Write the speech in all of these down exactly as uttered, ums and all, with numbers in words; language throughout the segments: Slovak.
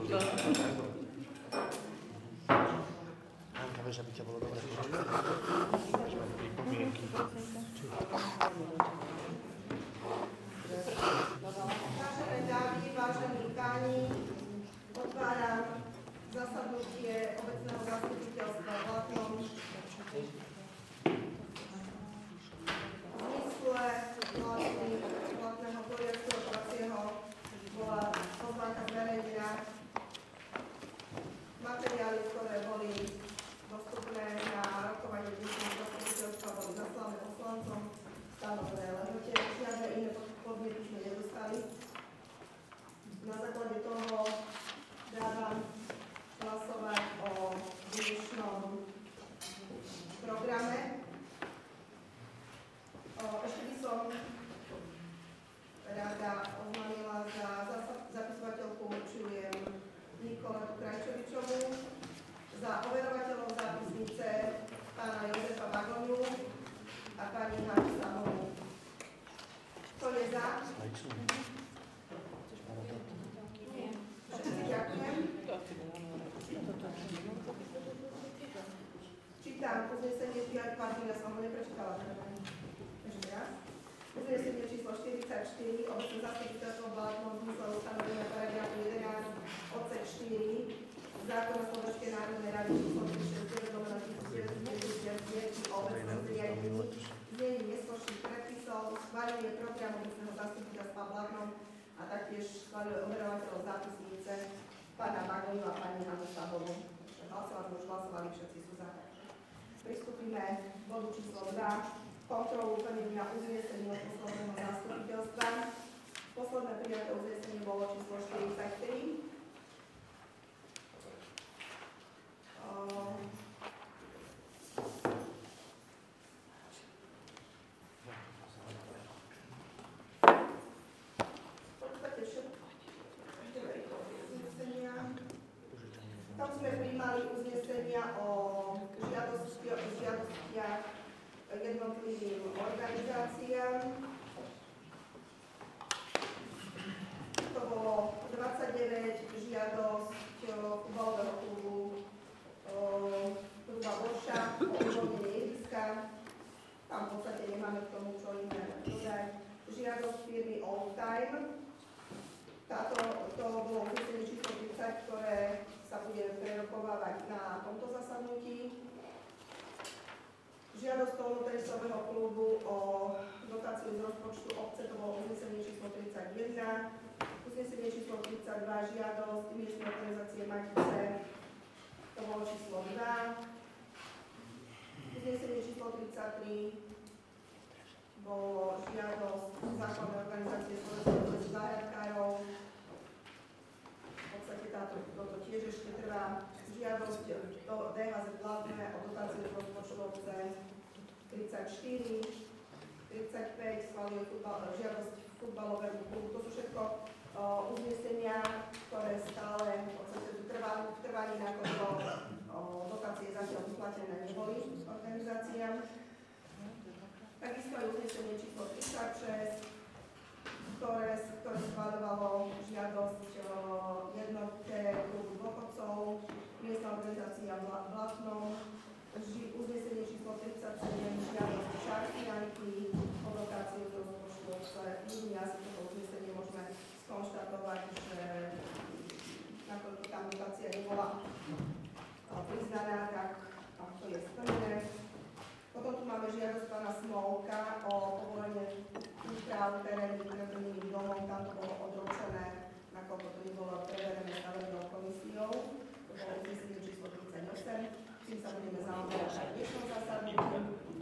Anka, vieš, aby ťa bolo dobre počuť. Že mám pripomienky. Vážené dámy, vážení páni, otváram zasadnutie obecného zastupiteľstva v Blatnom. V zmysle Blatného poriadku rokovacieho bola pozvánka zverejnená. Materiály, ktoré boli dostupné na rokovanie dnešného zastupiteľstva, boli zaslané poslancom stanovené lehote. Žiadne iné podmienky sme nedostali. Na základe toho dávam hlasovať o dnešnom programe. O, ešte by som rada oznámila za zapisovateľku určujem Nikoletu Krajčovičovú, za overovateľov zápisnice pána Jozefa Bagoniu a pani Hanu Samovú. Kto je za? Všetci ďakujem. Čítam uznesenie, pardon, ja som ho neprečítala. Ešte raz. Uznesenie číslo štyridsaťštyri, obecné zastupiteľstvo v Blatnom v zmysle ustanovenia paragrafu jedenásť odsek štyri zákona Slovenskej národnej rady číslo tristošesťdesiatdeväť lomeno devätnásťstodeväťdesiatdeväť o obecnom zriadení, znení neskôrších predpisov, schvaľuje program obecného zastupiteľstva v Blatnom a taktiež schvaľuje overovateľov zápisnice pána Bagoniu a pani Hanu Samovú. Hlasovať už hlasovali, všetci sú za. Pristúpime k bodu číslo dva. Kontrolu plnenia uznesení od posledného zastupiteľstva. Posledné prijaté uznesenie bolo číslo štyridsaťtri. Uh, Tam sme prijímali uznesenia o žiadostiach jednotlivým organizáciám. To bolo dvadsaťdeväť žiadosť futbalového klubu Hruba Borša o uvoľnenie ihriska. Tam v podstate nemáme k tomu čo iné dodať. Žiadosť firmy Old Time. Táto, to bolo uznesenie číslo tridsať, ktoré sa bude prerokovávať na tomto zasadnutí. Žiadosť polnotenisového klubu o dotáciu z rozpočtu obce, to bolo uznesenie číslo tridsaťjeden. Uznesenie číslo tridsaťdva, žiadosť miestnej organizácie Matice, to bolo číslo dva. Uznesenie číslo tridsaťtri bolo žiadosť základnej organizácie Slovenských záhradkárov. V podstate táto, toto tiež ešte trvá. Žiadosť do dé há zet Blatné o dotáciu z rozpočtu obce tridsaťštyri, tridsaťpäť schvaľuje futbal, žiadosť futbalovému klubu. To sú všetko o, uznesenia, ktoré stále v podstate trvali, v trvaní nakoľko dotácie zatiaľ vyplatené neboli organizáciám. Takisto je uznesenie číslo tridsaťšesť, ktoré, ktoré schváľovalo žiadosť jednotke klubu dôchodcov, miestna organizácia v Blatnom, uznesenie číslo tridsaťsedem, žiadosť Šarky Janky o dotáciu z rozpočtu obce. Jedine asi toto uznesenie môžeme skonštatovať, že nakoľko tam dotácia nebola priznaná, tak to je splnené. Potom tu máme žiadosť pána Smolka o povolenie úprav terénnych preplneným domom. Tam to bolo odročené, nakoľko to nebolo preverené stavebnou komisiou. To bolo uznesenie číslo tridsaťosem. Tým sa budeme zaoberať aj dnešnom zasadnutí.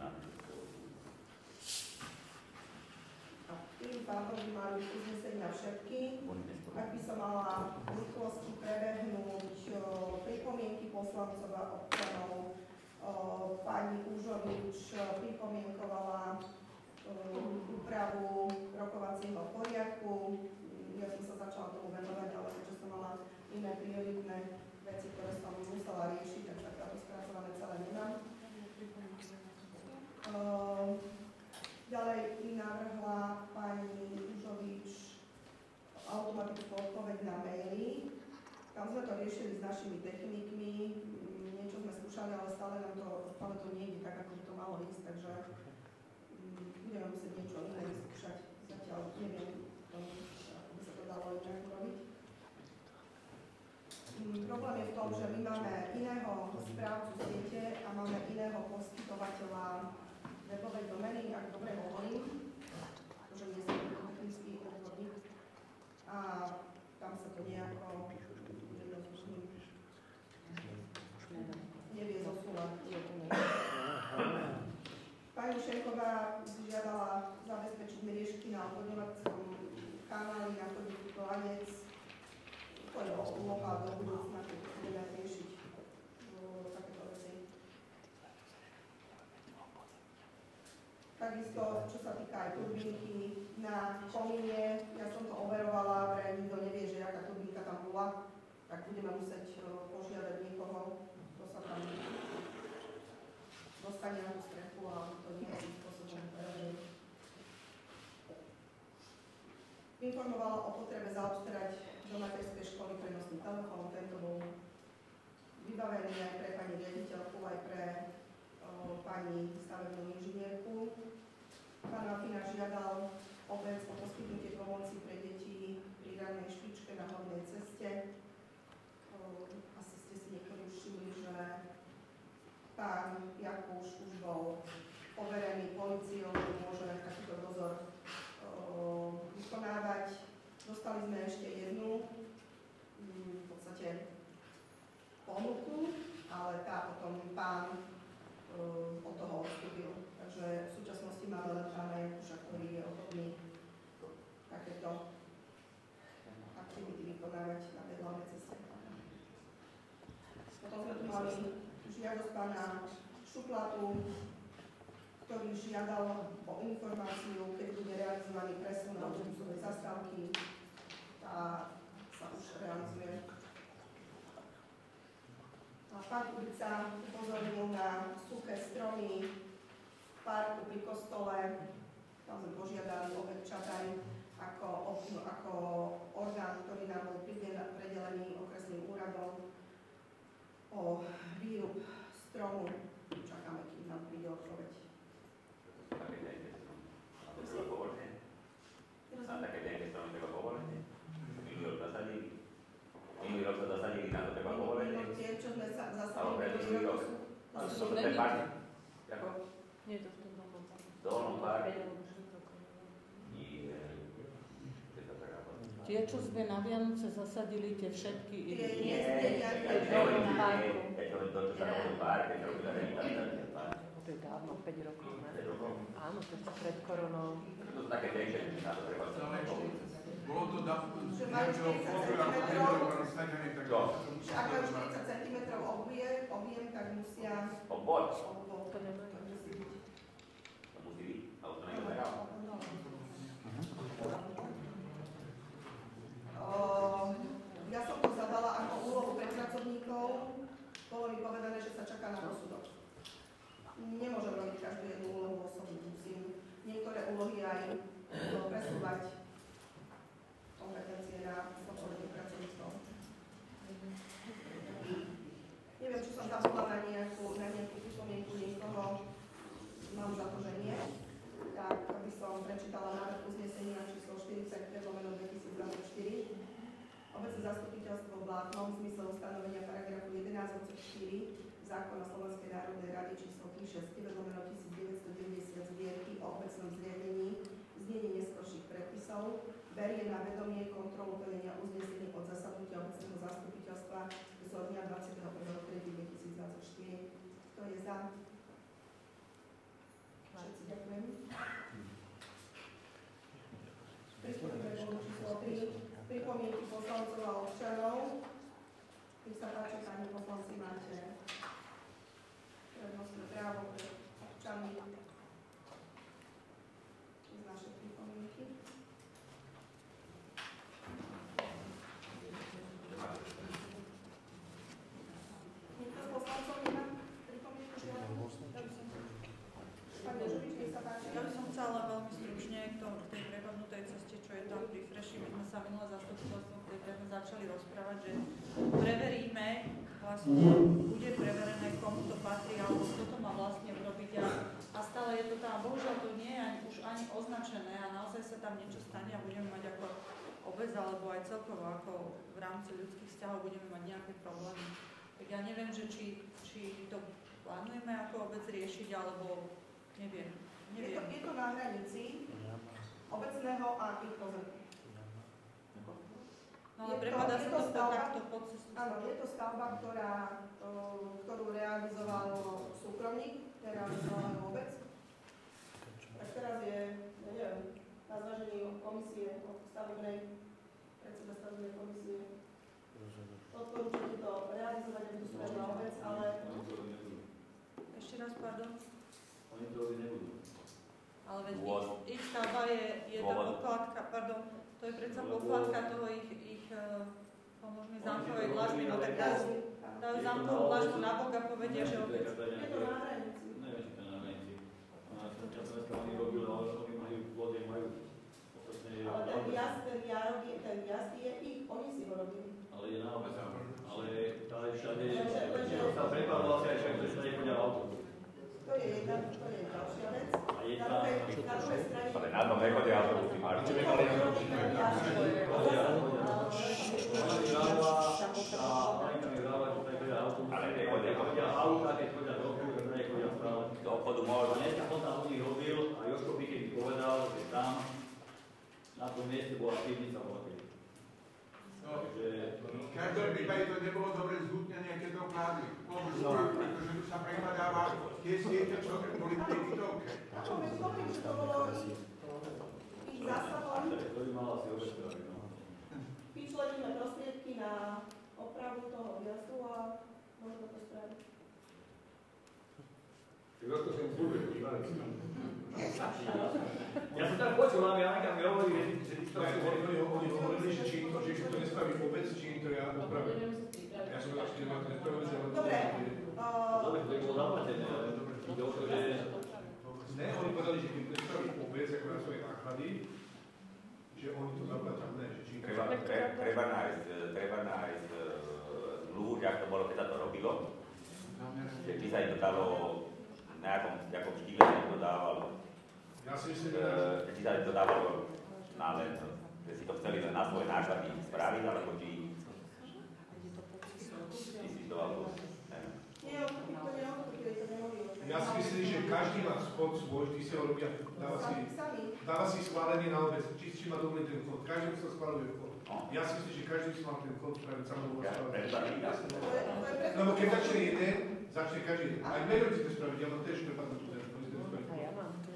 A tým pádom by mali uznesenia všetky. Ak by som mala v rýchlosti prebehnúť pripomienky poslancov a občanov, pani Úžovič pripomienkovala úpravu rokovacieho poriadku. Ja som sa začala tomu venovať, ale keďže som mala iné prioritné veci, ktoré som musela riešiť, tak takáto spracované celé nemám. Ďalej navrhla pani Úžovič automatickú odpoveď na maily. Tam sme riešili s našimi technikmi, niečo sme skúšali, ale stále nám to, stále to nejde tak, ako by to malo ísť, takže um, budeme musieť niečo iné vyskúšať. Zatiaľ neviem, to, ako by sa to dalo inak urobiť. Um, problém je v tom, že my máme iného správcu siete a máme iného poskytovateľa webovej domény, ak dobre hovorím, pretože nie som technický odborník. A tam sa to nejako nevie zosúľadiť. Pani Šenková žiadala zabezpečiť mriežky na odvodňovacom kanáli na chodníku Klanec. To je úloha do budúcna, keď budeme riešiť takéto veci. Takisto, čo sa týka aj turbínky na komíne, ja som to overovala, pre nikto nevie, že aká turbínka tam bola, tak budeme musieť požiadať niekoho, kto sa tam dostane na tú strechu a to nejakým spôsobom preverí. Informovala o potrebe zaobstarať do materskej školy prenosný telefón, tento bol vybavený aj pre pani riaditeľku, aj pre o, pani stavebnú inžinierku. Pán Mafina žiadal obec o poskytnutie pomoci pre deti pri ranej špičke na hlavnej ceste. O, asi ste si niektorí všimli, že pán Jakúš už bol overený políciou, že môže takýto dozor o, vykonávať. Dostali sme ešte jednu v podstate ponuku, ale tá potom pán uh, od toho odstúpil. Takže v súčasnosti máme len pána Jakúša, ktorý je ochotný takéto aktivity vykonávať na tej hlavnej ceste. Potom sme tu mali žiadosť pána Šuplatu, ktorý žiadal o informáciu, keď bude realizovaný presun autobusovej zastávky. Tá sa už realizuje. A pán Kubica upozornil na suché stromy v parku pri kostole. Tam sme požiadali obec Čataj ako, ako orgán, ktorý nám bol predelený okresným úradom o výrub stromu. Čakáme, kým nám príde odpoveď. Také nejaké stromy. A to bylo povolené? A také nejaké stromy treba povolené? Minulý rok zasadili? Minulý rok sa zasadili, na to treba povolené? Tie, čo sme sa Ale zasadili, minulý rok. Ale to sú to ten park? Jako? Nie, to v tom dolnom parku. V dolnom parku? Tie, čo sme na Vianoce zasadili, tie všetky... Tie Nie, nie, v dolnom parku. keď to to, čo sa robilo v parku, keď robila rehabilitácia v parku. To je dávno, päť rokov, ne? päť rokov? Áno, to je pred koronou. To sú také tenšie, na to treba sa nepovedať. Bolo to dávno, že majú štyridsať centimetrov, Čo? že ak majú štyridsať centimetrov objem, objem, tak musia Obvod? obvod. To nemajú. To musí byť. To musí byť, ale to niekto nechal. Ja som to zadala ako úlohu pre pracovníkov. Bolo mi povedané, že sa čaká na rozsudok. Nemôžem robiť každú jednu úlohu osobne. Musím niektoré úlohy aj presúvať kompetencie na zodpovedných pracovníkov. Neviem, či som zabudla na nejakú, na nejakú pripomienku niekoho. Mám za to, že nie. Tak, aby som prečítala návrh uznesenia číslo štyridsaťpäť lomeno dvetisícdvadsaťštyri. Obecné zastupiteľstvo v Blatnom v zmysle ustanovenia paragrafu jedenásť odsek štyri zákona Slovenskej národnej rady číslo tristošesťdesiatdeväť lomeno tisícdeväťstodeväťdesiat zbierky o obecnom zriadení znenie neskorších predpisov berie na vedomie kontrolu plnenia uznesení od zasadnutia obecného zastupiteľstva zo dňa dvadsiateho prvého tretieho dvetisícdvadsaťštyri. Kto je za? Všetci ďakujem. Pristupujeme k bodu číslo tri. Pripomienky poslancov a občanov. Nech sa páči, pani poslanci, máte prednostné právo pre občany z našej pripomienky. Nikto z poslancov nemá pripomienku žiadnu? Pani Žubič, nech sa páči. Ja by som chcela veľmi stručne k, tomu, k tej prepadnutej ceste, čo je tam pri Freši. My sme sa minulé zastupiteľstvo v tej téme začali rozprávať, že preverí vlastne bude preverené, komu to patrí, alebo kto to má vlastne urobiť. A, a stále je to tam, bohužiaľ to nie je ani, už ani označené a naozaj sa tam niečo stane a budeme mať ako obec, alebo aj celkovo ako v rámci ľudských vzťahov budeme mať nejaké problémy. Tak ja neviem, že či, či to plánujeme ako obec riešiť, alebo neviem. Je to, je to na hranici obecného a ich pozemku. No ale prepadá sa to takto pod cestu. Áno, je to stavba, ktorá, o, ktorú realizoval súkromník, realizovala obec. Tak teraz je, neviem, na zvážení komisie stavebnej, predseda stavebnej komisie. Odporúčate to realizovať, aby to spravila obec, ale... Ešte raz, pardon. Oni to robiť nebudú. Ale veď ich, ich stavba je, je tá pokladka, pardon, to je predsa pokladka toho ich, ich pomožnej zámkovej vlastne, no tak dajú, dajú zámkovú vlastnú na bok a povedia, že obec. Je to na hranici. Neviem, či to je na hranici. Oni robili, ale oni majú vode, majú ostatne... Ale ten jazd, ten jazd, ten jazd je ich, oni si ho robili. Ale je na obec. Ale tá je všade, tá prepadla si aj však, že sa nechodia auto. To je jedna, to je ďalšia vec. A je Na tá... druhej, na druhej strane... Ale na tom nechodia autobusy, Marko. Ale nechodia auta, keď chodia do obchodu, tak nechodia stále. do obchodu môžu. A dneska som tam u nich robil a Jožko Piky mi povedal, že tam na tom mieste bola pivnica vody. V každom prípade to nebolo dobre zhutnené, keď to kládli. Pretože tu sa prekladáva tie siete, čo boli v tej bytovke. Áno, my hovorím, že to bolo ich zásahom. To by mala si obespraviť, no. Vyčleníme prostriedky na opravu toho jazdu a môžeme to spraviť. Jožko som slúbil, dívali si tam. Ja som tam počul, ale Janka mi hovorí, že ty to... Oni hovorili, že či to, že to nespraví vôbec, či im to ja opravím. Ja som ešte nemám to nespraviť, ale... Dobre. Dobre, to by bolo zaplatené, ale ide o to, že... Ne, oni povedali, že im to nespraví vôbec, ako na svoje náklady, že oni to zaplatia, ne, že či... Treba, tre, treba nájsť, treba nájsť zmluvu, že ak to bolo, keď sa to robilo, že či sa im to dalo na nejakom, nejakom štýle sa im to dávalo. Ja si myslím, že či sa im to dávalo na len, že si to chceli len na svoje náklady spraviť, alebo či či si to alebo... Nie, to nie o to, keď to nehovorilo. ja si myslím, že každý má spod svoj, vždy si ho robia, dáva si, dáva si schválený na obec, či, či má dovolí ten chod. Každý sa schváluje chod. Ja si myslím, že každý si mal ten chod spraviť samou schválený. Lebo keď začne jeden, začne každý jeden. Aj Merovici to spraviť, ja mám tiež prepadnú tú zem, oni to spraviť. A ja mám to.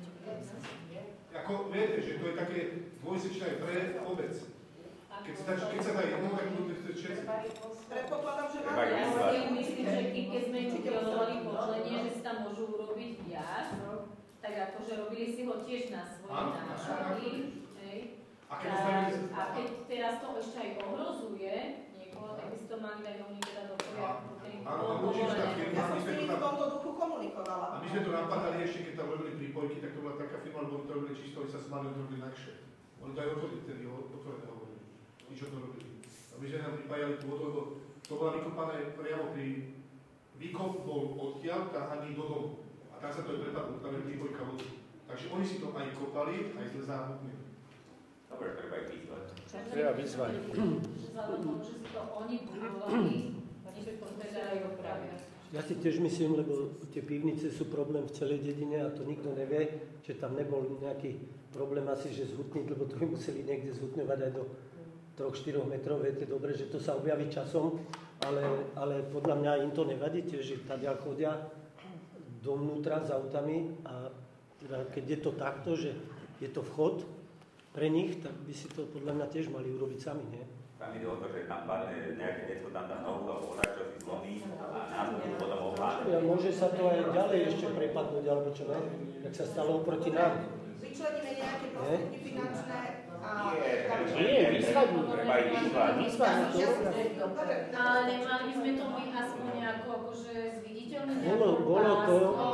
Ako viete, že to je také dvojsečné pre obec. Keď sa, keď sa dá jedno, tak budú chcieť všetci. Predpokladám, že Treba máme. ich Ja vyzvať. si myslím, že keď sme udelovali povolenie, že si tam môžu urobiť viac, tak akože robili si ho tiež na svoje Áno, náklady. hej. A keď Tak, ostavili a keď teraz to ešte aj ohrozuje niekoho, tak by si to mali dať oni teda do poriadku, ktorý Áno, bol áno, určite tá povolený. firma, Ja my som s sme nimi to v tam... tomto duchu komunikovala. A my sme to napadali ešte, keď tam robili prípojky, tak to bola taká firma, lebo oni to robili čisto, oni sa smali, oni to robili inakšie. Oni to aj otvorili, tedy otvorené hovorili. Nič o to robili. A my sme nám pripájali tú vodu, lebo to bola vykopané priamo pri... Výkop bol odtiaľ ťahaný do domu. A tam sa to aj prepadlo, tam je prípojka vody. Takže oni si to aj kopali, aj zle zámutnili. Dobre, treba ich vyzvať. Treba vyzvať. Vzhľadom tomu, že si to oni budovali, nech to teda aj opravia. Ja si tiež myslím, lebo tie pivnice sú problém v celej dedine a to nikto nevie, že tam nebol nejaký problém asi, že zhutniť, lebo to by museli niekde zhutňovať aj do tri až štyri metrov. Viete dobre, že to sa objaví časom, ale, ale podľa mňa im to nevadí tiež, že tadiaľ chodia dovnútra s autami a teda keď je to takto, že je to vchod pre nich, tak by si to podľa mňa tiež mali urobiť sami, nie? Tam ide o to, že tam padne nejaké detsko, tam dá nohu alebo tak, čo si zlomí a nás budú potom ovládať. Ja, môže sa to aj ďalej ešte prepadnúť, alebo čo ne? Tak sa stalo oproti nám. Vyčleníme nejaké prostriedky finančné a... Nie, vyzvať mu. Treba ich vyzvať. Vyzvať mu to. Dobre, Ale nemali by sme to my aspoň nejako akože zviditeľné Bolo, bolo to.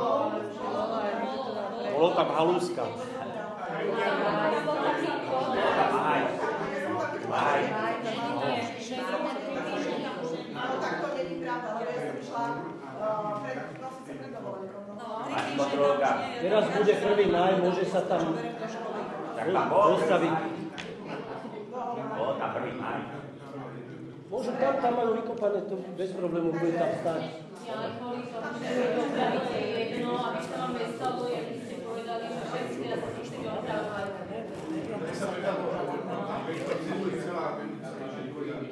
Bolo tam halúska. áno, tak to nie je pravda, lebo Teraz bude prvý máj, môže sa tam Tak tam bol. postaviť. Bol tam prvý maj. Môžu tam, tam majú vykopané, to bez problému bude tam stáť. Ja len kvôli tomu, že vy opravíte jedno, aby sa vám nestalo, jak by ste povedali, že všetci teraz sa chcete opravovať. Tak sa predalo, tam Vektor zimuje celá pivnica, že nikoho ja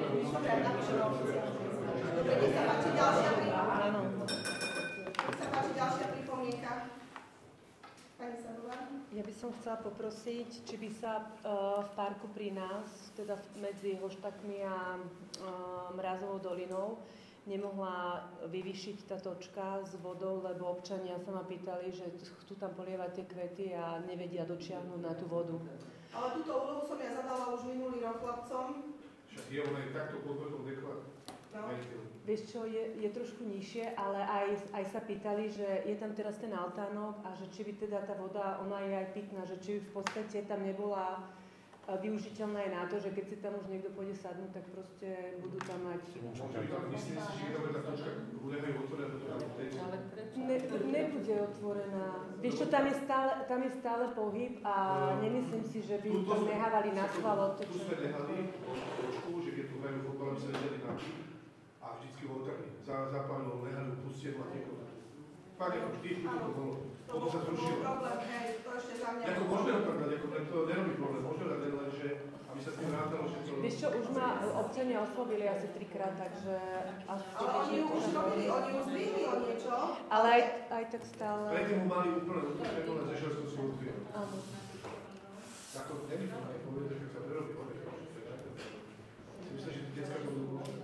Dobre, nech sa páči ďalšia pripomienka. Nech sa páči ďalšia pripomienka. Pani Sadová. Ja by som chcela poprosiť, či by sa uh, v parku pri nás, teda medzi Hoštakmi a uh, Mrazovou dolinou, nemohla vyvyšiť tá točka s vodou, lebo občania sa ma pýtali, že chcú tam polievať tie kvety a nevedia dočiahnuť na tú vodu. Ale túto úlohu som ja zadala už minulý rok chlapcom. Však je ona je takto pod vrchom dekla. No. Vieš čo, je, je trošku nižšie, ale aj, aj sa pýtali, že je tam teraz ten altánok a že či by teda tá voda, ona je aj pitná, že či by v podstate tam nebola využiteľná aj na to, že keď si tam už niekto pôjde sadnúť, tak proste budú tam mať... Myslím si, že tam tá točka bude aj otvorená, to tam tečie. Ne, nebude otvorená. Vieš čo, tam je stále, tam je stále pohyb a nemyslím si, že by tam nehávali na schvál Tu sme nehali točku, že keď tu hrajú fotbal, aby sa vedeli na a vždycky ho otrhli. Zapálilo, nehali, pustili a tieklo. Fakt, ako vždy, to bolo. Potom sa zrušilo. Problém, hej, to ešte tam nebolo. Ako môžeme opravdať, ako to nerobí problém, môžeme dať len, že aby sa s tým rátalo, že to... Vieš čo, už ma občania oslovili asi trikrát, takže... Ale oni ju už robili, oni ju zdvihli o niečo. Ale aj, aj tak stále... Predtým mu mali úplne otočenú, len ze šelskou sú odvieru. Áno. Ako neviem, aj povedať, že sa prerobí, povie, že si myslím, že detská to budú môžu.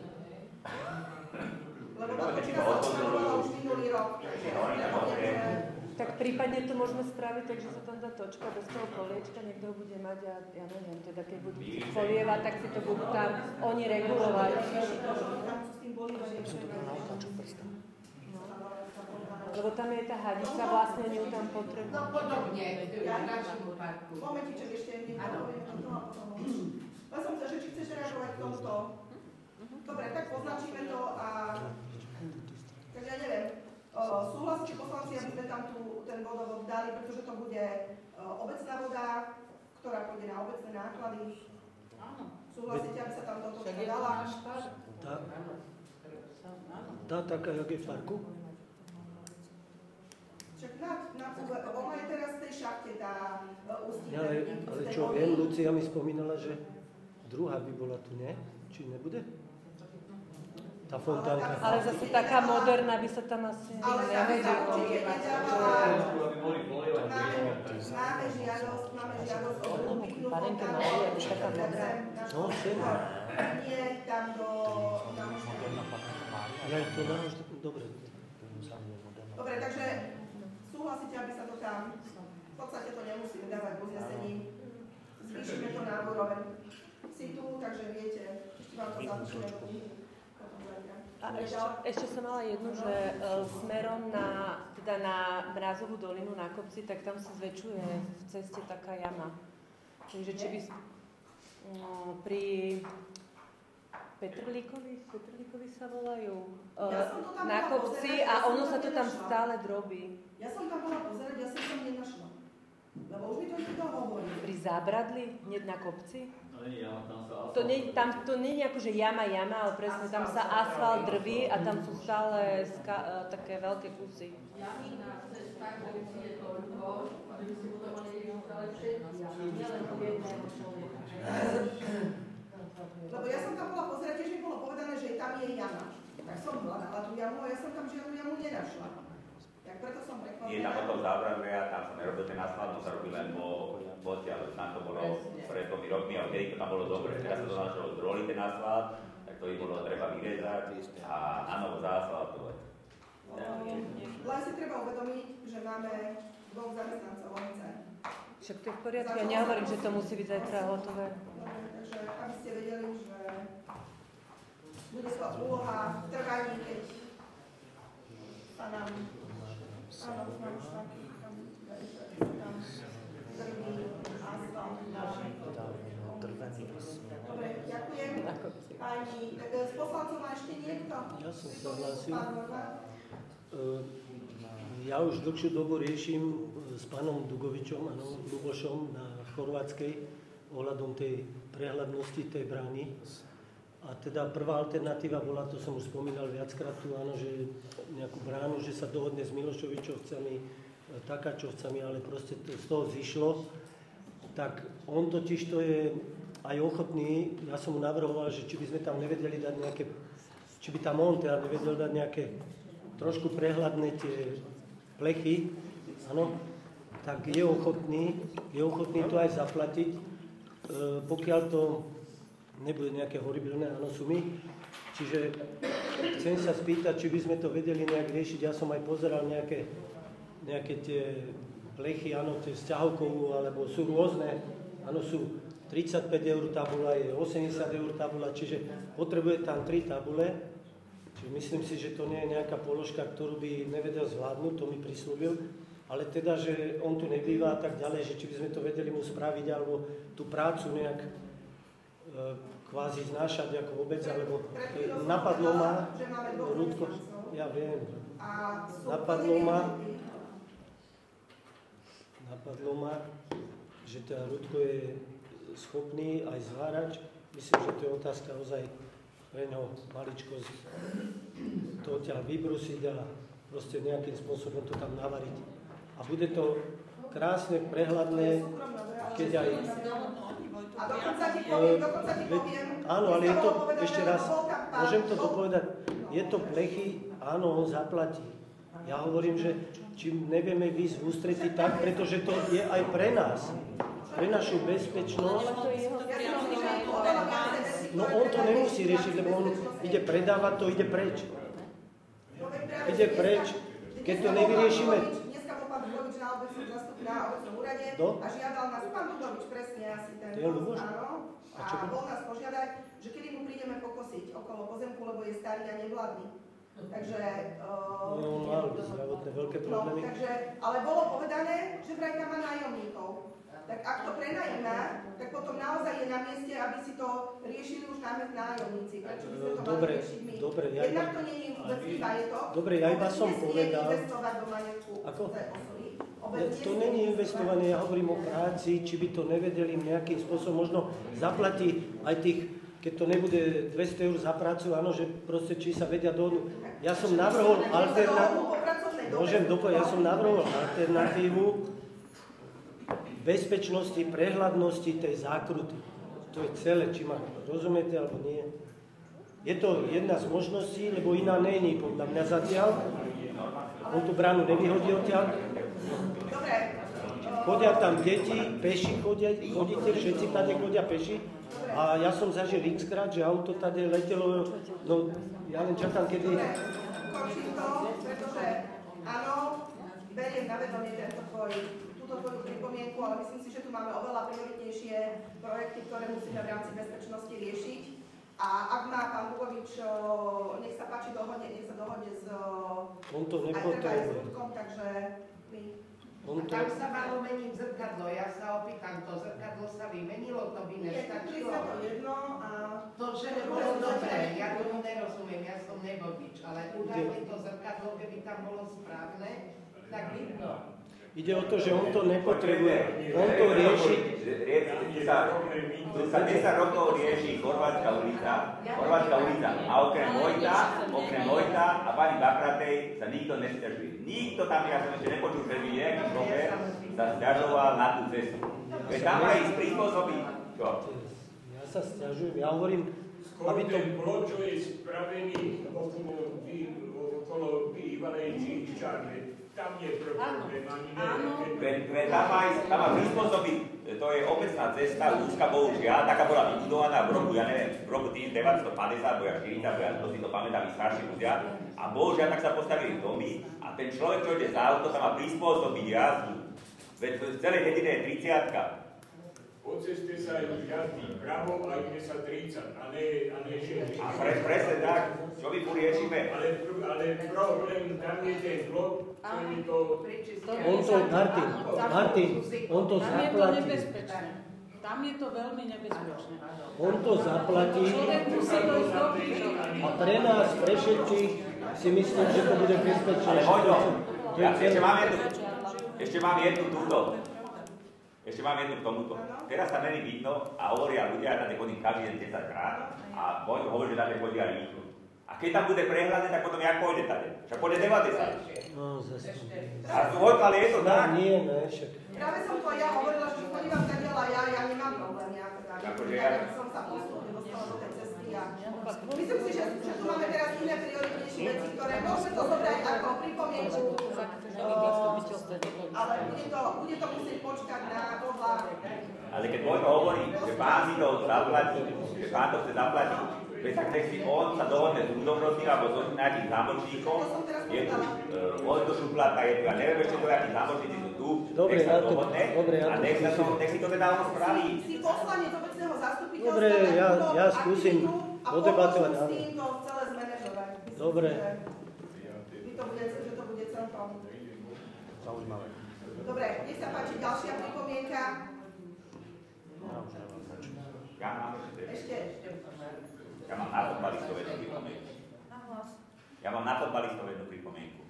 Lebo tá počína sa opravovala už minulý rok. Tak prípadne to môžeme spraviť, takže sa tam dá točka bez toho poliečka, niekto ho bude mať a ja neviem, teda keď budú polievať, tak si to budú tam oni regulovať. Lebo tam je tá hadica, vlastne ňu tam potrebujú. No podobne, ja v našom parku. Momentiček ešte niekto poviem tam toho a potom. Ja som chcel, že či chceš reagovať k tomuto. Dobre, tak poznačíme to a... Tak ja neviem. Súhlasíte poslanci, aby sme tam tu ten vodovod dali, pretože to bude obecná voda, ktorá pôjde na obecné náklady. Áno. Súhlasíte, aby sa tam toto dala? Tá, tá taká, jak je v parku? Však na, na ona je teraz v tej šachte, tá ústí. Ale, ale čo viem, Lucia mi spomínala, že druhá by bola tu, nie? Či nebude? Tá fontánka. Ale zase taká moderná by sa tam asi nevedela. Máme žiadosť, máme žiadosť o druhú peknú fontánku. No, sem. Nie tam do... Ja to dám, dobre. Dobre, takže súhlasíte, aby sa to tam... V podstate to nemusíme dávať v uznesení. Zvýšime to na úroveň. Si tu, takže viete, ešte vám to zapíšeme. A ešte, ešte som mala jednu, že uh, smerom na, teda na Mrazovú dolinu na kopci, tak tam sa zväčšuje v ceste taká jama. Takže či by no, pri Petrlíkovi, Petrlíkovi sa volajú, uh, ja na kopci pozerať, a ja ono sa to tam nenašla. stále drobí. Ja som tam bola pozerať, ja som tam nenašla. Lebo už mi to niekto hovorí. Pri Zábradli, nie na kopci? No nie, ja, tam sa To nie, tam, to nie je akože jama, jama, ale presne tam sa asfalt drví a tam sú stále ska, uh, také veľké kusy. Lebo ja som tam bola pozerať, tiež mi bolo povedané, že tam je jama. Tak som hľadala tú jamu a ja som tam žiadnu jamu nenašla. Tak preto som prekvapená. Je tam potom zábradlé a tam sa nerobil ten asfalt, on sa robil len po boci, ale tam to bolo pred dvomi rokmi a vtedy to tam bolo dobre. Teraz sa to našlo zroliť ten asfalt, tak to by bolo treba vyrezať a na novo zaasfaltovať. Len si treba uvedomiť, že máme dvoch zamestnancov obce. Však to je v poriadku, ja nehovorím, že to musí byť zajtra hotové. Dobre, takže aby ste vedeli, že bude to úloha v trvaní, keď sa nám áno, mám už taký tam tam drví asfalt. Dobre, ďakujem. Pani, tak z poslancov má ešte niekto? Ja som sa hlásil. Uh, Ja už dlhšiu dobu riešim s pánom Dugovičom, áno, Lubošom na Chorvátskej ohľadom tej prehľadnosti tej brány. A teda prvá alternatíva bola, to som už spomínal viackrát tu, áno, že nejakú bránu, že sa dohodne s Milošovičovcami, Takáčovcami, ale proste to z toho zišlo. Tak on totiž to je aj ochotný, ja som mu navrhoval, že či by sme tam nevedeli dať nejaké, či by tam on teda nevedel dať nejaké trošku prehľadné tie plechy, áno, tak je ochotný, je ochotný to aj zaplatiť, e, pokiaľ to nebude nejaké horibilné, áno, sumy. Čiže chcem sa spýtať, či by sme to vedeli nejak riešiť. Ja som aj pozeral nejaké, nejaké tie plechy, áno, tie vzťahovkovú, alebo sú rôzne, áno, sú tridsaťpäť eur tabula, je osemdesiat eur tabula, čiže potrebuje tam tri tabule. Čiže myslím si, že to nie je nejaká položka, ktorú by nevedel zvládnuť, to mi prislúbil. Ale teda, že on tu nebýva a tak ďalej, že či by sme to vedeli mu spraviť, alebo tú prácu nejak e, kvázi znášať ako obec, alebo e, napadlo ma, Rudko, ja viem, napadlo ma, napadlo ma, že teda Rudko je schopný aj zvárač. Myslím, že to je otázka ozaj pre ňo maličko to odtiaľ vybrusiť a proste nejakým spôsobom to tam navariť. A bude to krásne, prehľadné, keď aj... A dokonca ti poviem, dokonca ti poviem... Áno, ale je to, ešte raz, môžem to dopovedať, je to plechy, áno, on zaplatí. Ja hovorím, že či nevieme výjsť v ústretí tak, pretože to je aj pre nás, pre našu bezpečnosť. No on to nemusí riešiť, lebo on ide predávať, to ide preč. Ide preč. Keď to nevyriešime... Dneska bol pán Dugovič na obecnom zastupí na obecnom úrade a žiadal nás, pán Dugovič, presne asi ten, áno, a bol nás požiadať, že kedy mu prídeme pokosiť okolo pozemku, lebo je starý a nevládny. Takže... Uh, no, on mal zdravotné veľké problémy. No, takže, ale bolo povedané, že vraj tam má nájomníkov. Tak ak to prenajíma, tak potom naozaj je na mieste, aby si to riešili už nájomníci. Prečo by sme to dobre, mali riešiť my? Dobre, ja Jednak iba, to nie je vôbec chyba, je to. Dobre, ja iba som povedal... investovať do majetku tej osoby. Ja, to není investované, ja hovorím o práci, či by to nevedeli nejakým spôsobom, možno zaplatí aj tých, keď to nebude dvesto eur za prácu, áno, že proste či sa vedia dohodnúť. Ja som navrhol alternatívu, môžem dopovedať, ja som navrhol alternatívu bezpečnosti, prehľadnosti tej zákruty. To je celé, či ma rozumiete alebo nie. Je to jedna z možností, lebo iná není podľa mňa zatiaľ. On tú bránu nevyhodí odtiaľ. Chodia tam deti, peši chodia, chodíte, všetci tady chodia peši. A ja som zažil x-krát, že auto tady letelo, no ja len čakám, kedy... Končím to, pretože áno, beriem na vedomie tento tvoj tvoju pripomienku, ale myslím si, že tu máme oveľa prioritnejšie projekty, ktoré musíme v rámci bezpečnosti riešiť. A ak má pán Dugovič, nech sa páči dohodne, nech sa dohodne s on to nepotrebuje. Rudkom, takže my... On to... Tam sa malo meniť zrkadlo, ja sa opýtam, to zrkadlo sa vymenilo, to by nestačilo. Nie, to jedno a... To, že nebolo dobré, ja tomu nerozumiem, ja som nebodič, ale údajne to zrkadlo, keby tam bolo správne, tak vidno. Ide o to, že on to nepotrebuje. On to rieši... Tu sa desať rokov rieši Chorvátska ulica, Chorvátska ulica. A okrem Vojta, okrem Vojta a pani Bakratej sa nikto nesťažuje. Nikto tam, ja som ešte nepočul, že by nejaký šofér sa sťažoval na tú cestu. Veď tam má ísť prispôsobiť. Čo? Ja sa sťažujem, ja hovorím, aby to... Ten plot, čo je spravený okolo bývalej čišťarne, tam je problém, ani neviem. Veď tam má ísť, tam má prispôsobiť, to je obecná cesta, úzka bohužiaľ, taká bola vybudovaná v roku, ja neviem, v roku devätnásťstopäťdesiat, bo ja štyridsať, bo ja to si to pamätám, i starší ľudia, a bohužiaľ tak sa postavili domy a ten človek, čo ide za auto, sa má prispôsobiť jazdu. Veď v celej dedine je tridsiatka. Po ceste sa jazdí pravo a ide sa tridsať, a ne, a ne šesť. A pre, presne tak, čo my tu riešime? Ale, ale problém, tam je ten blok, čo je to... On to, Martin, Martin, on to zaplatí. Tam je to nebezpečné. Tam je to veľmi nebezpečné. On to zaplatí. A pre nás, pre všetkých, si myslím, že to bude bezpečné. Ale Hoďo, Ja ešte mám jednu, ešte mám jednu túto. Ešte mám jednu k tomuto. Teraz sa není vidno a hovoria ľudia, že chodím každý deň desať krát a hovorí, že tady chodia rýchlo. A keď tam bude prehľadné, tak potom jak pôjde tady? Však pôjde deväťdesiat. No, zase. A svojka, ale je to tak? Nie, ne, však. Práve som to ja hovorila, že chodívam tak ďalej, ja, ja nemám problém, ja teda, ja som sa postupne dostala do tej cesty a myslím si, že, že tu máme teraz iné prioritnejšie veci, ktoré môžeme to zobrať ako pripomienku, ale bude to, bude to musieť počkať na podľa. Ale keď Vojko hovorí, že pán si to zaplatí, že pán to chce zaplatiť, veď tak nech si on sa dohodne s údobrodným alebo s nejakým zámočníkom, je tu, on do šupládka je tu, a neviem ešte to, akí zámočníci sú tu, dobre, nech sa ja to, dohodne dobre, ja a to nech, sa to, skúsim. nech si to teda on spraví. Si poslanec obecného zastupiteľstva, Dobre, ja, ja skúsim podebatovať, áno. A pomôžem s tým to celé zmanéžovať. Dobre. Že to bude, že to bude celkom. Zaujímavé. Dobre, nech sa páči ďalšia pripomienka. Ja mám ešte. Ešte. Ja mám na fotbalistov jednu pripomienku. Ja mám na fotbalistov jednu pripomienku.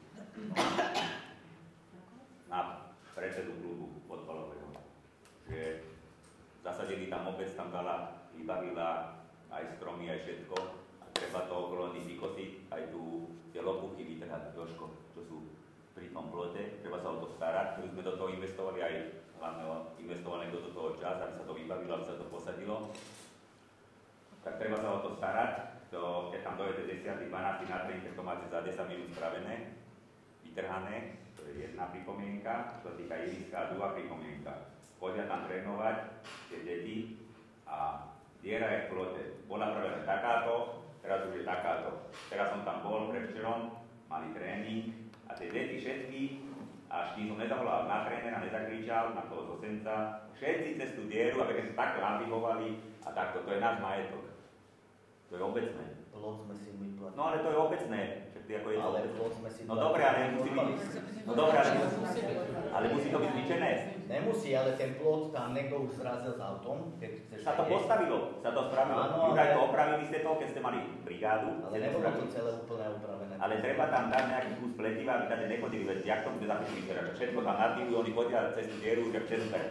Na predsedu klubu fotbalového. Že zasadili tam obec, tam dala, vybavila aj stromy, aj všetko. A treba to okolo nich vykosiť, aj tu tie lopuchy vytrhať, Jožko, čo sú pri tom plote. Treba sa o to starať. My sme do toho investovali aj hlavne investované do toho čas, aby sa to vybavilo, aby sa to posadilo. Tak treba sa o to starať, to, keď tam dojete desať dvanásť na tréning, tak to máte za desať minút spravené, vytrhané, to je jedna pripomienka, čo sa týka ihriska a druhá pripomienka. Chodia tam trénovať tie deti a diera je v plote. Bola prvé takáto, teraz už je takáto. Teraz som tam bol predvčerom, mali tréning a tie deti všetky, až tým som nezavolal na trénera, nezakričal, na toho zosenca, všetci cez tú dieru, aby keď sa takto nabihovali a takto, to je náš majetok. To je obecné. Plot sme si vyplatili. No ale to je obecné. Však ty ako je to ale obecné. plot sme si No dobre, ale musí byť. No dobre, ale, ale musí to byť zničené. Nemusí, ale ten plot tam niekto už zrazil s autom. Keď chceš sa to postavilo, sa to spravilo. Áno, Juraj ale... to opravili ste to, keď ste mali brigádu. Ale nebolo to celé úplne upravené. Ale treba tam dať nejaký kus pletiva, aby tady nechodili, veď jak to bude zapísať vyzerať. Všetko tam nadývajú, oni chodia cez tú dieru, že přes úter.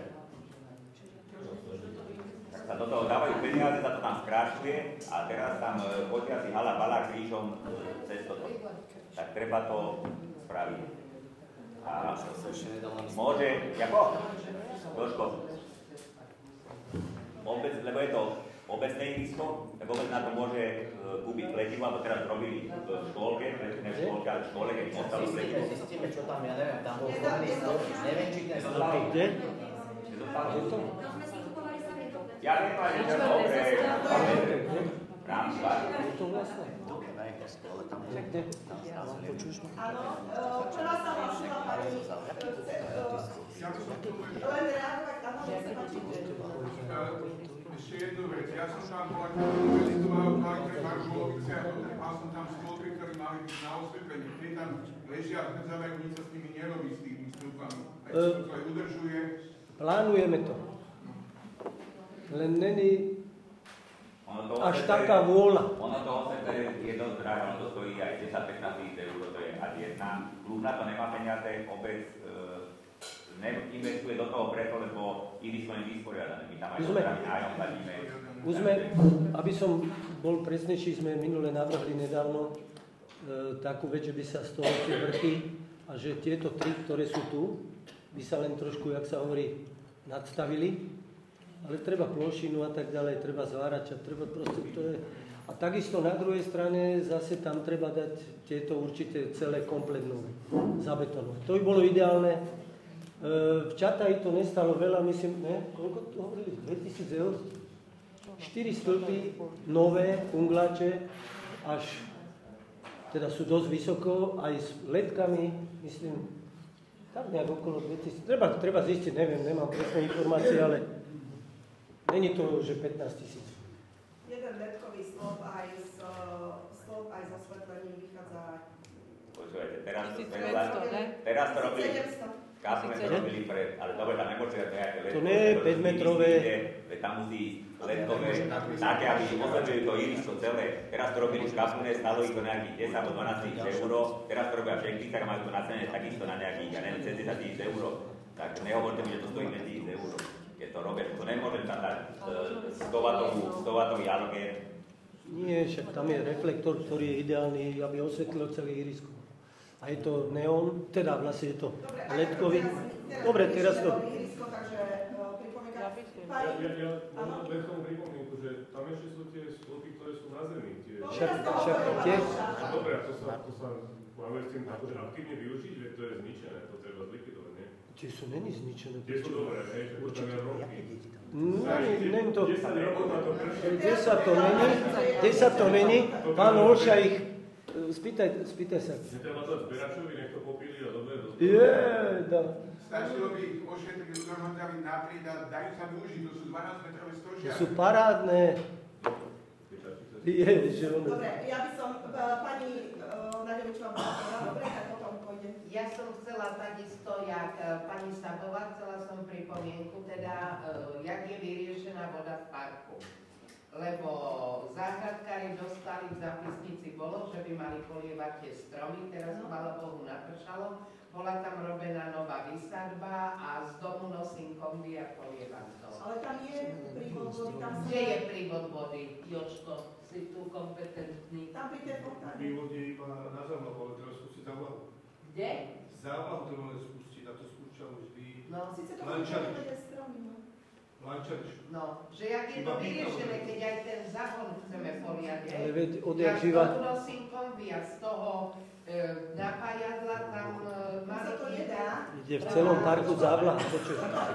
Sa do toho dávajú peniaze, sa to tam skrášuje a teraz tam chodia si hala bala krížom cez toto. Tak treba to spraviť. A môže, ako? Jožko, obec, lebo je to obecné ihrisko, tak obec na to môže uh, kúpiť pletivo, alebo teraz robili v škôlke, ne v škôlke, ale v škole, keď ostalo pletivo. Zistíme, čo tam, ja neviem, tam bol zvolený stôl, neviem, či ten stôl. Kde? Kde to? Ja viem, ale že to dobre, rámci vás. Je to vlastne? Kde? Áno, včera sa hlasila pani, len reagovať, áno, nech sa páči. Ešte jednu vec, ja som tam bola velistového kláštre Margulovice a mal som tam stĺpy, ktoré mali byť na osvetlenie. Keď tam ležia a zmrzávajú, nič sa s nimi nerobí s tými stĺpami. Aj stĺpy aj udržuje. Plánujeme to. Len není až taká vôľa. Ono to osvetlenie je dosť drahé, ono to stojí aj desať pätnásť tisíc eur, to je ad jedna. Klub na to nemá peniaze, obec neinvestuje do toho preto, lebo ihrisko je vysporiadané. My tam aj zobrali nájom, platíme. Už sme, aby som bol presnejší, sme minule navrhli nedávno e, takú vec, že by sa z toho tie vrchy a že tieto tri, ktoré sú tu, by sa len trošku, jak sa hovorí, nadstavili. Ale treba plošinu a tak ďalej, treba zvárač a treba proste, to je... A takisto na druhej strane zase tam treba dať tieto určité celé kompletnú zabetonovať. To by bolo ideálne. V Čataji to nestalo veľa, myslím, ne? Koľko to hovorili? dvetisíc eur? štyri stĺpy, nové, kunglače, až teda sú dosť vysoko, aj s ledkami, myslím, tam nejak okolo dvetisíc. Treba, treba zistiť, neviem, nemám presné informácie, ale není to, že pätnásť tisíc. Jeden ledkový stĺp aj s stĺp aj so svetlením vychádza. Počúvajte, teraz to robili, teraz to robili, Kápme to robili pred, ale dobre, tam nemôžete dať nejaké ledko. To nie je päť metrové. Tam musí ísť ledkové, také, aby osvetlili to irisko celé. Teraz to robili v Kapune, stalo ich to nejakých desať alebo dvanásť tisíc eur, teraz to robia v Šenkvicách a majú to nacenené takisto na nejakých, ja neviem, cez desať tisíc eur. Tak nehovorte mi, že to stojí päť tisíc eur, keď to robia, to nemôžem tam dať sto watový halogén. Nie, však tam je reflektor, ktorý je ideálny, aby osvetlil celý irisko. A je to neón, teda vlastne je to ledkový. Dobre, teraz to... Ja, ja, ja mám len tomu pripomienku, že tam ešte sú tie stĺpy, ktoré sú na zemi. Tie... Však, však tie... Dobre, a to sa, to sa máme s tým akože aktívne využiť, veď to je zničené, to treba zlikvidovať, nie? Tie sú není zničené. Tie sú dobré, hej, že to tam je roky. No, neviem to... desať rokov na to prší. desať to není, desať to není, pán Olša ich... Spýtaj, spýtaj sa. Netreba to zberačovi, nech to popíli a dobre... Je, da. Stačilo by ošetriť, udržovať naprieť a dajú sa využiť, to sú dvanásťmetrové stožiare. To sú parádne. Je, že ono... Dobre, ja by som, pani Naďovičová, dobre, tak potom pôjde. Ja som chcela takisto, jak pani Sabová, chcela som pripomienku, teda, jak je vyriešená voda v parku. Lebo záhradkári dostali v zápisnici bolo, že by mali polievať tie stromy, teraz chvála Bohu napršalo. Bola tam robená nová výsadba a z domu nosím kombi a polievam to. Ale tam je prívod vody, tam sa... Kde je prívod vody, Jočko? Si tu kompetentný. Tam pri tej fontáne. Prívod je iba na závlahu, ale treba spustiť závlahu. Kde? Závlahu treba len spustiť, a to spúšťalo vždy... No, síce to Lančarič. je stromy, no. Lančarič. No, že jak je to vyriešené, keď aj ten záhon chceme poliať. Ale veď odjak živa... Ja z toho nosím kombi a z toho e, napájadla tam e, mali to jedá. Ide v celom parku závlah, počuť.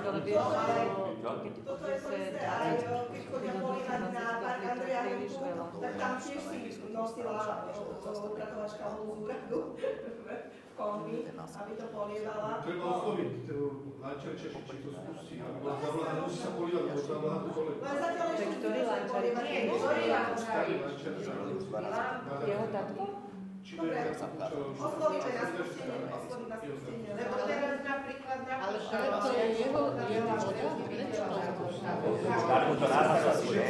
Toto je to isté, aj keď chodia polievať na park Andreja Hrutu, tak tam tiež si nosila upratovačka z úradu v kombi, aby to polievala. Treba osloviť Lančariča, či to spustí, aby bola závlaha, musí sa polievať, lebo závlaha to dole. Ale zatiaľ ešte ktorý Lančarič? Nie, ktorý Lančarič? Jeho tatko? Dobre, oslovíme na spustenie, oslovíme na spustenie. Lebo teraz napríklad na ale to je jeho, jeho voda? Prečo to Štále to rása sú, že?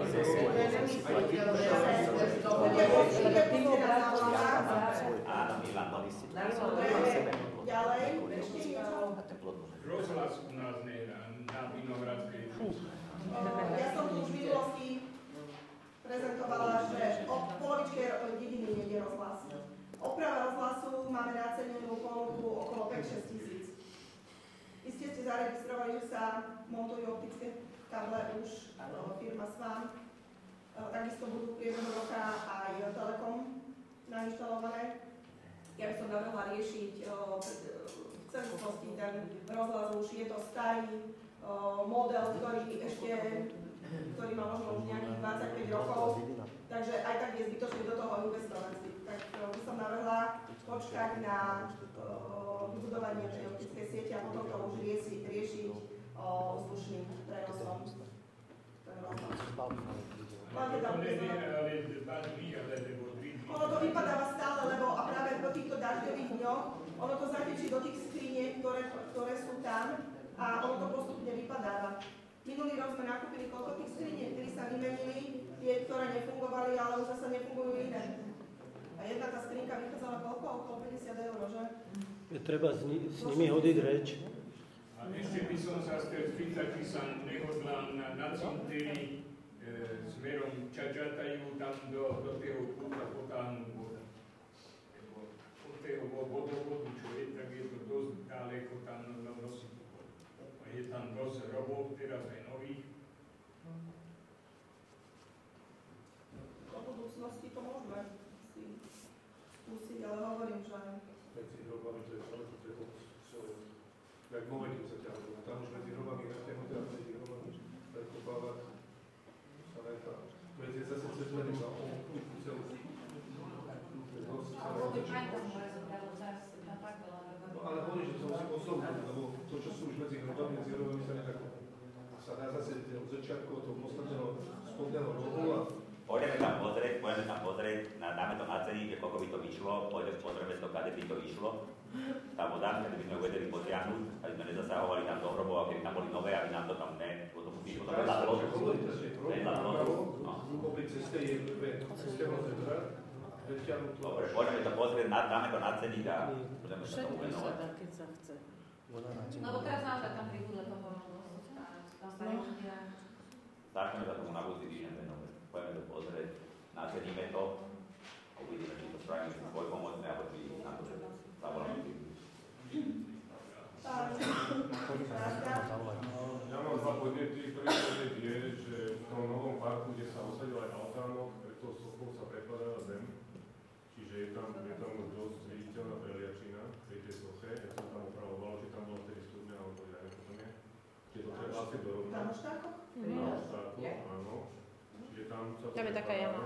Áno, Milan, mali si. Ďalej, ešte niečo? Rozhlas u nás nie na Vinohradskej. Ja som tu už v minulosti prezentovala, že od polovičke dediny nie je rozhlas. Oprava rozhlasu máme nacenenú ponuku okolo päť až šesť tisíc. Iste ste zaregistrovali, že sa montujú optické kable už firma Svan. Takisto budú v priebehu roka aj Telekom nainštalované. Ja by som navrhla riešiť v celistvosti ten rozhlas, už je to starý model, ktorý ešte ktorý má možno už nejakých dvadsaťpäť rokov, takže aj tak je zbytočné do toho investovať. Tak by som navrhla počkať na vybudovanie tej optickej siete a potom to už riešiť, riešiť vzdušným prenosom. Ono to vypadáva stále, lebo a práve po týchto dažďových dňoch, ono to zatečí do tých skriniek, ktoré, ktoré sú tam a ono to postupne vypadáva. Minulý rok sme nakúpili koľko tých skriniek, ktorí sa vymenili, tie, ktoré nefungovali, ale už zase nefungujú iné. A jedna tá skrinka vychádzala koľko? Okolo päťdesiat eur, že? Je treba s, ni- s nimi hodiť reč. A ešte by som sa chcel spýtať, či sa nehodlám na, na cintéri e, smerom Čačatajú tam do, do toho kúta potáhnuť voda. Od toho vodovodu, čo je, tak je to dosť ďaleko tam nosí. Je tam dosť robov, teraz aj nových. Do budúcnosti to môžeme si skúsiť, ale hovorím, že... Medzi hrobami to je celé, to je jak Moveky sa ťahujú. Tam už medzi hrobami natiahnuté a medzi hrobami predkopávať sa nechá. To je zase cez medzi za ovu celú. A vôbec aj tam môže zobrať zase na tak veľa. No ale hovorí, že to musí poslovať, lebo to, čo sú už medzi hrobami, medzi hrobami sa nedá sa dá zase od začiatku od toho posledného spodného rohu a... Pôjdeme tam pozrieť, pôjdeme tam pozrieť, dáme to na ceny, že koľko by to vyšlo, pôjdeme pozrieme to, kade by to vyšlo. Tá voda, kedy by sme uvedeli potiahnuť, aby sme nezasahovali tam do hrobov, a keby tam boli nové, aby nám to tam ne, potom Víš, potom vedľa plotu. Vedľa plotu. Popri ceste je cesteho zebra. Dobre, poďme to pozrieť, dáme to na ceník a budeme sa to uvenovať. keď sa chce. Lebo teraz naozaj tam pribudle toho tam sa ľudia. Začneme sa tomu na budúci týždeň venovať. Poďme to pozrieť, naceníme to a uvidíme, či to spravíme si svoj pomocné, alebo či na to zavoláme. Ja mám dva podnety. Prvý podnet je, že v tom novom parku, kde sa osadil aj altánok, pred tou sochou sa prekladá zem. Čiže je tam, je tam už dosť viditeľná preliačina v tej, tej soche. Ja som tam opravoval, že tam bola vtedy studňa, alebo ja neviem, čo tam je. Čiže to treba asi dorovnať. Na Moštákoch? Na Moštákoch, áno. Čiže tam sa to Tam je taká jama.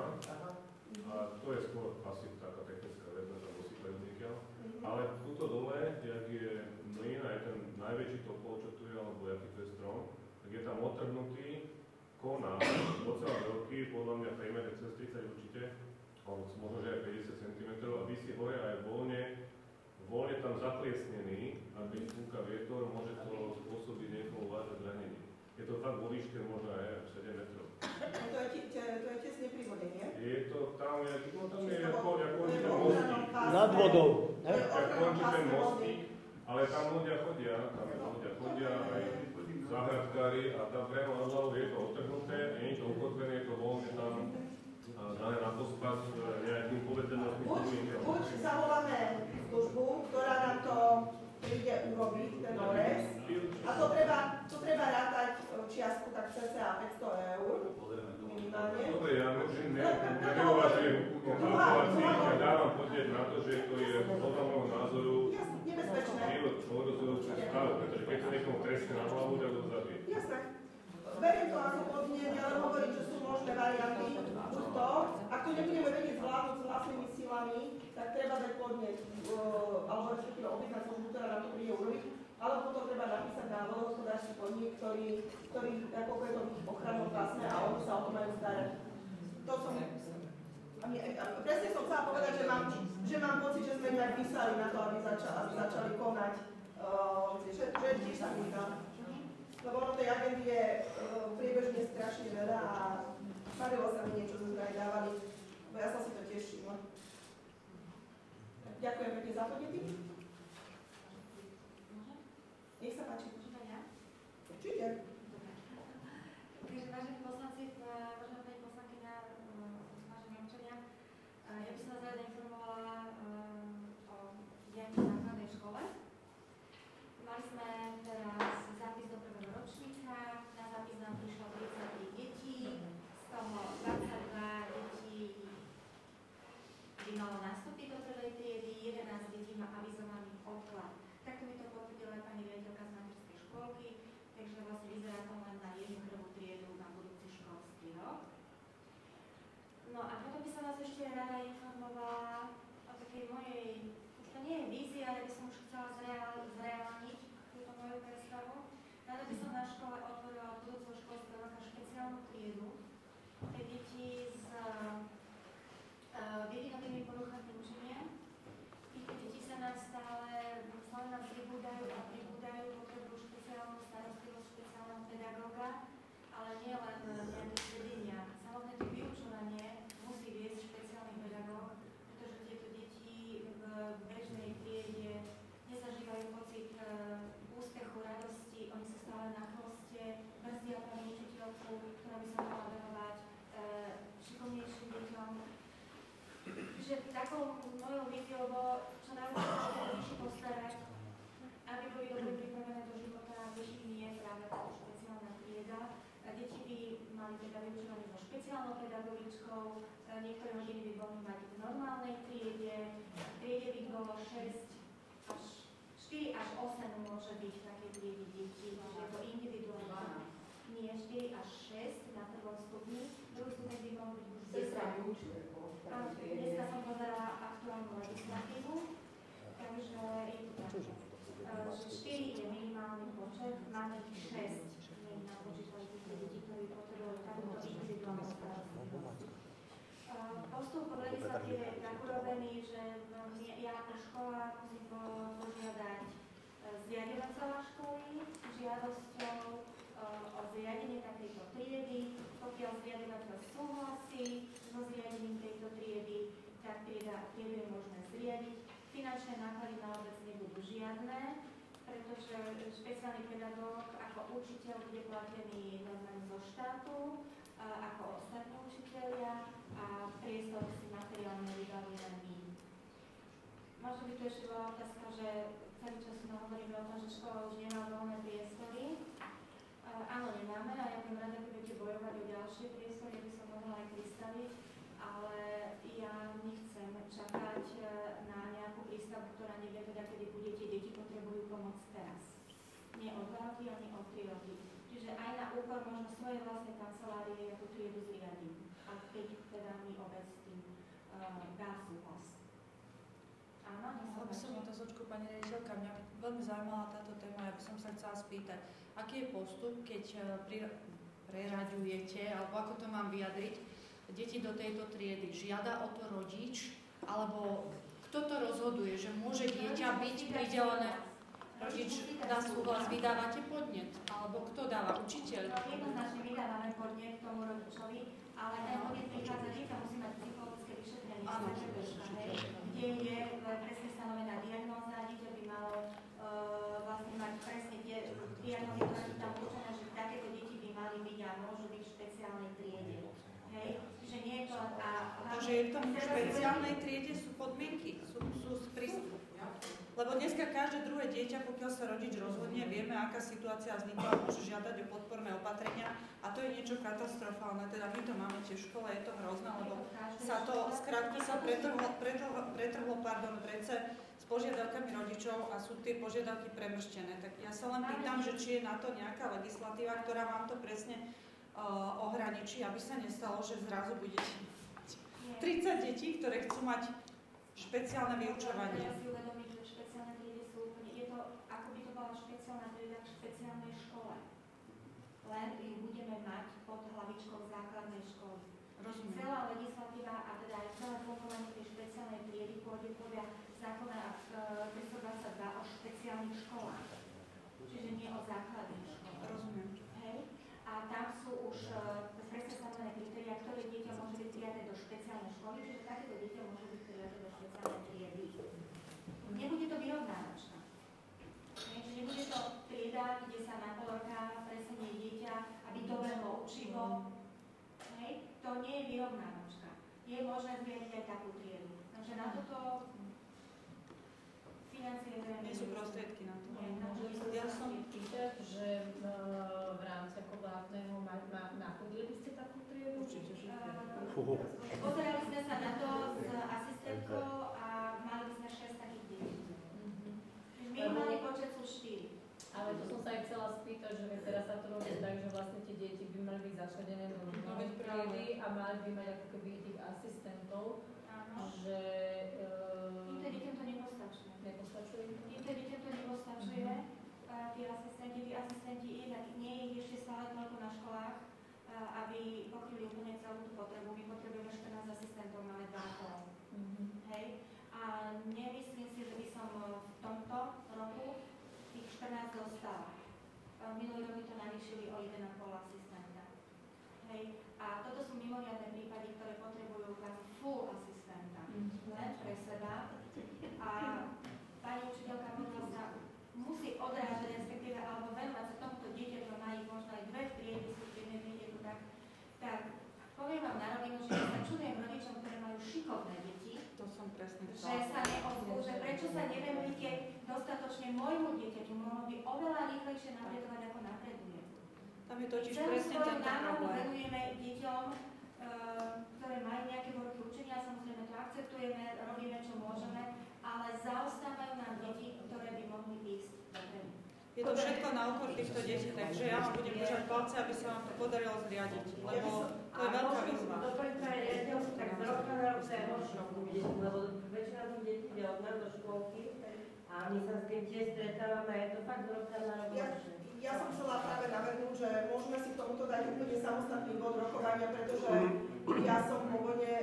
A to je skôr asi taká technická vec, že tam musí prevznikiaľ. Ale tuto dole, jak je mlyn, aj ten najväčší topol, čo tu je, alebo jaký to je strom, tak je tam otrhnutý konár, docela veľký, podľa mňa prejmene cez tridsať určite, alebo možno, že aj päťdesiat centimetrov, a vysí hore a je voľne, voľne tam zapliesnený, a keď fúka vietor, môže to spôsobiť niekomu vážne zranenie. Je to fakt vo výške možno aj sedem metrov. To je, te, to je tesne pri vode, nie? Je to tam, jak, no tam je ako, ako končí ten mostík. Nad vodou. Jak končí ten mostík, ale tam ľudia chodia, tam ľudia chodia aj záhradkári a tam priamo na hlavu je to otrhnuté, nie je to ukotvené, je to voľne tam dané na pospas nejakým poveternostným podmienkom. Buď zavoláme službu, ktorá nám to príde urobiť, ten orez, a to treba, to treba rátať čiastku tak cca päťsto eur. Dobre, ja neuvažujem o kalkulácii, ja dávam podnet na to, že to je podľa môjho názoru život ohrozujúcu stav, pretože keď sa niekomu trestne na hlavu, tak ho zabije. Jasné. Beriem to ako podnet, ale hovorím, že sú možné varianty. Buď to, ak to nebudeme vedieť zvládnuť s vlastnými silami, tak treba dať podnet, alebo respektíve objednať službu, ktorá nám to príde urobiť, alebo potom treba napísať na vodohospodársky podnik, ktorý, ktorý ako je to ochranou vlastne a oni sa o to majú starať. To som... A mne, a presne som chcela povedať, že mám, že mám pocit, že sme nejak vyslali na to, aby začali, aby začali konať, uh, že, že tiež sa mi dá. Lebo ono tej agendy je uh, priebežne strašne veľa a parilo sa mi niečo, že sme aj dávali, bo ja som si to tiež všimla. Ďakujem pekne za podnety. Nech sa páči. Určite. Takže vážení poslanci, vážená pani poslankyňa, vážení občania, ja by som vás rada informovala o dianí v základnej škole. Mali sme teraz zápis do prvého ročníka, na zápis nám prišlo tridsaťtri detí, z toho dvadsaťdva detí by malo nastúpiť do prvej triedy, jedenásť detí má avizovaný odklad. Takto mi to potvrdila aj pani riaditeľka z materskej škôlky, takže vlastne vyzerá to len na jednu prvú triedu na budúci školský rok. No a potom by som vás ešte rada informovala o takej mojej, už to nie je vízia, ale by som už chcela zreálniť túto moju predstavu. Rada by som na škole otvorila od budúceho školského roka špeciálnu triedu pre deti s uh, vývinovými poruchami učenia. Týchto detí sa nám stále, stále nám pribúdajú a pribúdajú, potrebujú špeciálnu starostlivosť, špeciálneho pedagóga, ale nie len nejaké sedenia. Samotné to vyučovanie musí viesť špeciálny pedagóg, pretože tieto deti v bežnej triede nezažívajú pocit uh, úspechu, radosti, oni sú stále na chvoste, brzdia pani učiteľku, ktorá by sa mohla venovať uh, šikovnejším deťom. Čiže takou mojou víziou bolo čo najlepšie sa o deti postarať, aby boli dobre pripravené do života, deti nie je práve táto špeciálna trieda. Deti by mali teda vyučované so špeciálnou pedagogičkou, niektoré hodiny by mohli mať v normálnej triede, v triede by bolo šesť až štyri až osem môže byť také triedy detí, čiže je to individuálne. Nie, štyri až šesť na prvom stupni, druhý stupeň by mohol byť desať. Dneska som pozerala aktuálnu legislatívu, takže je to tak, že štyri je minimálny počet, máme ich šesť. Napočítali týchto detí, ktorí potrebujú takúto individuálnu starostlivosť. Postup v legislatíve je tak urobený, že ja ako škola musím požiadať zriadovateľa školy žiadosťou o zriadenie takejto triedy. Pokiaľ zriadovateľ súhlasí so zriadením tejto triedy, tak trieda, triedu je možné zriadiť. Finančné náklady na obec nebudú žiadne, pretože špeciálny pedagóg ako učiteľ bude platený normálne zo štátu, ako ostatní učitelia a priestor si materiálne vybavíme len my. Možno by tu ešte bola otázka, že celý čas hovoríme o tom, že škola už nemá voľné priestory. Áno, nemáme a ja budem rada, keď budete bojovať o ďalšie priestory, aby som mohla aj pristaviť, ale ja nechcem čakať na nejakú prístavbu, ktorá nevie teda, kedy budete, deti potrebujú pomoc teraz. Nie o dva roky, ani o tri roky. Čiže aj na úkor možno svojej vlastnej kancelárie ja tú triedu zriadím. A keď teda mi obec s tým uh, dá súhlas. Áno, Mohla by som otázočku, pani riaditeľka, mňa by veľmi zaujímala táto téma, ja by som sa chcela spýtať, aký je postup, keď pri, preraďujete, alebo ako to mám vyjadriť, deti do tejto triedy? Žiada o to rodič, alebo kto to rozhoduje, že môže dieťa byť pridelené? Rodič dá súhlas, vydávate podnet, alebo kto dáva? Učiteľ? Jednoznačne vydávame podnet tomu rodičovi, ale ten podnet prichádza, dieťa musí mať psychologické vyšetrenie, kde je presne stanovená diagnóza, dieťa by malo uh, vlastne mať presne tie diagnózy, ktoré sú tam určené, že takéto deti by mali byť a môžu byť v špeciálnej triede. Hej? Čiže nie je to... A, Takže je v tom špeciálnej triede sú podmienky, sú, sú prístup. Lebo dneska každé druhé dieťa, pokiaľ sa rodič rozhodne, vieme, aká situácia vznikla, môže žiadať o podporné opatrenia a to je niečo katastrofálne. Teda my to máme tiež v škole, je to hrozné, lebo sa to skrátka sa pretrhlo, pretrhlo, pretrhlo pardon, prece s požiadavkami rodičov a sú tie požiadavky premrštené. Tak ja sa len pýtam, že či je na to nejaká legislatíva, ktorá vám to presne uh, ohraničí, aby sa nestalo, že zrazu budete tridsať detí, ktoré chcú mať špeciálne vyučovanie. Len ich budeme mať pod hlavičkou základnej školy. Rozumiem. Celá legislatíva a teda aj celé fungovanie tej špeciálnej triedy pôjde podľa zákona tristodvadsaťdva o špeciálnych školách. Čiže nie o základných školách. Rozumiem. Hej? A tam sú už uh, presne stanovené kritériá, ktoré dieťa môže byť prijaté do špeciálnej školy, čiže takéto dieťa môže byť prijaté do špeciálnej triedy. Nebude to vyrovnávačka. Čiže nebude to trieda, kde sa na pol roka presenie dieťa, aby dobehlo učivo. Hej? To nie je vyrovnávačka. Je možné zriadiť aj takú triedu. Takže na toto financie zrejme... Nie sú prostriedky na to. Nie, na to Ja som pýtať, že v rámci ako vládneho nachodili by ste takú triedu? Určite. Pozerali sme sa na to s asistentkou a mali by sme šesť takých detí. Minimálny počet sú štyri. Ale to som sa aj chcela spýtať, že teraz sa to robí tak, že vlastne tie deti by mali byť začlenené do novej triedy a mali by mať ako keby tých asistentov, že... Týmto deťom to nepostačuje. Nepostačuje? Týmto deťom to nepostačuje. Tí asistenti, tí asistenti, jednak nie je ich ešte stále toľko na školách, aby pokryli úplne celú tú potrebu. My potrebujeme štrnásť asistentov, máme dva a pol. Hej? A nemyslím si, že by som v tomto roku tých štrnásť dostala. Minulý rok by to navýšili o jeden a pol asistenta. Hej. A toto sú mimoriadne prípady, ktoré potrebujú kvázi full asistenta. Len pre seba. A pani učiteľka možno sa musí odrážať, respektíve alebo venovať sa tomuto dieťaťu, má ich možno aj dve v triede, sú v jednej triede, tak, tak poviem vám na rovinu, že sa čudujem rodičom, ktoré majú šikovné deti, to som presne že sa neozvú, že prečo sa nevenujete dostatočne môjmu dieťaťu, mohlo by oveľa rýchlejšie napredovať, ako napreduje. Tam je totiž Celú presne svoju tento námahu problém. venujeme deťom, ktoré majú nejaké veľké učenia, samozrejme to akceptujeme, robíme čo môžeme, ale zaostávajú nám deti, ktoré by mohli ísť dopredu. Je to všetko na úkor týchto detí, takže ja vám budem držať palce, aby sa vám to podarilo zriadiť, lebo to je veľká výzva. Doplniť aj riaditeľku, tak z roka na rok sa je horšie vidieť, lebo väčšina tých detí ide od nás do škôlky a my sa s tým tiež stretávame a je to fakt z roka na rok horšie. Ja som chcela práve navrhnúť, že môžeme si k tomuto dať úplne samostatný bod rokovania, pretože ja som pôvodne, my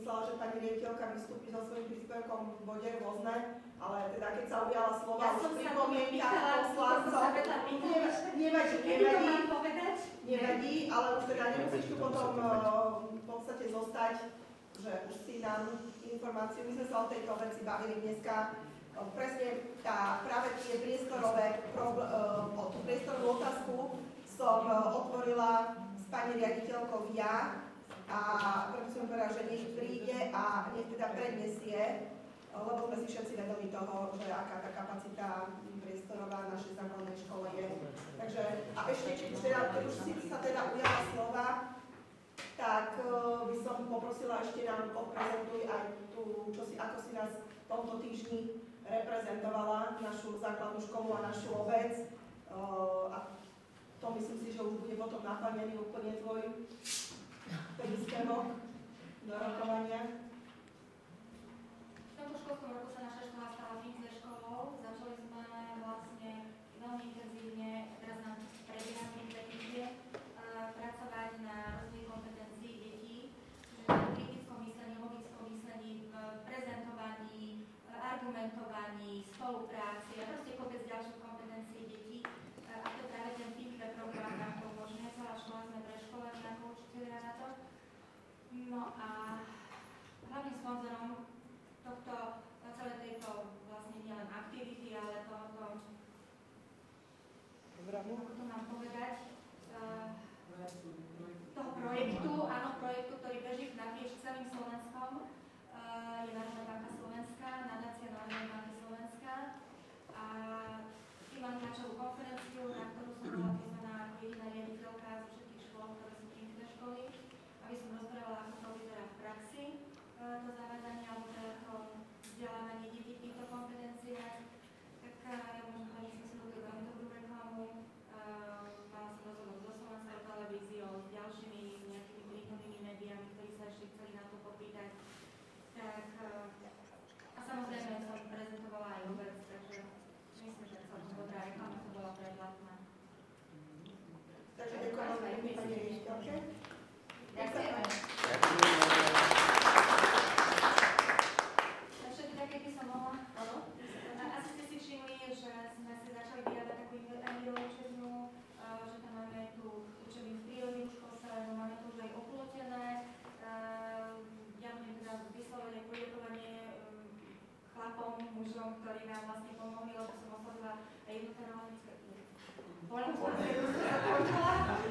myslela, že pani riaditeľka vystúpi so svojím príspevkom v bode rôzne, ale teda keď sa ujala slova Ja už som sa pripomienka poslancov, nevadí, nevadí, nevadí, ale už teda nemusíš tu potom v podstate zostať, že už si nám informáciu, my sme sa o tejto veci bavili dneska, presne tá, práve tie priestorové, o tú priestorovú otázku som otvorila s pani riaditeľkou ja, a preto som povedala, že nech príde a nech teda predniesie, lebo sme si všetci vedomi toho, že aká tá kapacita priestorová v našej základnej škole je. Takže, a ešte, keď už, teda, keď už si sa teda ujala slova, tak uh, by som poprosila ešte nám odprezentuj aj tú, čo si, ako si nás v tomto týždni reprezentovala, našu základnú školu a našu obec. Uh, a to myslím si, že už bude potom naplnený úplne tvoj príspevok do rokovania. V tomto školskom roku sa naša škola stala fintech školou. Začali sme vlastne veľmi intenzívne, teraz nám prebieha fintechie, pracovať na rozvoji kompetencií detí, čiže na kritickom myslení, logickom myslení, v prezentovaní, argumentovaní, spolupráci a proste kopec ďalších kompetencií detí. A to je práve ten fintech program nám to umožňuje. Celá škola sme preškolení ako učitelia na to. No a hlavným sponzorom tohto, celé tejto vlastne nielen aktivity, ale tohoto programu, ako to mám povedať, uh, toho projektu, áno, projektu, ktorý beží naprieč celým Slovenskom, uh, je Národná banka Slovenska, nadácia Národnej banky Slovenska a tým mám tlačovú konferenciu, na ktorú som bola pozvaná ako jediná riaditeľka zo všetkých škôl, ktoré sú fintech školy, aby som rozprávala, ako to vyzerá v praxi, uh, to zavádzanie alebo teda to vzdelávanie detí v týchto kompetenciách. Tak ja možno hlavne som si robil veľmi dobrú reklamu. Mala som rozhovor so Slovenskou televíziou, s ďalšími nejakými prítomnými médiami, ktorí sa ešte chceli na to popýtať. Tak, a samozrejme som prezentovala aj vôbec, takže myslím, že celkom dobrá reklama to bola predplatná. Takže ďakujem veľmi pani riaditeľke. Ďakujeme. Keď by som mohla, asi ste si všimli, že sme si začali vyjadať takú Emírovú učebňu, že tam máme tú učebňu v prírode už postavenú, máme to už aj oplotené. Ja budem teda vyslovať aj poďakovanie chlapom, mužom, ktorí nám vlastne pomohli, lebo som oslovila aj jednu fenomenické poľnohospodárske, ktorú som sa počula,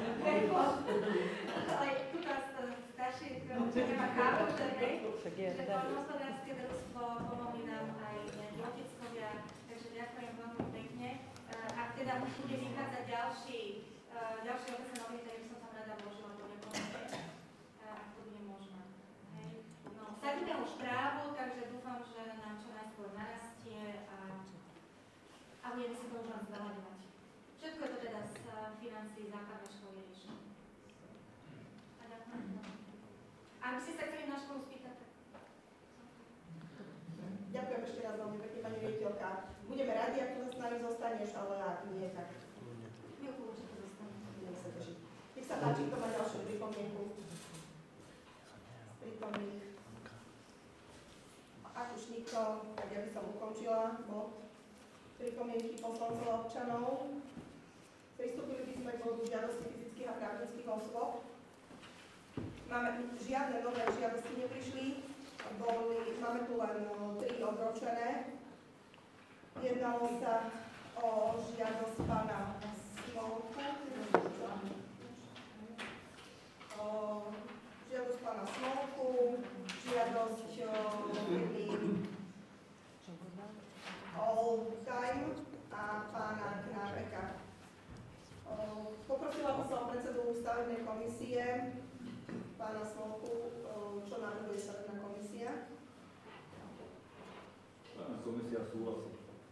ale tu nás staršie, čo nemá kávu, že poľnohospodárske družstvo pomohli nám aj nejakí oteckovia, takže ďakujem veľmi pekne. Ak teda bude vychádzať ďalší, ďalšie obecné noviny, tak by som tam rada vložila poďakovanie, ak to bude možné. No, sadíme už trávu, takže dúfam, že nám čo najskôr narastie a, a budeme si to už len zveľaďovať. Všetko je to teda z financií základnej školy riešené. A ďakujem. A by ste sa chceli na školu spýtať? Ďakujem ešte raz veľmi pekne, pani riaditeľka. Budeme radi, ak tu s nami zostaneš, ale ak nie, tak Milku určite zostaneme. budeme sa tešiť. Nech sa páči, kto má ďalšiu pripomienku. Pripomín. Ak už nikto, tak ja by som ukončila bod pripomienky poslancov a občanov. Pristúpili by sme k bodu žiadosti fyzických a právnických osôb. Máme žiadne nové žiadosti neprišli. Boli, máme tu len tri odročené. Jednalo sa o žiadosť pána Smolku, o žiadosť pána Smolku, žiadosť firmy All Time a pána Knábeka. Poprosila by som predsedu stavebnej komisie, pána Smolku, čo navrhuje stavebná komisia. Stavebná komisia súhlasí.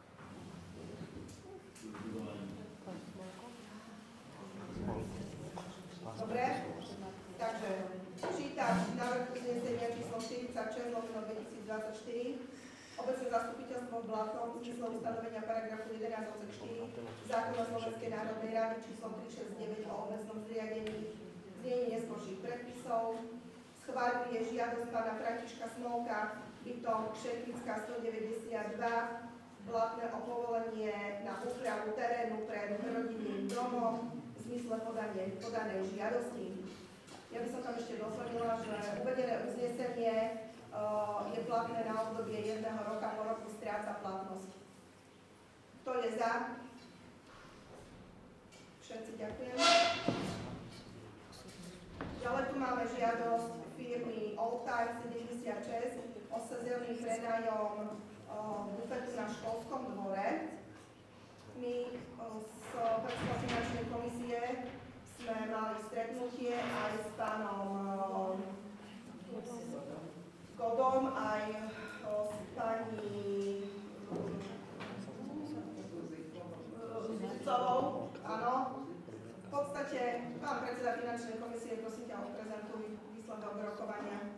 Dobre, takže čítam návrh uznesenia číslo štyridsaťšesť lomeno dvetisícdvadsaťštyri. Obecné zastupiteľstvo v Blatnom v zmysle ustanovenia paragrafu jedenásť odsek štyri zákona Slovenskej národnej rady číslo tristošesťdesiatdeväť o obecnom zriadení znení neskôrších predpisov schváľuje žiadosť pána Františka Smolka, bytom Šetvická stodeväťdesiatdva, platné o povolenie na úpravu terénu pre rodinným domom v zmysle podanie, podanej žiadosti. Ja by som tam ešte doplnila, že uvedené uznesenie uh, je platné na obdobie jedného roka, po roku stráca platnosť. Kto je za? Všetci ďakujem. Ďalej tu máme žiadosť firmy Old Time sedemdesiatšesť o sezónny prenájom bufetu na školskom dvore. My z predsedom finančnej komisie sme mali stretnutie aj s pánom Godom, aj s pani Zuzovou, áno. V podstate, pán predseda finančnej komisie, prosím ťa, odprezentuj výsledok rokovania.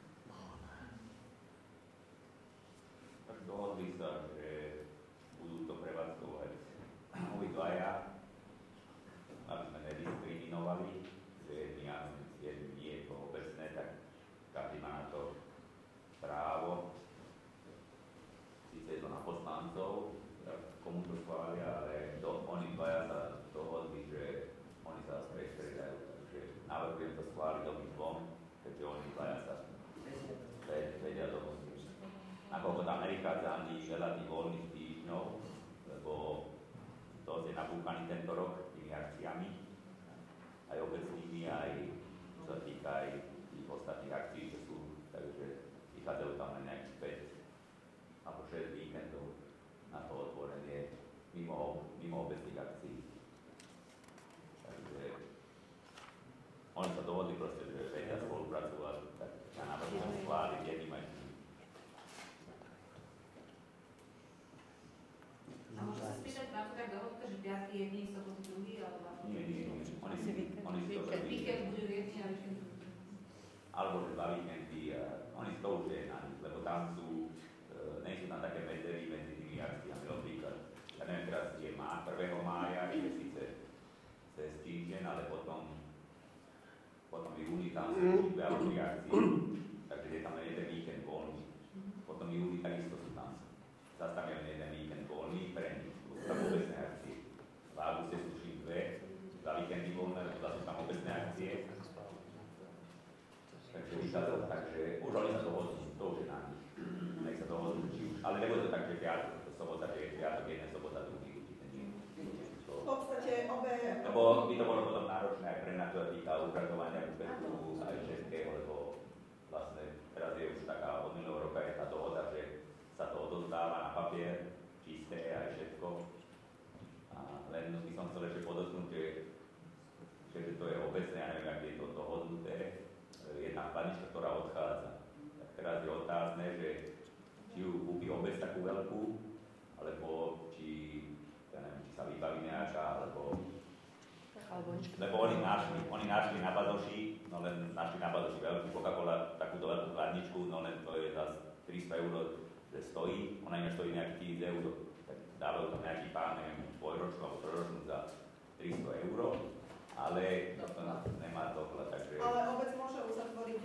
Tak dohodli sa, že budú to prevádzkovať obidvaja, aby sme nediskriminovali, že nie je to obecné, tak každý má na to právo. Sice je to na poslancov, komu to schvália, ale do, oni dvaja sa dohodli, že oni sa prestredajú, takže navrhujem to schváliť obidvom, keďže oni dvaja sa vedia dohodnúť. Nakoľko tam nevychádza ani veľa tých voľných týždňov, lebo dosť je nabúchaný tento rok tými akciami, aj obecnými, aj čo sa týka aj tých ostatných akcií, čo sú, takže vychádzajú tam len nejakých päť alebo šesť víkendov na to otvorenie mimo, mimo obecných akcií. Takže oni sa dohodli proste, že vedia spolupracovať, tak ja navrhujem schváliť jedným aj tým. A môžem sa spýtať, máte tak dohodka, že piatý jedný, sobotu druhý, alebo... Nie, nie, nie. Oni si oni si to robili. Víkend budú jedni a víkend budú. Alebo že dva víkendy, oni si to už je na nich, lebo tam sú, nie sú tam také medzery medzi tými akciami, napríklad. Ja neviem, teraz je má, prvého mája, je síce cez týždeň, ale potom potom v júni tam sú dve alebo tri akcie, takže je tam len jeden víkend voľný. Potom v júni takisto sú tam, zase tam je len jeden víkend voľný pre nich, sú tam obecné akcie. V auguste sú všim dve, dva víkendy voľné, zase sú tam obecné akcie. Takže vychádza, takže už oni sa dohodnú, to už je na nich. Nech sa dohodnú, či už, ale nebude to tak, že piatok, sobota, že je piatok, jeden, sobota, druhý, určite nie. V podstate obe... Lebo by to bolo potom náročné aj pre nás, čo sa týka ukradovania bufetu aj všetkého, lebo vlastne teraz je už taká od minulého roka je tá dohoda, že sa to odozdáva na papier, čisté aj všetko. A len by som chcel ešte podotknúť, že, že to je obecné, ja neviem, ak je to dohodnuté, je tam planička, ktorá odchádza. Tak teraz je otázne, že či ju kúpi obec takú veľkú, alebo či, ja neviem, či sa vybaví nejaká, alebo... Lebo oni našli, oni našli na Bazoši, no len našli na Bazoši veľkú Coca-Cola, takúto veľkú chladničku, no len to je zase tristo eur, že stojí, ona iné stojí nejakých tisíc eur, tak dávajú tam nejaký pán, neviem, dvojročnú alebo trojročnú za tristo eur, ale to nemá doklad, takže... Ale obec môže uzatvoriť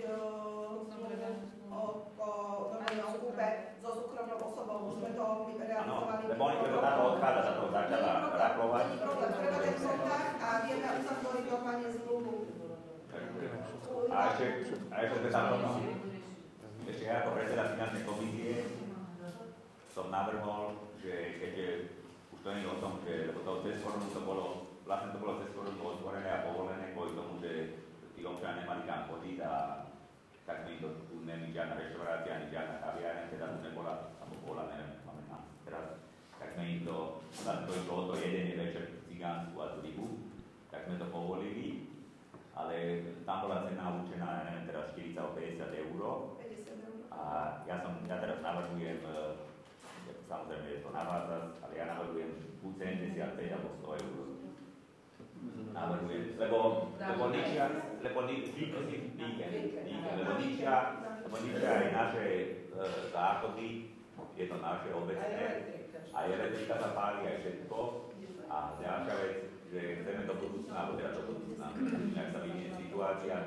o normálne o kúpe so súkromnou osobou, už sme to realizovali. Lebo oni preto táto odchádza, za to začala rakovať. Není problém, treba ten kontakt a vieme uzatvoriť normálne zmluvu. A ešte, a ešte sme tam potom, ešte ja ako predseda finančnej komisie som navrhol, že keďže už to nie je o tom, že lebo to cez korunu to bolo, vlastne to bolo cez korunu otvorené a povolené kvôli tomu, že tí občania nemali kam chodiť a tak my to tu nemali žiadna reštaurácia, ani žiadna kaviareň, teda tu nebola, alebo bola, neviem, máme tam teraz, tak sme im to, tam to išlo o to jeden večer cigánsku a zvyku, tak sme to povolili, ale tam bola cena určená, neviem, teraz štyridsať až päťdesiat eur. A ja som, ja teraz navrhujem, samozrejme je to na vás, ale ja navrhujem buď sedemdesiatpäť alebo sto eur. Navrhujem, lebo, lebo ničia, lebo ničia, lebo ničia, lebo ničia aj naše e, záchody, je to naše obecné, a elektrika sa páli aj všetko. A ďalšia vec, že chceme do budúcna, alebo teda do budúcna, nejak sa vyvinie situácia,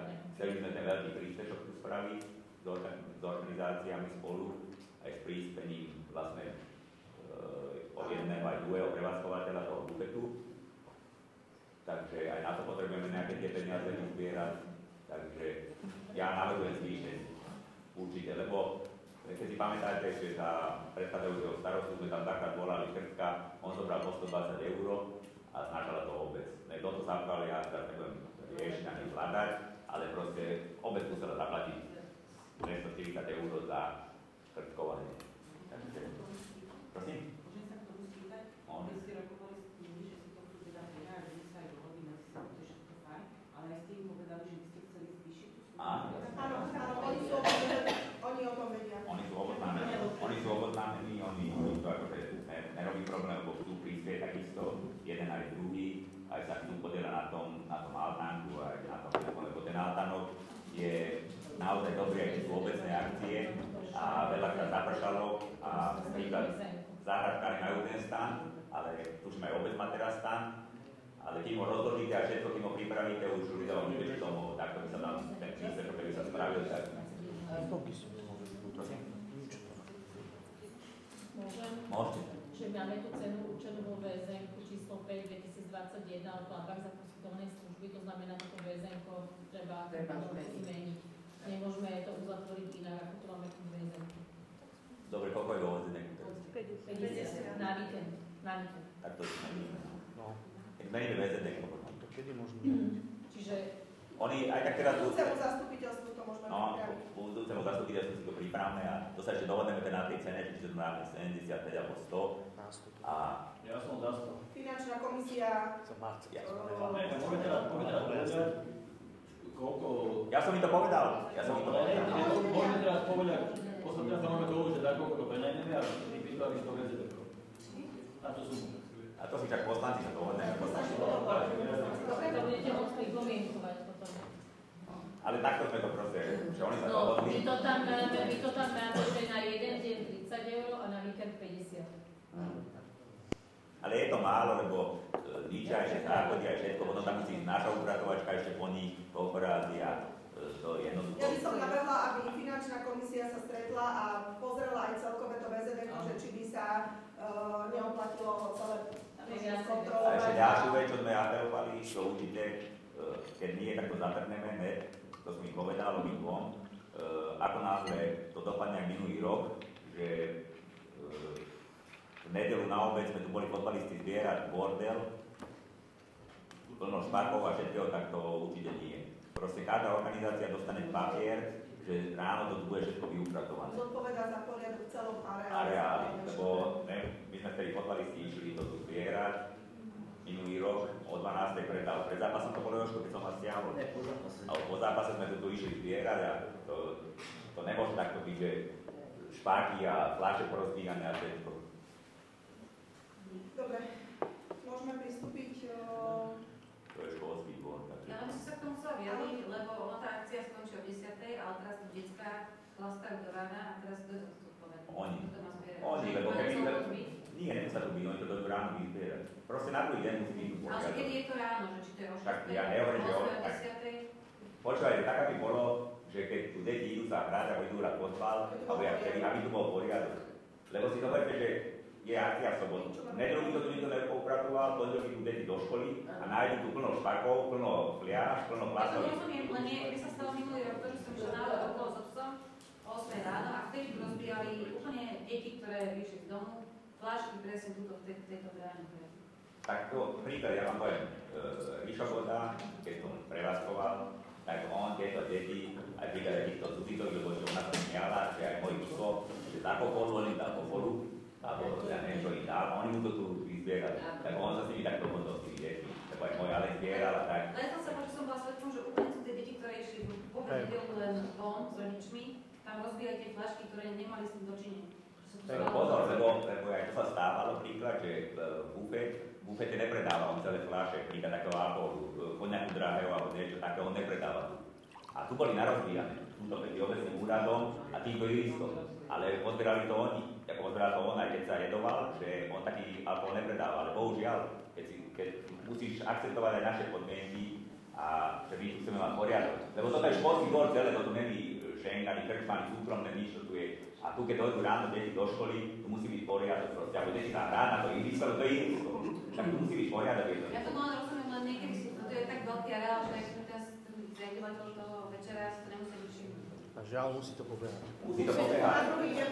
chceli sme ten veľký príspešok tu spraviť s, organ- s organizáciami spolu, aj s príspením vlastne e, od jedného aj druhého prevádzkovateľa toho bufetu. Takže aj na to potrebujeme nejaké tie peniaze vyzbierať. Takže ja navrhujem zvýšenie určite, lebo keď si pamätáte, že za predchádzajúceho starostu sme tam takrát volali Krtka, on zobral po stodvadsať eur a znášala to obec. Toto sa vkali, ja teraz nebudem riešiť ani zvládať, ale proste obec musela zaplatiť dvestoštyridsať eur za krtkovanie. Takže, prosím? Môžem sa k tomu spýtať? Keď ste rokovali s tými, že si to chcú teda prijať, že by sa aj dohodli na systému, to je všetko fajn, ale aj s tým povedali, že by ste chceli zvýšiť tú sumu. Áno, áno, oni sú oboznámení, oni o tom vedia. Oni sú oboznámení, oni sú oboznámení, oni to akože nerobí problém, lebo chcú prispieť takisto, jeden aj druhý, aj sa chcú podieľať na tom, na tom altánku, aj na tom, lebo ten altánok je naozaj dobrý, aj keď sú obecné akcie a veľakrát zapršalo a napríklad záhradkári majú ten stan, ale tuším aj obec má teraz stan, ale kým ho rozložíte a všetko, kým ho pripravíte, už ľudia vám nebeží domov, tak to by sa tam ten príspevok, keby sa spravil, tak... Môžem? Môžete. Že máme tú cenu určenú vo vé es en číslo päť dvetisícdvadsaťjeden, ale platbách za poskytované služby, to znamená, že to vé es en treba zmeniť. Nemôžeme to uzatvoriť inak, ako to máme v vé es en. Dobre, koľko je vo vé es en? päťdesiat na víkend. Na víkend. Tak to zmeníme. No. Keď zmeníme vé es en, to kedy môžeme? Čiže oni aj tak teraz... Budúcemu zastupiteľstvu to môžeme no, pripraviť. budúcemu zastupiteľstvu si to pripravme a to sa ešte dohodneme na tej cene, či to dáme sedemdesiatpäť alebo sto. A... Ja som za sto. Finančná komisia... Som Marci. Ja som povedal. Môžeme teraz povedať, koľko... Ja som im to povedal. Ja som im to povedal. Môžeme teraz povedať, v podstate teraz máme toho, že za koľko to prenajmeme a ty vypravíš to vé es en. A to sú... A to si tak poslanci sa dohodneme. to budete môcť pripomienkovať potom. Ale takto sme to proste, že oni sa No, dohodli. my to tam máme, my to tam máme, že na jeden deň tridsať eur a na víkend päťdesiat. Ale je to málo, lebo e, ničia ešte záchody a všetko, potom tam musí naša upratovačka ešte po nich, kooperácia, e, to je jednoducho. Ja by som navrhla, aby finančná komisia sa stretla a pozrela aj celkové to vé es en, že či by sa uh, neoplatilo celé kontrolovať. A ešte ďalšiu vec, čo sme apelovali, to určite, e, keď nie, tak to zatrhneme, ne? To som im povedal, my dvom, e, ako náhle to dopadne aj minulý rok, že e, v nedelu na obed sme tu boli fotbalisti zbierať bordel, plno šparkov a všetkého, tak to určite nie. Proste každá organizácia dostane papier, že ráno to tu bude všetko vyupratované. Zodpovedá za poriadok v celom areáli. Areáli, lebo ne, my sme vtedy fotbalisti išli to tu zbierať, minulý rok o dvanástej pred, pred zápasom to bolo Jožko, keď som vás stiahol. A po zápase sme to tu išli zbierať a to, to nemôže takto byť, že špáky a fľaše porozbíhané a všetko. Dobre, môžeme pristúpiť... O... To je školský dvor. Ja by som sa k tomu chcela vyjadriť, lebo ona tá akcia skončí o desiatej, ale teraz tu detská chlastajú do rána a teraz to je zodpovedné. Oni. To má zbierať. Oni, lebo Majú keby... sa to zbiť? Nie, nemusí sa to byť, oni to dojdú ráno vyzbierať. Proste na druhý deň musí byť tu Ale poriadok. kedy je to ráno, že či to je o Tak šiestej, ja nehovorím, že o... o tak- desiatej? Počúvajte, tak aby bolo, že keď tu deti idú sa hrať alebo idú hrať fotbal, aby, aby, aby tu bol poriadok. Lebo si zoberte, že je akcia v sobotu. V nedeľu by to tu nikto nepoupratoval, pondelok idú deti do školy a nájdu tu plno špakov, plno fliaž, plno Ja to plastových. rozumiem, len nie, mi sa stalo minulý rok to, že som išla náhle okolo s otcom o osmej ráno a vtedy tu rozbíjali úplne deti, ktoré vyšli z domu, flášky presne túto v tej, tejto bráne. Tak to príklad, ja vám poviem, e, Ríšo Voda, keď som prevádzkoval, tak on tieto deti, aj príklad týchto subitov, lebo že ona sa smiala, že aj môj úsko, že za alkoholu, oni dal alkoholu, alebo ja neviem, čo im dal, oni mu to tu vyzbierali. Tak on sa s nimi takto bol dosť deti, lebo aj môj ale zbieral a tak. Len som sa že som bola svetkom, že úplne sú tie deti, ktoré išli vôbec nedelu len von s rodičmi, tam rozbíjali tie flašky, ktoré nemali s tým dočinenia. Tak pozor, lebo, lebo aj to sa stávalo príklad, že bufet, bufete nepredáva on celé fľaše, príklad takého alkoholu, koniaku drahého alebo niečo také, on nepredáva tu. A tu boli narozbíjane, túto medzi obecným úradom a týmto iristom. Ale pozberali to oni, ako pozberal to on, aj keď sa jedoval, že on taký alkohol nepredával. Ale bohužiaľ, keď, si, keď musíš akceptovať aj naše podmienky, A že my tu chceme mať poriadok. Lebo toto je školský dvor celé, toto není šenganý, krčmaný, súkromné, nič, čo tu je. A tu, keď dojdú ráno deti do školy, tu musí byť poriadok proste. Ako deti tam rád na to ihrisko, to je ihrisko. Tak tu musí byť poriadok. Ja to len rozumiem, len niekedy si to je tak veľký areál, že ak sme teraz zriadovateľ toho večera, si to nemusí vyšiť. A žiaľ, musí to pobehať. Musí to pobehať.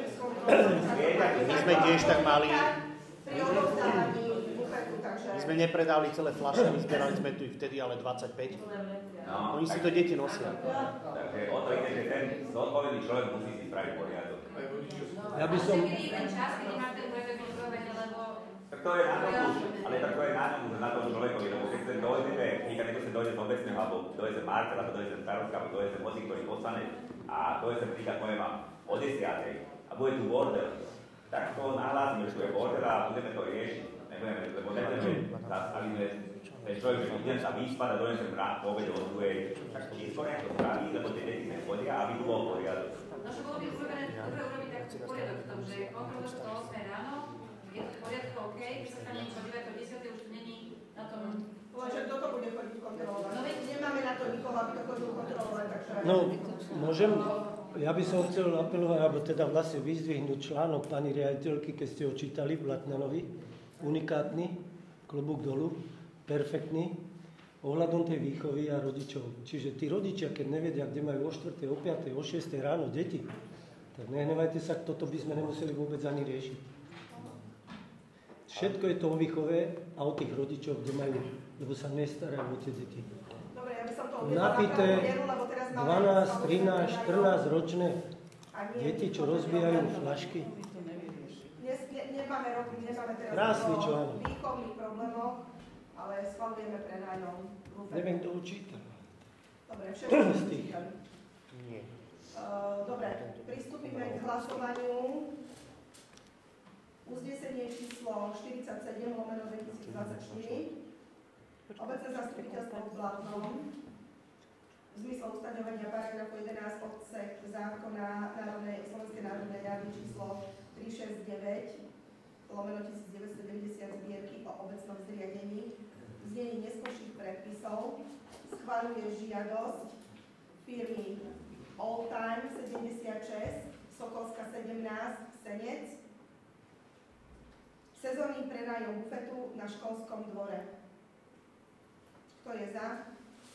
My sme tiež tak mali... Pri odovzdávaní bufetu, takže... My sme nepredali celé fľaše, my zbierali sme tu i vtedy ale dvadsaťpäť. No, Oni si to deti nosia. Takže o to ide, že ten zodpovedný človek musí si spraviť poriadok. Ja by som... Kedy je ten čas, kedy má ten poriadok kontrolovať, lebo... Tak to je na ňom, ale tak to je na ňom, na tom človekovi, lebo keď sa dojdeme, keď niekto sa dojde z obecného, alebo dojde z Marka, alebo dojde z Starostka, alebo dojde z hoci, ktorý poslanec, a dojde sa príklad, poviem vám, o desiatej, a bude tu bordel, tak to nahlásime, že tu je bordel a budeme to riešiť. Nebudeme, lebo nebudeme zastavíme ten človek, že idem sa vyspať a dojdem sem rád po obede od druhej, tak skôr nejak to spraví, lebo tie deti sem chodia, aby tu bol poriadok. No, že bolo by dobre urobiť takú poriadok v tom, že kontrolu sa to osem ráno, je to v poriadku OK, keď sa tam niečo deväť o desať už tu není na tom... Lenže kto to bude chodiť kontrolovať? No veď nemáme na to nikoho, aby to chodil kontrolovať, takže... No, môžem, ja by som chcel apelovať, alebo teda vlastne vyzdvihnúť článok pani riaditeľky, keď ste ho čítali v Blatňanovi, unikátny, klobúk dolu, perfektný, ohľadom tej výchovy a rodičov. Čiže tí rodičia, keď nevedia, kde majú o štvrtej, o piatej, o šiestej ráno deti, tak nehnevajte sa, toto by sme nemuseli vôbec ani riešiť. Všetko je to o výchove a o tých rodičov, kde majú, lebo sa nestarajú o tie deti. Dobre, ja by som to uviedla napité na mieru, lebo teraz máme... dvanásť, trinásť, štrnásť ročné deti, čo rozbijajú flašky. Dnes ne, nemáme, nemáme teraz Krásny o článok. výchovných problémoch, ale schvalujeme prenájom. Neviem, kto učíta. Dobre, všetko učítali. Nie. Uh, dobre, pristúpime k hlasovaniu. Uznesenie číslo štyridsaťsedem lomeno dvetisícdvadsaťštyri. Obecné zastupiteľstvo v Blatnom v zmysle ustanovenia paragrafu jedenásť odsek zákona Národnej, Slovenskej národnej rady číslo tristošesťdesiatdeväť lomeno devätnásťstodeväťdesiat zbierky o obecnom zriadení v znení neskorších predpisov schvaľuje žiadosť firmy All Time sedemdesiatšesť Sokolska sedemnásť Senec sezónny prenájom bufetu na školskom dvore. Kto je za?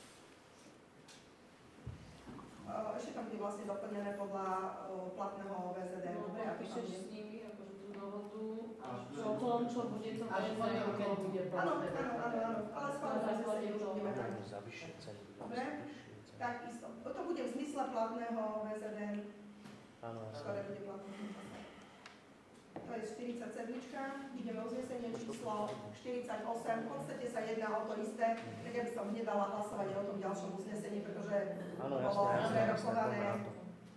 Ešte tam bude vlastne doplnené podľa platného vé zet é. Dobre, a píšeš s nimi akože tú dohodu a potom, čo bude to vé zet é, keď bude Áno, áno, áno, áno, ale skôr zase už budeme tak. Dobre, tak isto. To bude v zmysle platného vé zet é, ktoré bude platné. To je štyridsaťsedem. Ideme uznesenie číslo štyridsaťosem. V podstate sa jedná o to isté, tak ja by som hneď dala hlasovať o tom ďalšom uznesení, pretože ano, bolo jasné, prerokované jasné,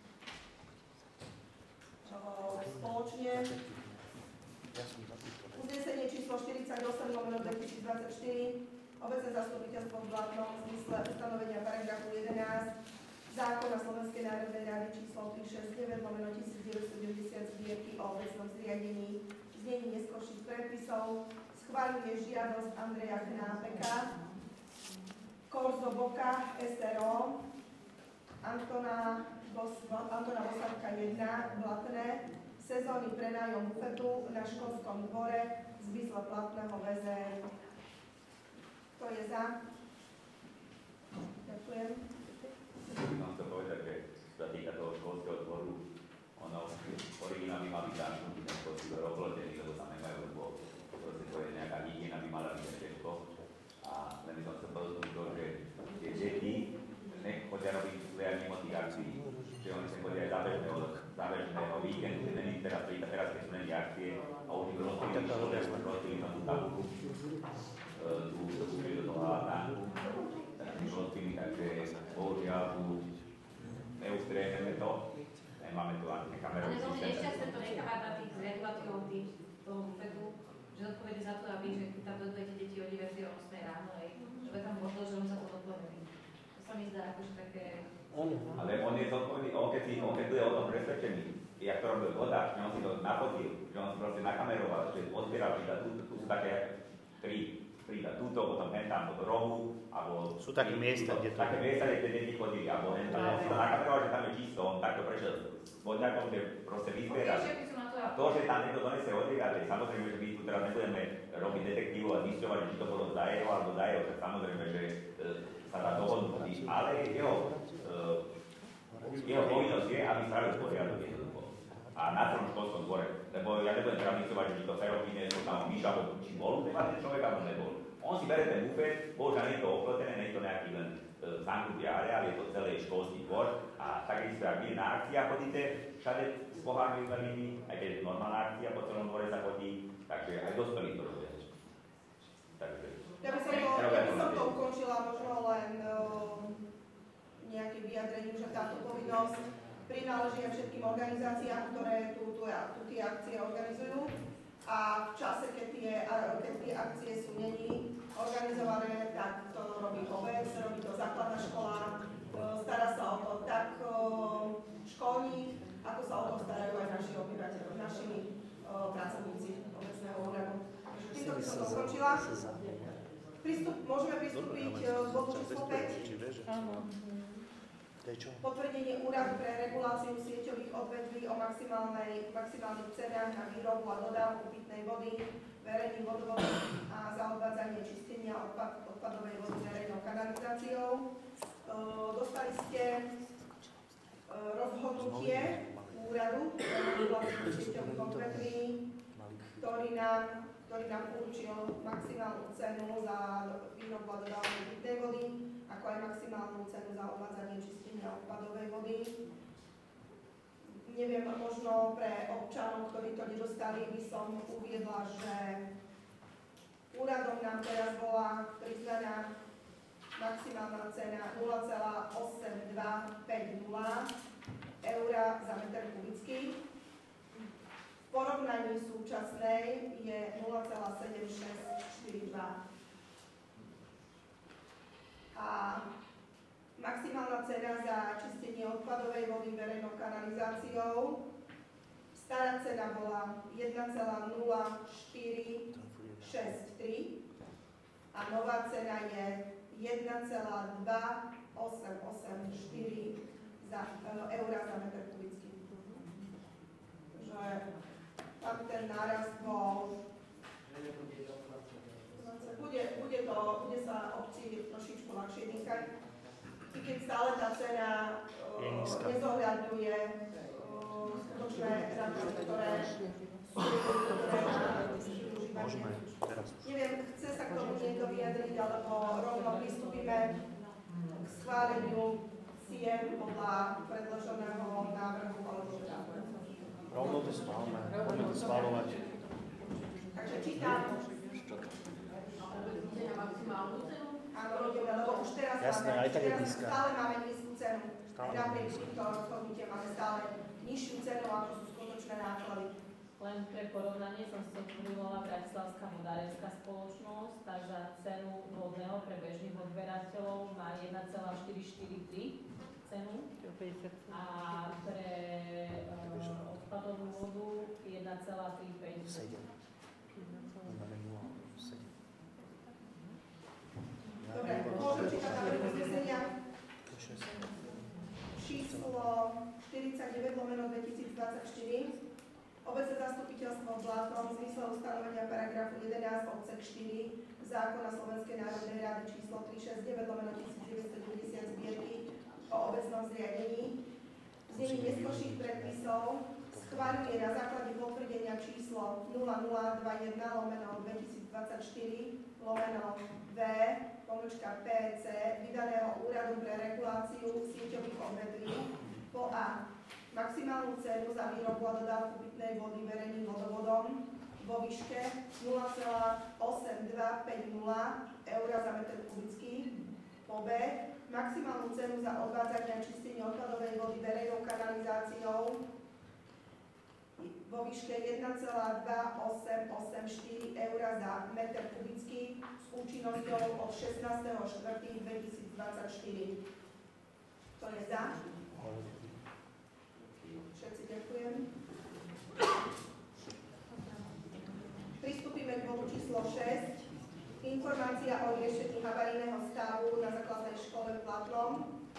spoločne. Uznesenie číslo štyridsaťosem lomeno dvetisícdvadsaťštyri. Obecné zastupiteľstvo v Blatnom v zmysle ustanovenia paragrafu jedenásť zákona Slovenskej národnej rady číslo tristošesťdesiatdeväť lomeno devätnásťstodeväťdesiat zbierky o obecnom zriadení v znení neskorších predpisov schvaľuje žiadosť Andreja Knápeka, Korzo Boka, es er o, Antona, Bos, Antona Bosavka jedna, Blatné, sezónny prenájom bufetu na školskom dvore v zmysle platného vé zet é. Kto je za? Ďakujem. Mám chcel povedať, že sa týka toho školského dvoru, ono originálne má byť zamknutý ten školský dvor obložený, lebo tam nemajú, lebo proste to je nejaká hygiena, by mala byť všetko. A len by som chcel povedať to, že tie deti nech chodia robiť aj mimo tých akcií. Čiže oni sa chodia aj zábežného, zábežného víkendu, že není teraz, teraz keď sú není akcie a už ich rozpili škole, rozpili na tú tabku, tú rozpili do toho hádánku. Rozpili, takže bohužiaľ tu neustrieme to, nemáme tu ani kamerov. Ale veľmi nešťastné to necháva na tých zriadovateľov toho bufetu, že zodpovedí za to, aby že keď tam dodujete deti o deviatej o ôsmej ráno, že by tam možno, že on za to zodpovedí. To sa mi zdá akože také... Ale on je zodpovedný, on keď, si, on keď bude o tom presvedčený, jak to robil vodáč, že on si to nafotil, že on si proste nakameroval, že odbieral, že tu, tu sú také tri príklad túto, potom hen tam do rohu, alebo... Sú také miesta, kde to... Také miesta, kde deti chodili, alebo hen tam, on si to nakameroval, že tam je čisto, on takto prešiel s vodňakom, kde proste vyzbiera. A to, že tam niekto donese odlievať, samozrejme, že my tu teraz nebudeme robiť detektívov a zisťovať, či to bolo za jeho alebo za jeho, tak samozrejme, že e, sa dá dohodnúť, ale jeho, e, jeho povinnosť je, aby spravil poriadok jednoducho. A na tom školskom dvore, lebo ja nebudem teraz mysľovať, že či to ferovine, či tam myša, či bol ten človek, alebo nebol. On si bere ten bufet, bohužiaľ nie je to opletené, nie je to nejaký len e, zamknutý areál, je to celý školský dvor a takisto, ak vy na akcia chodíte, všade s pohármi umelými, aj keď je normálna akcia, po celom dvore sa chodí, takže aj dospelí to robia. Takže... Ja by som to, ja by som to ukončila možno len uh, nejakým vyjadrením, že táto povinnosť prináleží aj všetkým organizáciám, ktoré tu, tu, tu tie akcie organizujú. A v čase, keď tie, keď tie akcie sú není organizované, tak to robí obec, robí to základná škola, stará sa o to tak školník, ako sa o to starajú aj naši obyvateľi, naši pracovníci obecného úradu. Týmto by som to ukončila. Pristup, môžeme pristúpiť k bodu číslo päť. Potvrdenie úradu pre reguláciu sieťových odvetví o maximálnej, maximálnych cenách na výrobu a dodávku pitnej vody, verejným vodovodom a za odvádzanie čistenia odpad, odpadovej vody verejnou kanalizáciou. E, dostali ste e, rozhodnutie úradu pre reguláciu sieťových odvetví, ktorý nám, ktorý nám určil maximálnu cenu za výrobu a dodávku pitnej vody, ako aj maximálnu cenu za odvádzanie čistenia odpadovej vody. Neviem, možno pre občanov, ktorí to nedostali, by som uviedla, že úradom nám teraz bola priznaná maximálna cena nula celá osem dva päť nula eur za meter kubický. V porovnaní súčasnej je nula celá sedem šesť štyri dva. A maximálna cena za čistenie odpadovej vody verejnou kanalizáciou. Stará cena bola jeden celá nula štyri šesť tri a nová cena je jeden celá dva osem osem štyri eur za meter kubický. Takže tam ten nárast bol... Bude, bude, to, bude sa obci trošičku ľahšie dýchať, i keď stále tá cena uh, nezohľadňuje uh, skutočné náklady, ktoré Môžeme teraz. Neviem, chce sa k tomu niekto vyjadriť, alebo rovno pristúpime k schváleniu cien podľa predloženého návrhu alebo teda. Rovno to schválme, poďme to schválovať. Takže čítam. Áno, ideme, lebo už teraz Jasné, máme, aj tak je teraz nízka. stále máme nízku cenu. Stále. Napriek týmto rozhodnutiam máme stále nižšiu cenu, ako sú skutočné náklady. Len pre porovnanie som si otvorila Bratislavská vodárenská spoločnosť, tak za cenu vodného pre bežných odberateľov má jeden celá štyri štyri tri cenu a pre uh, odpadovú vodu jeden celá tri päť sedem. Dobre, môžem čítať na uznesenia. Číslo štyridsaťdeväť lomeno dvetisícdvadsaťštyri. Obecné zastupiteľstvo v Blatnom v zmysle ustanovenia paragrafu jedenásť odsek štyri zákona Slovenskej národnej rady číslo tristošesťdesiatdeväť lomeno devätnásťstodeväťdesiat zbierky o obecnom zriadení v znení neskôrších predpisov schvaľuje na základe potvrdenia číslo nula nula dva jeden lomeno dvetisícdvadsaťštyri lomeno V pomlčka P C vydaného úradu pre reguláciu sieťových odvetví po A. Maximálnu cenu za výrobu a dodávku pitnej vody verejným vodovodom vo výške nula celá osem dva päť nula eur za meter kubický. Po B. Maximálnu cenu za odvádzanie a čistenie odpadovej vody verejnou kanalizáciou vo výške jeden celá dva osem osem štyri eur za meter kubický s účinnosťou od šestnásteho štvrtého dvetisícdvadsaťštyri. To je za. Všetci ďakujem. Pristúpime k bodu číslo šesť. Informácia o riešení havarijného stavu na základnej škole v Blatnom.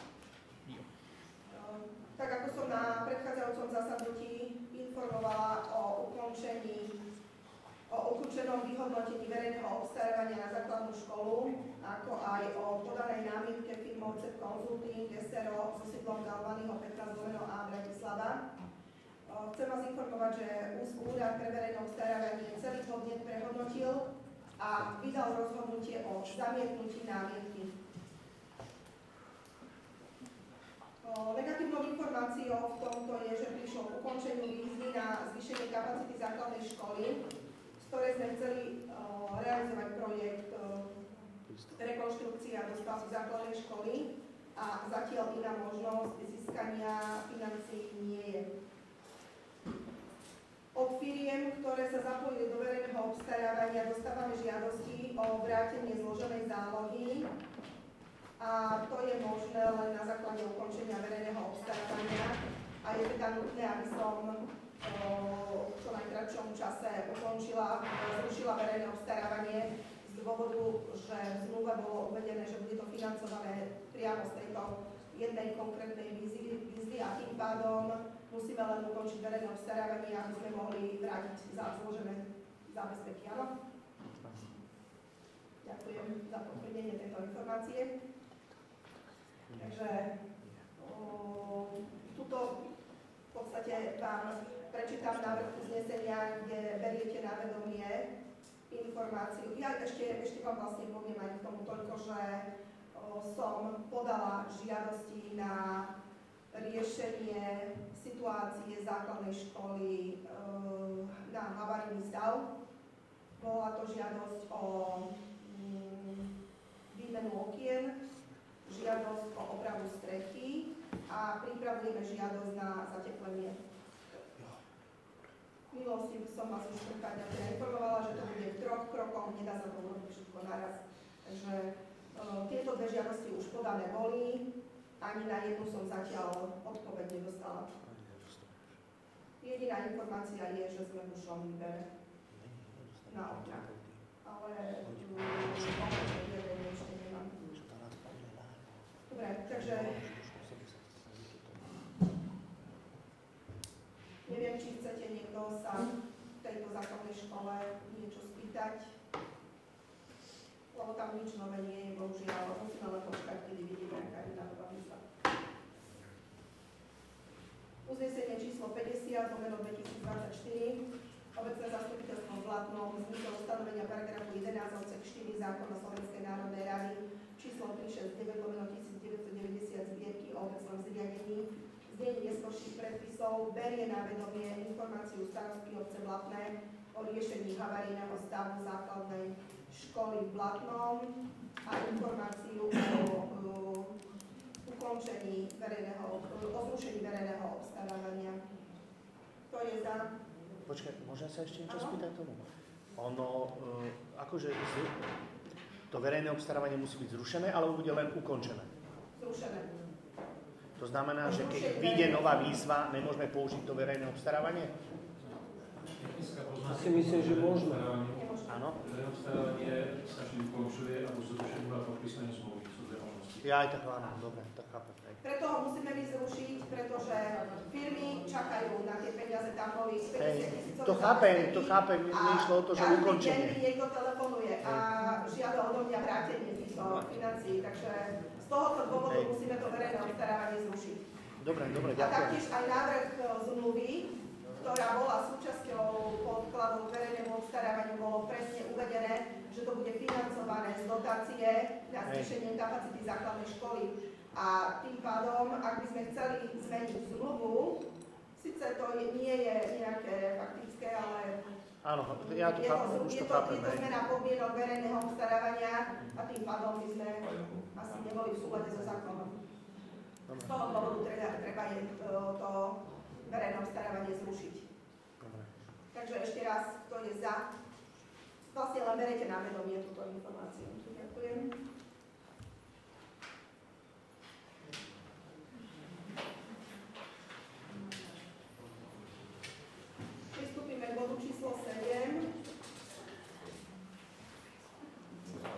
Tak ako som na predchádzajúcom zasadnutí informovala o ukončení, o ukončenom vyhodnotení verejného obstarávania na základnú školu, ako aj o podanej námietke firmou cé é pé Consulting es er o so sídlom Galvanyho pätnásť lomeno á Bratislava. Chcem vás informovať, že Úrad pre verejné obstarávanie celý podnet prehodnotil a vydal rozhodnutie o zamietnutí námietky. Negatívnou informáciou v tomto je, že prišlo k ukončeniu výzvy na zvýšenie kapacity základnej školy, z ktorej sme chceli uh, realizovať projekt uh, rekonštrukcia a dostavby základnej školy a zatiaľ iná možnosť získania financií nie je. Od firiem, ktoré sa zapojili do verejného obstarávania, dostávame žiadosti o vrátenie zloženej zálohy a to je možné len na základe ukončenia verejného obstarávania a je teda nutné, aby som v čo najkratšom čase ukončila, zrušila verejné obstarávanie z dôvodu, že v zmluve bolo uvedené, že bude to financované priamo z tejto jednej konkrétnej výzvy, výzvy a tým pádom musíme len ukončiť verejné obstarávanie, aby sme mohli vrátiť za zložené zábezpeky. Áno? Ďakujem za potvrdenie tejto informácie. Takže o, tuto v podstate vám prečítam návrh uznesenia, kde beriete na vedomie informáciu. Ja ešte, ešte vám vlastne poviem aj k tomu toľko, že o, som podala žiadosti na riešenie situácie základnej školy e, na havarijný stav. Bola to žiadosť o mm, výmenu okien, žiadosť o opravu strechy a pripravujeme žiadosť na zateplenie. V minulosti som vás už predchádzajúco informovala, že to bude v troch krokoch, nedá sa to urobiť všetko naraz. Takže e, tieto dve žiadosti už podané boli, ani na jednu som zatiaľ odpoveď nedostala. Jediná informácia je, že sme v ušom výbere na okna. Ale um, ešte nemám. Dobre, takže neviem, či chcete niekto sa v tejto základnej škole niečo spýtať, lebo tam nič nové nie je, bohužiaľ, musíme len počkať, kedy vidíme, aká je tá nová výzva. Uznesenie číslo päťdesiat lomeno dvetisícdvadsaťštyri, obecné zastupiteľstvo v Blatnom, zmysel ustanovenia paragrafu jedenásť odsek štyri zákona Slovenskej národnej rady číslo tristošesťdesiatdeväť lomeno devätnásťstodeväťdesiat zbierky o obecnom zriadení, znenie neskorších predpisov, berie na vedomie informáciu starostky obce Blatné o riešení havarijného stavu základnej školy v Blatnom a informáciu o, o ukončení verejného, o zrušení verejného obstarávania. To je za... Počkaj, môžem sa ešte niečo spýtať tomu? Ono, uh, akože to verejné obstarávanie musí byť zrušené, alebo bude len ukončené? Zrušené. To znamená, že keď vyjde nová výzva, nemôžeme použiť to verejné obstarávanie? Ja si myslím, že môžeme. Áno. Verejné obstarávanie sa vždy ukončuje a po zrušení iba podpísanie zmluvy. Sú dve možnosti. Ja aj tak áno, dobre, tak chápem. Preto ho musíme vyzrušiť, pretože firmy čakajú na tie peniaze, tam boli päťdesiat tisícové. To chápem, to chápem, mi išlo o to, že ukončenie. A každý deň niekto telefonuje a žiada odo mňa vrátenie týchto financií, takže z tohoto dôvodu musíme to verejné obstarávanie zrušiť. Dobre, dobre, ďakujem. A taktiež aj návrh zmluvy, ktorá bola súčasťou podkladov k verejnému obstarávaniu, bolo presne uvedené, že to bude financované z dotácie na zvýšenie kapacity základnej školy. A tým pádom, ak by sme chceli zmeniť zmluvu, síce to je, nie je nejaké faktické, ale áno, ja to chápem, už to chápem. Je to zmena podmienok verejného obstarávania a tým pádom by sme asi neboli v súlade so zákonom. Z toho dôvodu treba, treba je to, to verejné obstarávanie zrušiť. Dobre. Takže ešte raz, kto je za, vlastne len berete na vedomie túto informáciu. Ďakujem. Pristúpime k bodu číslo sedem.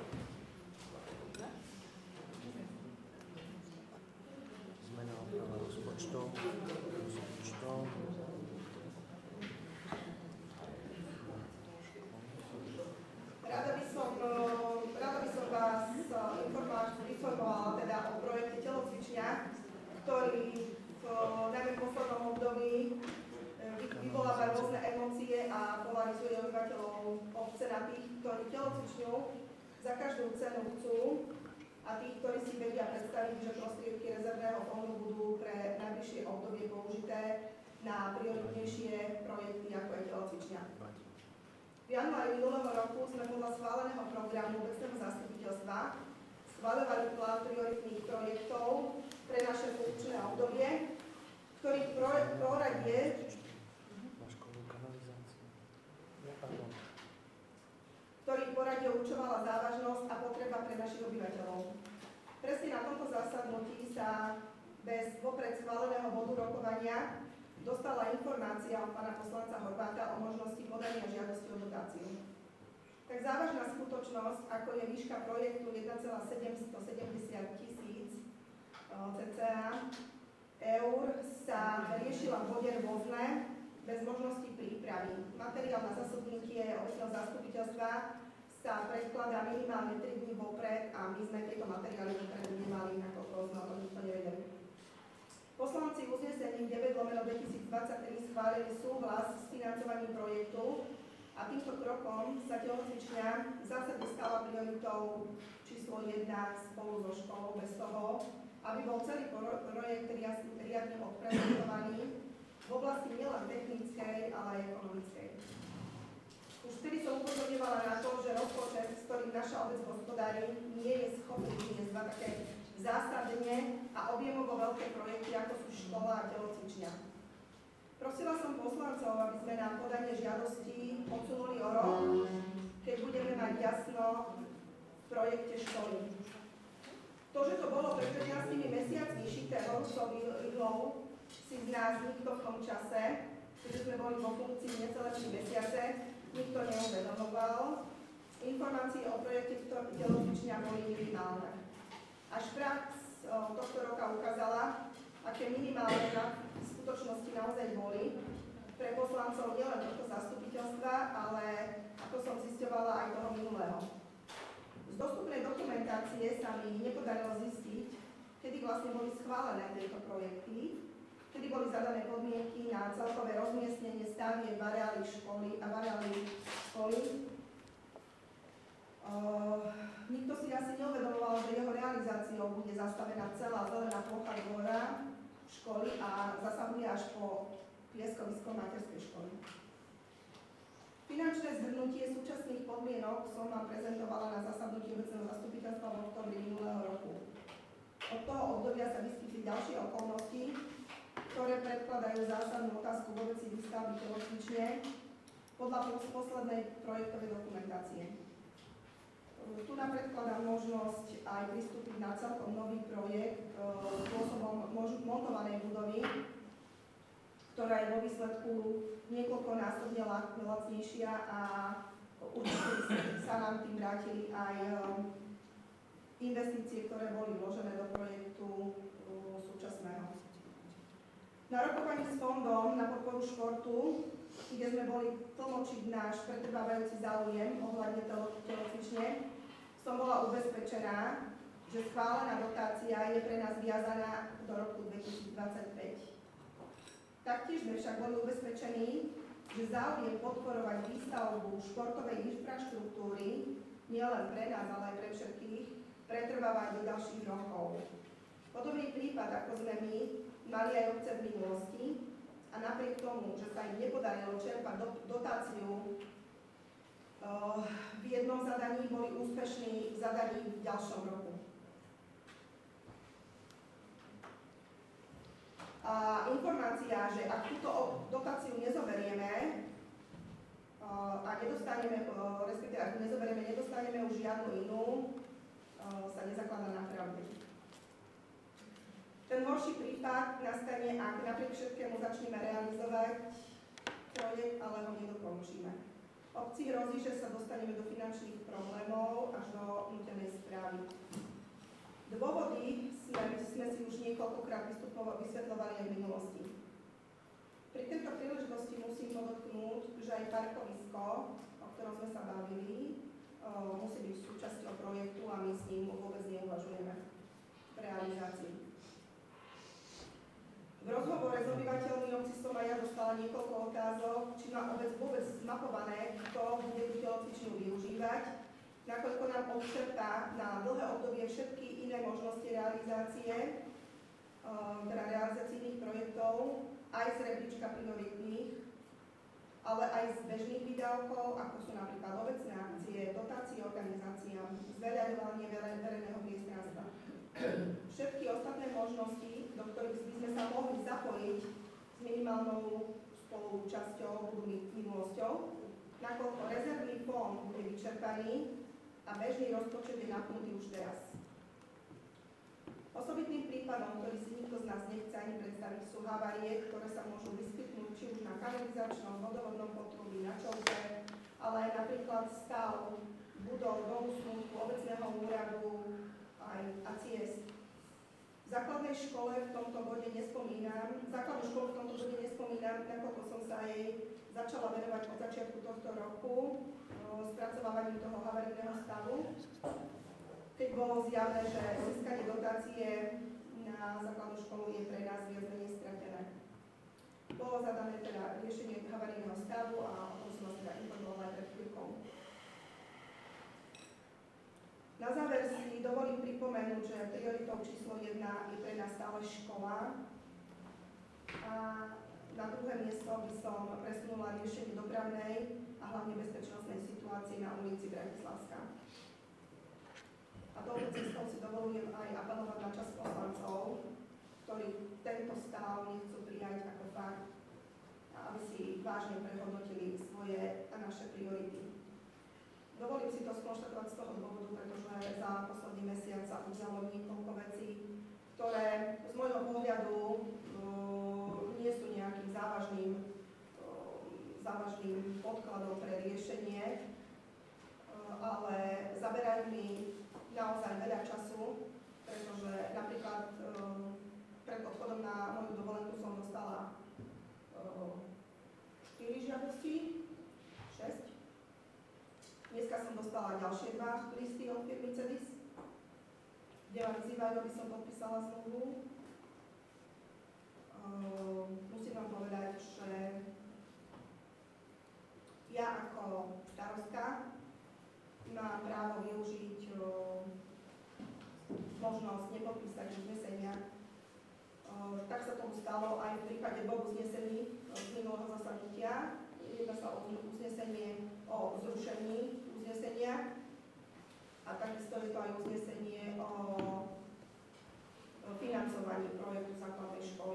obyvateľov obce na tých, ktorí telocvičňu za každú cenu chcú a tých, ktorí si vedia predstaviť, že prostriedky rezervného fondu budú pre najbližšie obdobie použité na prioritnejšie projekty, ako je telocvičňa. V januári minulého roku sme podľa schváleného programu obecného zastupiteľstva schvaľovali plán prioritných projektov pre naše funkčné obdobie, ktorý poradie ktorý poradie určovala závažnosť a potreba pre našich obyvateľov. Presne na tomto zasadnutí sa bez vopred schváleného bodu rokovania dostala informácia od pána poslanca Horváta o možnosti podania žiadosti o dotáciu. Tak závažná skutočnosť, ako je výška projektu jeden celá sedemstosedemdesiat tisíc cca eur, sa riešila v bode rôzne bez možnosti prípravy. Materiál na zasadnutie obecného zastupiteľstva sa predkladá minimálne tri dni vopred a my sme tieto materiály dopredu nemali, ako sme o tom nikto nevedeli. Poslanci uznesením deväť lomeno dvetisícdvadsaťtri schválili súhlas s financovaním projektu a týmto krokom sa telocvičňa v zásade stala prioritou číslo jedna spolu so školou bez toho, aby bol celý projekt riadne odprezentovaný v oblasti nielen technickej, ale aj ekonomickej. Už vtedy som upozorňovala na to, že rozpočet, s ktorým naša obec hospodári, nie je schopný vyniesť dva také zásadne a objemovo veľké projekty, ako sú škola a telocvičňa. Prosila som poslancov, aby sme na podanie žiadosti odsunuli o rok, keď budeme mať jasno v projekte školy. To, že to bolo pred pätnástimi mesiacmi šité horúcou ihlou, si z nás nikto v tom čase, keďže sme boli vo funkcii necelé tri mesiace, nikto neuvedomoval. Informácie o projekte telocvičňa boli minimálne. Až prax tohto roka ukázala, aké minimálne v skutočnosti naozaj boli pre poslancov nielen tohto zastupiteľstva, ale ako som zisťovala aj toho minulého. Z dostupnej dokumentácie sa mi nepodarilo zistiť, kedy vlastne boli schválené tieto projekty, kedy boli zadané podmienky na celkové rozmiestnenie stavieb v areáli školy a v areáli školy. Uh, nikto si asi neuvedomoval, že jeho realizáciou bude zastavená celá zelená plocha dvora školy a zasahuje až po pieskovisko materskej školy. Finančné zhrnutie súčasných podmienok som vám prezentovala na zasadnutí obecného zastupiteľstva v októbri minulého roku. Od toho obdobia sa vyskytli ďalšie okolnosti, ktoré predkladajú zásadnú otázku vo veci výstavby telocvične podľa poslednej projektovej dokumentácie. Tu nám predkladá možnosť aj pristúpiť na celkom nový projekt spôsobom montovanej budovy, ktorá je vo výsledku niekoľkonásobne lacnejšia a určite sa nám tým vrátili aj investície, ktoré boli vložené do projektu súčasného. Na rokovaní s fondom na podporu športu, kde sme boli tlmočiť náš pretrvávajúci záujem ohľadne telocvične, som bola ubezpečená, že schválená dotácia je pre nás viazaná do roku dvetisícdvadsaťpäť. Taktiež sme však boli ubezpečení, že záujem podporovať výstavbu športovej infraštruktúry nielen pre nás, ale aj pre všetkých, pretrváva do ďalších rokov. Podobný prípad, ako sme my, mali aj obce v minulosti a napriek tomu, že sa im nepodarilo čerpať do, dotáciu uh, v jednom zadaní, boli úspešní v zadaní v ďalšom roku. A informácia, že ak túto dotáciu nezoberieme uh, a nedostaneme, uh, respektíve ak nezoberieme, nedostaneme už žiadnu inú, uh, sa nezakladá na pravde. Ten horší prípad nastane, ak napriek všetkému začneme realizovať projekt, ale ho nedokončíme. Obci hrozí, že sa dostaneme do finančných problémov až do nútenej správy. Dôvody sme, sme si už niekoľkokrát vysvetľovali aj v minulosti. Pri tejto príležitosti musím podotknúť, že aj parkovisko, o ktorom sme sa bavili, o, musí byť súčasťou projektu a my s ním vôbec neuvažujeme v realizácii. V rozhovore s obyvateľmi obci som aj ja dostala niekoľko otázok, či má obec vôbec zmapované, kto bude tú telocvičňu využívať, nakoľko nám odčerpá na dlhé obdobie všetky iné možnosti realizácie, teda realizácie iných projektov, aj z rebríčka prioritných, ale aj z bežných výdavkov, ako sú napríklad obecné akcie, dotácie organizáciám, zveľaďovanie verejného priestranstva. Všetky ostatné možnosti, do ktorých by sme sa mohli zapojiť s minimálnou spoluúčasťou, budú minulosťou, nakoľko rezervný fond bude vyčerpaný a bežný rozpočet je napnutý už teraz. Osobitným prípadom, ktorý si nikto z nás nechce ani predstaviť, sú havárie, ktoré sa môžu vyskytnúť či už na kanalizačnom, vodovodnom potrubí, na čolke, ale aj napríklad stav budov, domu smutku, obecného úradu aj, a ciest. V základnej škole v tomto bode nespomínam, základnú školu v tomto bode nespomínam, nakoľko som sa jej začala venovať od začiatku tohto roku spracovávaním toho havarijného stavu, keď bolo zjavné, že získanie dotácie na základnú školu je pre nás viac menej stratené. Bolo zadané teda riešenie havarijného stavu a o tom som vás teda informovala aj pred chvíľkou. Na záver si dovolím pripomenúť, že prioritou číslo jedna je pre nás stále škola a na druhé miesto by som presunula riešenie dopravnej a hlavne bezpečnostnej situácie na ulici Bratislavská. A touto cestou si dovolujem aj apelovať na časť poslancov, ktorí tento stav nechcú prijať ako fakt, aby si vážne prehodnotili svoje a naše priority. Dovolím si to skonštatovať z toho dôvodu, pretože za posledný mesiac sa udialo niekoľko vecí, ktoré z môjho pohľadu uh, nie sú nejakým závažným, uh, závažným podkladom pre riešenie, uh, ale zaberajú mi naozaj veľa času, pretože napríklad uh, pred odchodom na moju dovolenku som dostala štyri uh, žiadosti, šesť. Dneska som dostala ďalšie dva listy od firmy Cedis, kde ma vyzývajú, aby som podpísala zmluvu. Uh, musím vám povedať, že ja ako starostka mám právo využiť uh, možnosť nepodpísať uznesenia. Uh, tak sa tomu stalo aj v prípade dvoch uznesení uh, z minulého zasadnutia. Jedná sa o uznesenie o zrušení uznesenia a takisto je to aj uznesenie o financovaní projektu základnej školy.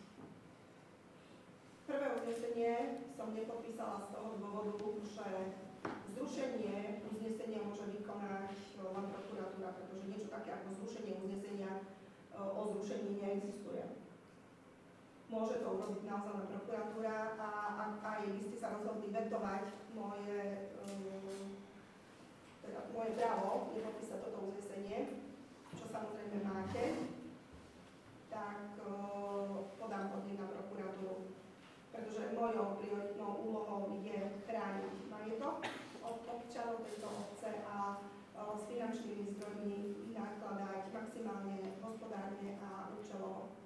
Prvé uznesenie som nepodpísala z toho dôvodu, že zrušenie uznesenia môže vykonať len prokuratúra, pretože niečo také ako zrušenie uznesenia o zrušení neexistuje. Môže to urobiť naozaj len prokuratúra a ak aj vy ste sa rozhodli vetovať moje, um, teda moje právo nepodpísať toto uznesenie, čo samozrejme máte, tak uh, podám podnet na prokuratúru. Pretože mojou prioritnou úlohou je chrániť majetok od občanov tejto obce a uh, s finančnými zdrojmi nakladať maximálne hospodárne a účelovo.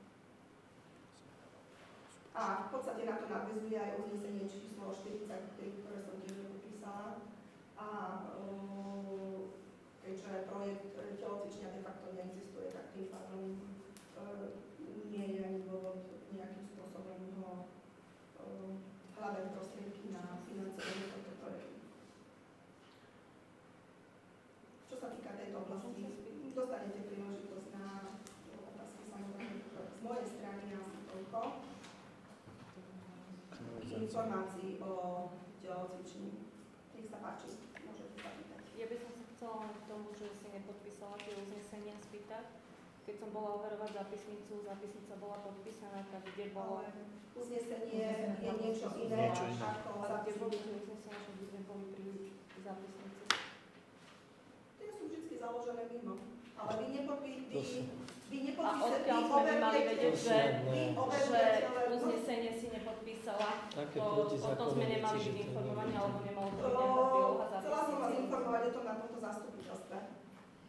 A v podstate na to nadväzuje aj uznesenie číslo štyridsaťtri, ktoré som tiež podpísala. A uh, keďže projekt telocvičňa de facto neexistuje, tak tým pádom uh, nie je ani dôvod nejakým spôsobom ho uh, hľadať prostriedky na financovanie tohto projektu. Čo sa týka tejto oblasti, dostanete príležitosť na otázky samozrejme z mojej strany asi toľko. Informácií o telocvični. Nech sa páči, môžete sa pýtať. Ja by som sa chcela k tomu, že si nepodpísala tie uznesenia spýtať. Keď som bola overovať zápisnicu, zápisnica bola podpísaná, tak kde bolo... Uznesenie je niečo iné, ako ale kde boli tie uznesenia, že by sme boli pri zápisnici. Tie sú vždy založené mimo. Ale vy nepodpísali... Vy a odkiaľ sme by mali vedieť, že, že uznesenie si nepodpísala, to, o tom sme nemali byť informovaní, alebo nemalo to byť nejaká príloha zápisnici. Chcela som vás informovať o tom na tomto zastupiteľstve.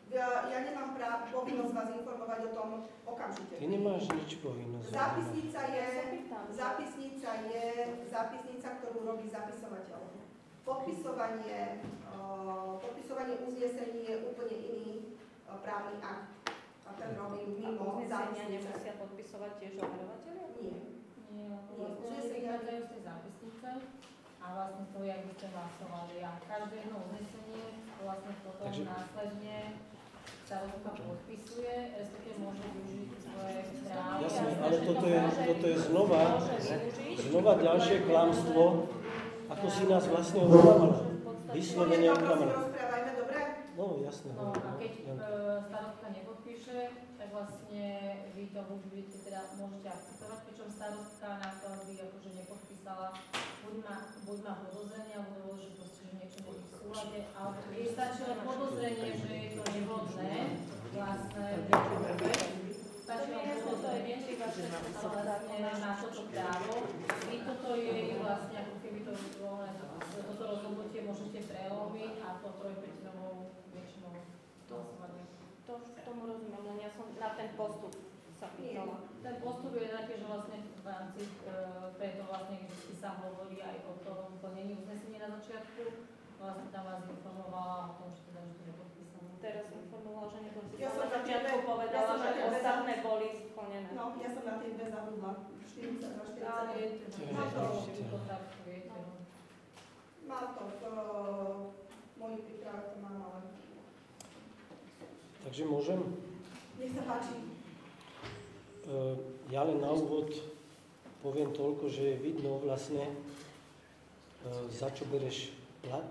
Ja nemám práv, povinnosť vás informovať o tom okamžite. Ty nemáš nič povinnosť. Zápisnica je, zápisnica je zápisnica, ktorú robí zapisovateľ. Podpisovanie, uh, podpisovanie uznesení je úplne iný uh, právny akt. A ten robí mimo zápisnice. Nemusia podpisovať tiež overovateľia? Nie. Nie, lebo vlastne vychádzajú z tej zápisnice a vlastne to, jak by ste hlasovali. A každé jedno uznesenie vlastne potom Takže... následne starostka podpisuje, respektíve môže využiť svoje právo. Jasne, ale toto je, toto je znova, znova ďalšie klamstvo, ako si nás vlastne oklamala. Vyslovene oklamala. No, jasné. No, a keď e, starostka nepodpíše, tak vlastne vy to budete, teda môžete akceptovať, pričom starostka na to, aby akože nepodpísala, buď má, buď má podozrenie, alebo to bolo, že proste, že niečo není v súlade, alebo keď stačí len podozrenie, že je to nevhodné, vlastne, stačí len podozrenie, že vlastne má toto právo, vy toto je vlastne, ako keby to bolo, toto rozhodnutie môžete prelomiť a to trojpätinovou väčšinou hlasovania. To tomu rozumiem, len ja som na ten postup sa pýtala. Ten postup je taký, že vlastne v rámci, e, preto vlastne vždy sa hovorí aj o tom plnení uznesenia na začiatku, vlastne tam vás informovala o tom, že teda, že to nepodpísané. Teraz informovala, že nepodpísané. Ja som na začiatku povedala, ja že ostatné boli splnené. No, ja som na tie dve zabudla. štyridsať na štyridsať. Ale viete, má to tak, viete. Mám to, v mojich prípravách to mám, ale... Takže môžem? Nech sa páči. Uh, ja len na úvod poviem toľko, že je vidno vlastne, uh, za čo bereš plat.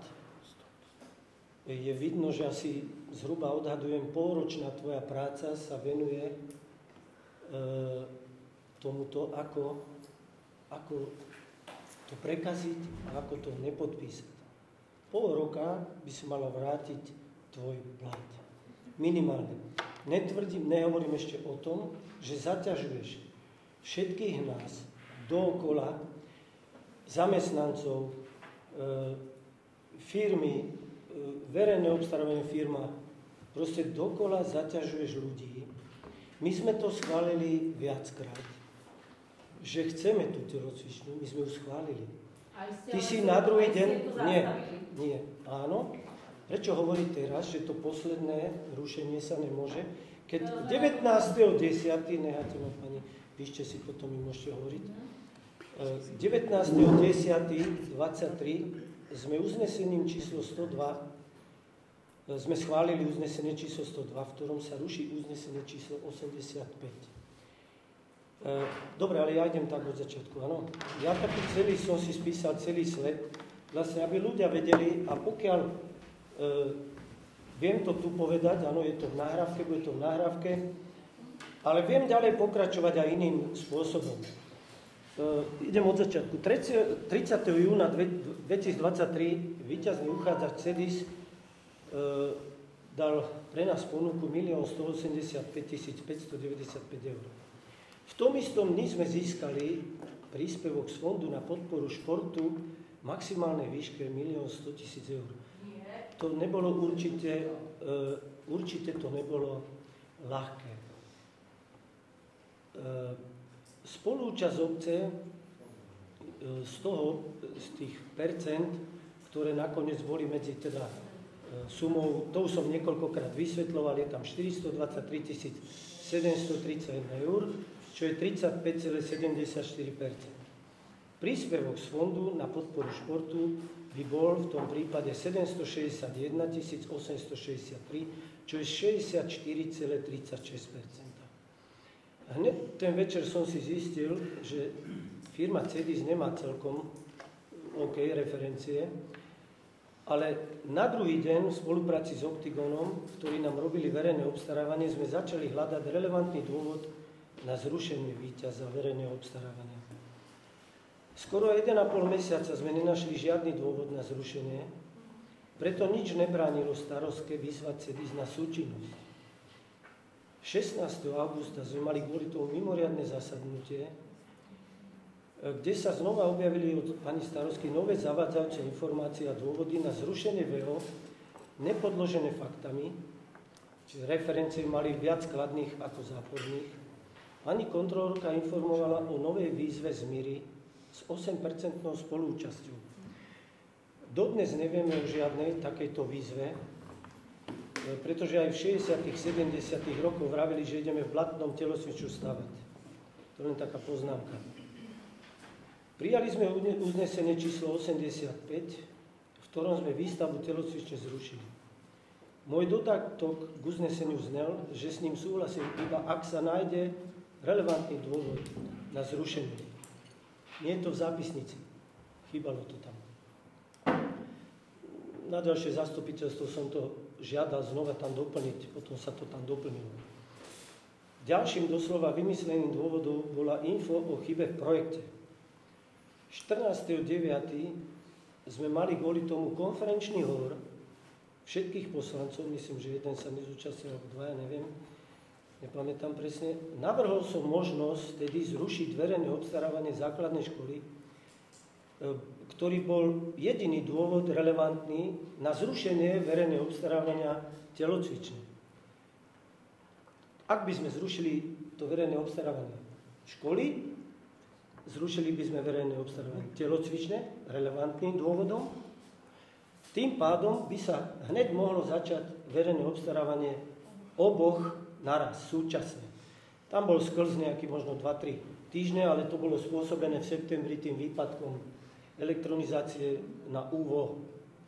Je vidno, že asi zhruba odhadujem, polročná tvoja práca sa venuje uh, tomuto, ako, ako to prekaziť a ako to nepodpísať. Pol roka by si mala vrátiť tvoj plat. Minimálne. Netvrdím, nehovorím ešte o tom, že zaťažuješ všetkých nás dookola, zamestnancov, e, firmy, e, verejné obstarávanie firma, proste dokola zaťažuješ ľudí. My sme to schválili viackrát, že chceme tú telocvičňu, my sme ju schválili. Ty si na druhý deň... Nie, nie, áno. Prečo hovorí teraz, že to posledné rušenie sa nemôže? Keď devätnásteho desiateho necháte ma pani, píšte si, potom mi môžete hovoriť. devätnásteho desiateho dvadsaťtri sme uznesením číslo sto dva, sme schválili uznesenie číslo sto dva, v ktorom sa ruší uznesenie číslo osemdesiatpäť. Dobre, ale ja idem tak od začiatku, áno. Ja taký celý som si spísal celý sled, vlastne, aby ľudia vedeli, a pokiaľ Uh, viem to tu povedať, áno, je to v nahrávke, bude to v nahrávke, ale viem ďalej pokračovať aj iným spôsobom. Uh, idem od začiatku. tridsiateho júna dvetisícdvadsaťtri víťazný uchádzač CEDIS uh, dal pre nás ponuku milión stoosemdesiatpäť tisíc päťstodeväťdesiatpäť eur. V tom istom dni sme získali príspevok z Fondu na podporu športu v maximálnej výške milión sto tisíc eur. To nebolo určite, uh, určite to nebolo ľahké. Uh, spolúčasť obce uh, z toho, z tých percent, ktoré nakoniec boli medzi teda uh, sumou, to už som niekoľkokrát vysvetľoval, je tam štyristodvadsaťtri tisíc sedemstotridsaťjeden eur, čo je tridsaťpäť celá sedemdesiatštyri percent. Príspevok z Fondu na podporu športu by bol v tom prípade sedemstošesťdesiatjeden tisíc osemstošesťdesiattri, čo je šesťdesiatštyri celá tridsaťšesť percent. Hneď ten večer som si zistil, že firma CEDIS nemá celkom OK referencie, ale na druhý deň v spolupráci s Optigonom, ktorí nám robili verejné obstarávanie, sme začali hľadať relevantný dôvod na zrušenie víťaza verejného obstarávania. Skoro jeden a pol mesiaca sme nenašli žiadny dôvod na zrušenie, preto nič nebránilo starostke vyzvať CEDIS na súčinnosť. šestnásteho augusta sme mali kvôli tomu mimoriadne zasadnutie, kde sa znova objavili od pani starostky nové zavádzajúce informácie a dôvody na zrušenie vé ó, nepodložené faktami, čiže referencie mali viac kladných ako záporných. Pani kontrolórka informovala o novej výzve z Myry s osem percentnou spolúčasťou. Dodnes nevieme o žiadnej takejto výzve, pretože aj v šesťdesiatych sedemdesiatych rokoch vravili, že ideme v Blatnom telocviču stavať. To je len taká poznámka. Prijali sme uznesenie číslo osemdesiatpäť, v ktorom sme výstavbu telocvične zrušili. Môj dodatok k uzneseniu znel, že s ním súhlasím iba ak sa nájde relevantný dôvod na zrušenie. Nie je to v zápisnici. Chýbalo to tam. Na ďalšie zastupiteľstvo som to žiadal znova tam doplniť, potom sa to tam doplnilo. Ďalším doslova vymysleným dôvodom bola info o chybe v projekte. štrnásteho deviateho sme mali kvôli tomu konferenčný hovor všetkých poslancov, myslím, že jeden sa nezúčastnil, alebo dvaja, neviem, nepamätám presne. Navrhol som možnosť tedy zrušiť verejné obstarávanie základnej školy, ktorý bol jediný dôvod relevantný na zrušenie verejného obstarávania telocvične. Ak by sme zrušili to verejné obstarávanie školy, zrušili by sme verejné obstarávanie telocvične, relevantným dôvodom, tým pádom by sa hneď mohlo začať verejné obstarávanie oboch naraz, súčasne. Tam bol sklz nejaký možno dva tri týždne, ale to bolo spôsobené v septembri tým výpadkom elektronizácie na úvo.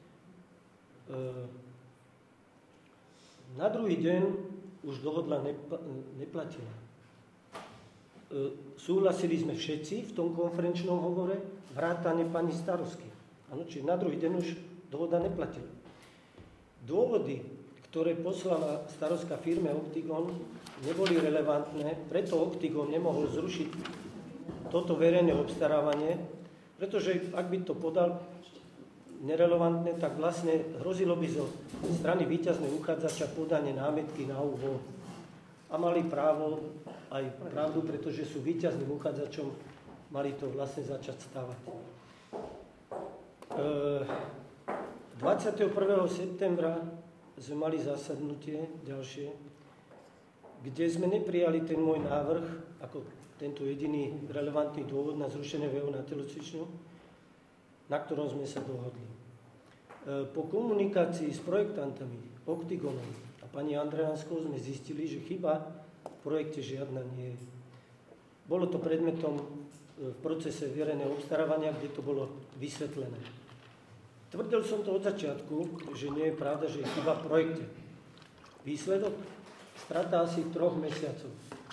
Na druhý deň už dohodla neplatila. Súhlasili sme všetci v tom konferenčnom hovore, vrátane pani starostky. Áno, čiže na druhý deň už dohoda neplatila. Dôvody, ktoré poslala starostka firme Optigon, neboli relevantné, preto Optigon nemohol zrušiť toto verejné obstarávanie, pretože ak by to podal nerelevantné, tak vlastne hrozilo by zo strany víťazného uchádzača podanie námietky na úvod. A mali právo, aj pravdu, pretože sú víťazným uchádzačom, mali to vlastne začať stavať. dvadsiateho prvého septembra sme mali zasadnutie ďalšie, kde sme neprijali ten môj návrh ako tento jediný relevantný dôvod na zrušenie vé ó na telocvičňu, na ktorom sme sa dohodli. Po komunikácii s projektantami Optigonom a pani Andrejanskou sme zistili, že chyba v projekte žiadna nie je. Bolo to predmetom v procese verejného obstarávania, kde to bolo vysvetlené. Tvrdil som to od začiatku, že nie je pravda, že je chyba v projekte. Výsledok? Strata asi troch mesiacov.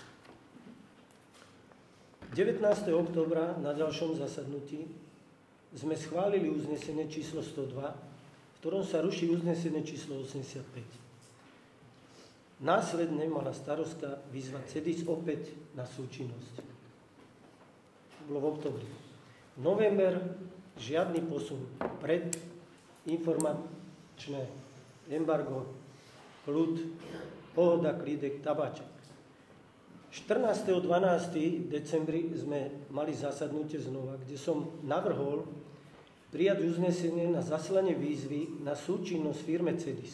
devätnásteho októbra na ďalšom zasadnutí sme schválili uznesenie číslo sto dva, v ktorom sa ruší uznesenie číslo osemdesiatpäť. Následne mala starostka vyzvať CEDIS opäť na súčinnosť. To bolo v októbri. November, žiadny posun. Pred informačné embargo, kľud, pohoda, klídek, tabáček. štrnásteho dvanásteho decembri sme mali zasadnutie znova, kde som navrhol prijať uznesenie na zaslanie výzvy na súčinnosť firme CEDIS.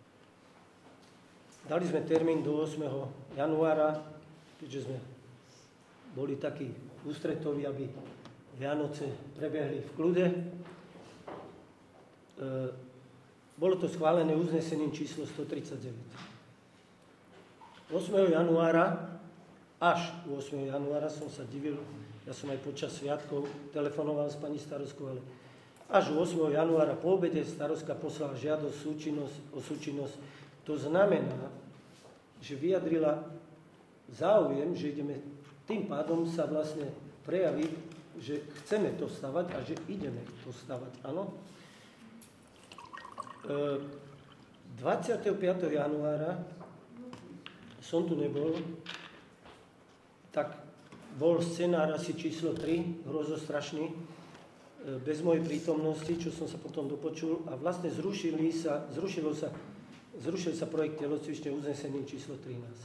Dali sme termín do ôsmeho januára, keďže sme boli takí ústretoví, aby Vianoce prebehli v kľude. E, bolo to schválené uznesením číslo stotridsaťdeväť. ôsmeho januára Až ôsmeho januára som sa divil, ja som aj počas sviatkov telefonoval s pani starostkou, ale až ôsmeho januára po obede starostka poslala žiadosť súčinnosť, o súčinnosť. To znamená, že vyjadrila záujem, že ideme, tým pádom sa vlastne prejaví, že chceme to stavať a že ideme to stavať, áno. E, dvadsiateho piateho januára som tu nebol, tak bol scenár asi číslo tri, hrozostrašný, bez mojej prítomnosti, čo som sa potom dopočul, a vlastne zrušili sa, zrušilo sa, zrušil sa projekt telocvične uznesením číslo trinásť.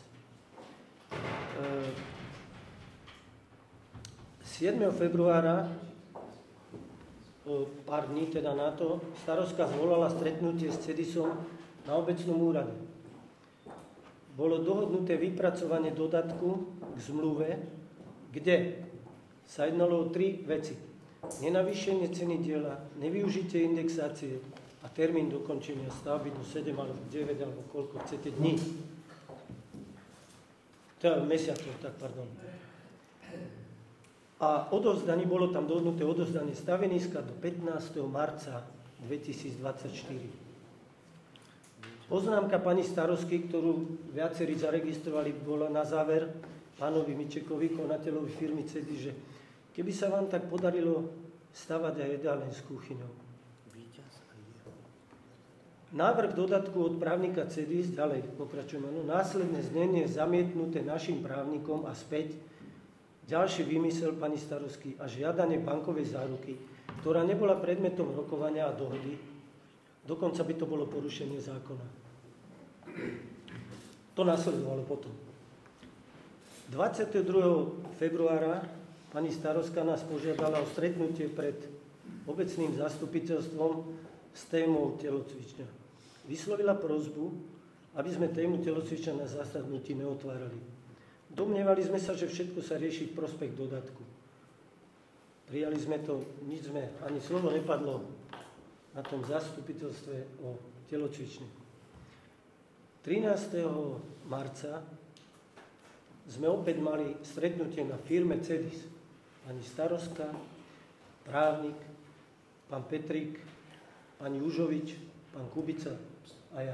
siedmeho februára, pár dní teda na to, starostka zvolala stretnutie s CEDISom na obecnom úrade. bolo dohodnuté vypracovanie dodatku k zmluve, kde sa jednalo o tri veci. Nenavýšenie ceny diela, nevyužitie indexácie a termín dokončenia stavby do sedem alebo deväť alebo koľko chcete dní. Teda mesiacov, tak pardon. A odovzdanie, bolo tam dohodnuté odovzdanie staveniska do pätnásteho marca dvetisícdvadsaťštyri. Poznámka pani starostky, ktorú viacerí zaregistrovali, bola na záver pánovi Mičekovi, konateľovi firmy CEDIS, že keby sa vám tak podarilo stavať aj jedálne s kuchyňou. Návrh dodatku od právnika CEDIS, ďalej pokračujeme, no, následné znenie zamietnuté našim právnikom a späť ďalší vymysel pani starostky a žiadanie bankovej záruky, ktorá nebola predmetom rokovania a dohody, dokonca by to bolo porušenie zákona. To nasledovalo potom. dvadsiateho druhého februára pani starostka nás požiadala o stretnutie pred obecným zastupiteľstvom s témou telocvičňa. Vyslovila prosbu, aby sme tému telocvičňa na zasadnutí neotvárali. Domnievali sme sa, že všetko sa rieši v prospech dodatku. Prijali sme to, nič sme, ani slovo nepadlo na tom zastupiteľstve o telocvični. trinásteho marca sme opäť mali stretnutie na firme CEDIS. Pani starostka, právnik, pán Petrík, pani Užovič, pán Kubica a ja.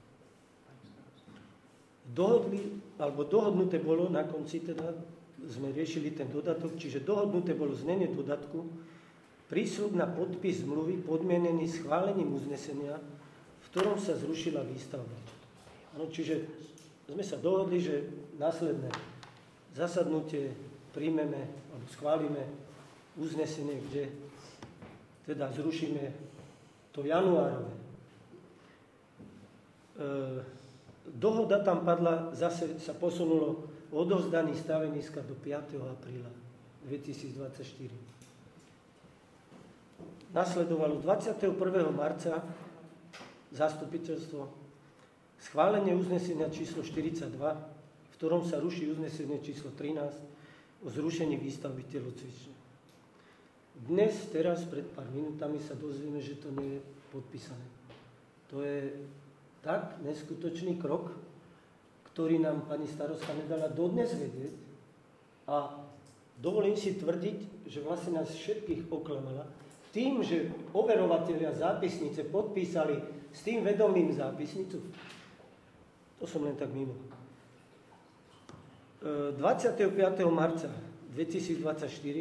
Dohodli, alebo dohodnuté bolo, na konci teda sme riešili ten dodatok, čiže dohodnuté bolo znenie dodatku, prísľub na podpis zmluvy podmienený schválením uznesenia, v ktorom sa zrušila výstavba. Ano, čiže sme sa dohodli, že následné zasadnutie príjmeme alebo schválime uznesenie, kde teda zrušíme to januárové. E, dohoda tam padla, zase sa posunulo odovzdanie staveniska do piateho apríla dvetisícdvadsaťštyri. Nasledovalo dvadsiateho prvého marca zastupiteľstvo schválenie uznesenia číslo štyridsaťdva, v ktorom sa ruší uznesenie číslo trinásť o zrušení výstavby telocvične. Dnes, teraz, pred pár minútami sa dozvieme, že to nie je podpísané. To je tak neskutočný krok, ktorý nám pani starostka nedala dodnes vedieť a dovolím si tvrdiť, že vlastne nás všetkých oklamala tým, že overovatelia zápisnice podpísali s tým vedomím zápisnicu. To som len tak mimo. dvadsiateho piateho marca dvetisícdvadsaťštyri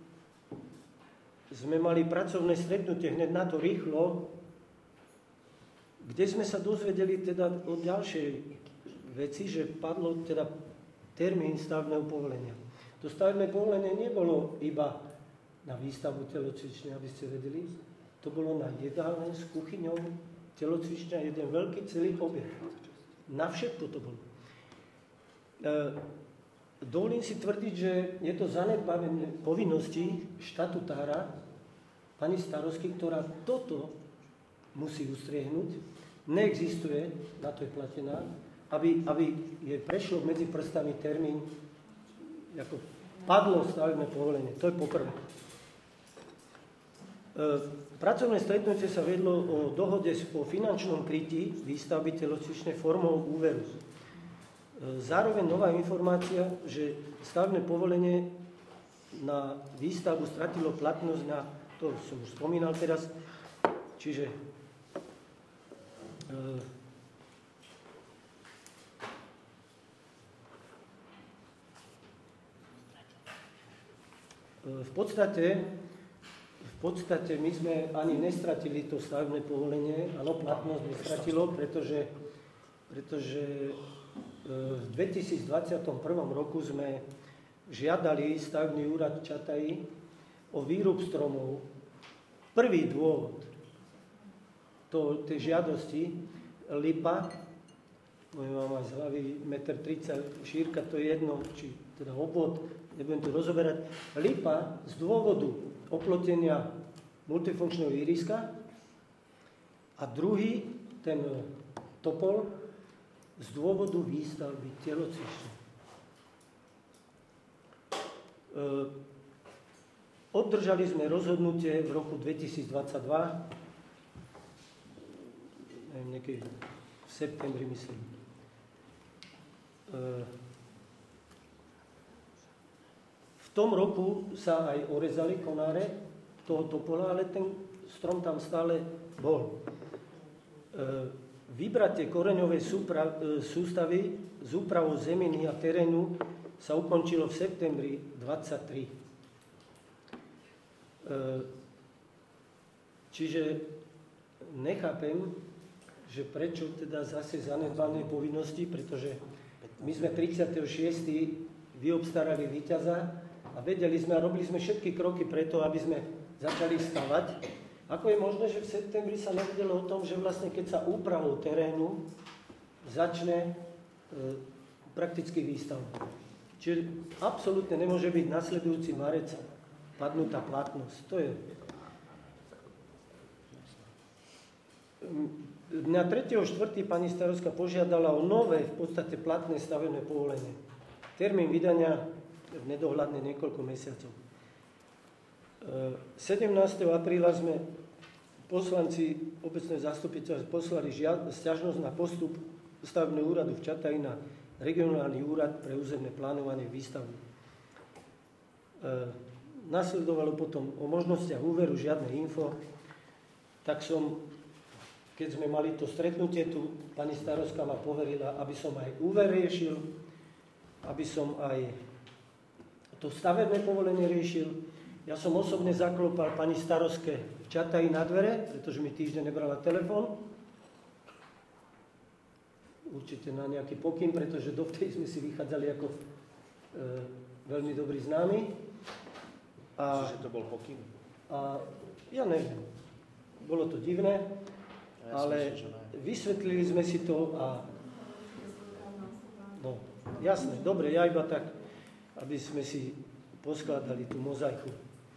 sme mali pracovné stretnutie hneď na to rýchlo, kde sme sa dozvedeli teda o ďalšej veci, že padlo teda termín stavebného povolenia. To stavebné povolenie nebolo iba na výstavbu telocvične, aby ste vedeli. To bolo na jedálne s kuchyňou, telocvičňa, jeden veľký celý objekt. Na všetko to bolo. E, dovolím si tvrdiť, že je to zanedbanie povinnosti štatutára, pani starostky, ktorá toto musí ustriehnúť. Neexistuje, na to je platená, aby, aby je prešlo medzi prstami termín, ako padlo stavebné povolenie. To je poprvé. E, pracovné stretnutie sa vedlo o dohode o finančnom krytí výstavby telocvičnej formou úveru. E, zároveň nová informácia, že stavebné povolenie na výstavbu stratilo platnosť na, to som už spomínal teraz, čiže e, v podstate V podstate my sme ani nestratili to stavebné povolenie, áno, platnosť nestratilo, pretože, pretože v dvetisícdvadsaťjeden roku sme žiadali stavebný úrad Čataji o výrub stromov. Prvý dôvod to, tej žiadosti lipa, mám aj z hlavy jeden tridsať metra, šírka, to je jedno, či teda obvod, nebudem to rozoberať, lipa z dôvodu oplotenia multifunkčného ihriska a druhý, ten topol, z dôvodu výstavby telocvične. Obdržali sme rozhodnutie v roku dvetisícdvadsaťdva, neviem, niekedy v septembri, myslím. V tom roku sa aj orezali konáre toho topola, ale ten strom tam stále bol. Vybratie koreňovej sústavy z úpravou zeminy a terénu sa ukončilo v septembri dvadsaťtri. Čiže nechápem, že prečo teda zase zanedbané povinnosti, pretože my sme tridsiateho šiesteho vyobstarali víťaza a vedeli sme a robili sme všetky kroky preto, aby sme začali stavať. Ako je možné, že v septembri sa nevedelo o tom, že vlastne keď sa úpravou terénu začne e, prakticky výstavba. Čiže absolútne nemôže byť nasledujúci marec padnutá platnosť. To je... Dňa tretieho štvrtého pani starostka požiadala o nové, v podstate platné stavebné povolenie. Termín vydania v nedohľadne niekoľko mesiacov. sedemnásteho apríla sme poslanci obecného zastupiteľstva poslali sťažnosť na postup stavebného úradu v Čataji na regionálny úrad pre územné plánovanie výstavby. E, nasledovalo potom o možnostiach úveru žiadne info, tak som, keď sme mali to stretnutie, tu pani starostka ma poverila, aby som aj úver riešil, aby som aj to stavebné povolenie riešil. Ja som osobne zaklopal pani starostke v Čataji na dvere, pretože mi týždeň nebrala telefón. Určite na nejaký pokyn, pretože dovtedy sme si vychádzali ako e, veľmi dobrí známi. A, Čiže to bol pokyn? A ja neviem. Bolo to divné, ja ale myslím, vysvetlili sme si to a... No, jasné, dobre, ja iba tak, aby sme si poskladali tú mozaiku.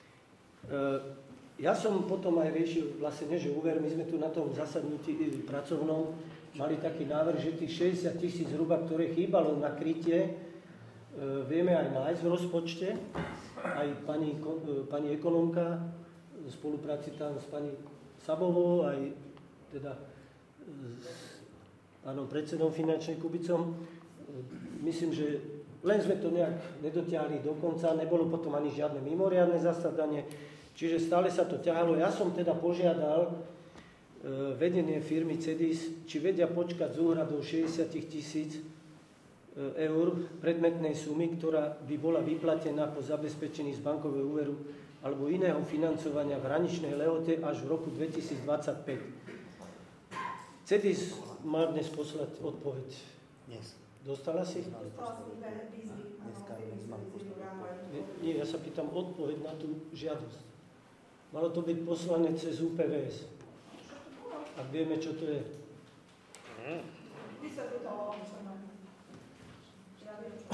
Ja som potom aj riešil, vlastne nie, že úver, my sme tu na tom zasadnutí pracovnom mali taký návrh, že tých šesťdesiat tisíc zhruba, ktoré chýbalo na krytie, vieme aj nájsť v rozpočte. Aj pani, pani ekonomka v spolupráci tam s pani Sabovou, aj teda s pánom predsedom finančnej Kubicom. Myslím, že len sme to nejak nedotiahli do konca, nebolo potom ani žiadne mimoriadne zasadanie, čiže stále sa to ťahalo. Ja som teda požiadal e, vedenie firmy Cedis, či vedia počkať z úhradou šesťdesiat tisíc eur predmetnej sumy, ktorá by bola vyplatená po zabezpečení z bankového úveru alebo iného financovania v hraničnej lehote až v roku dvetisícdvadsaťpäť. Cedis má dnes poslať odpoveď. Dnes. Dostala si? Dostala som dve výzvy. Dneska mám Nie, ja sa pýtam odpoveď na tú žiadosť. Malo to byť poslané cez ú pé vé es. Ak vieme, čo to je. Vysvetli to o čo mám. Ja viem, čo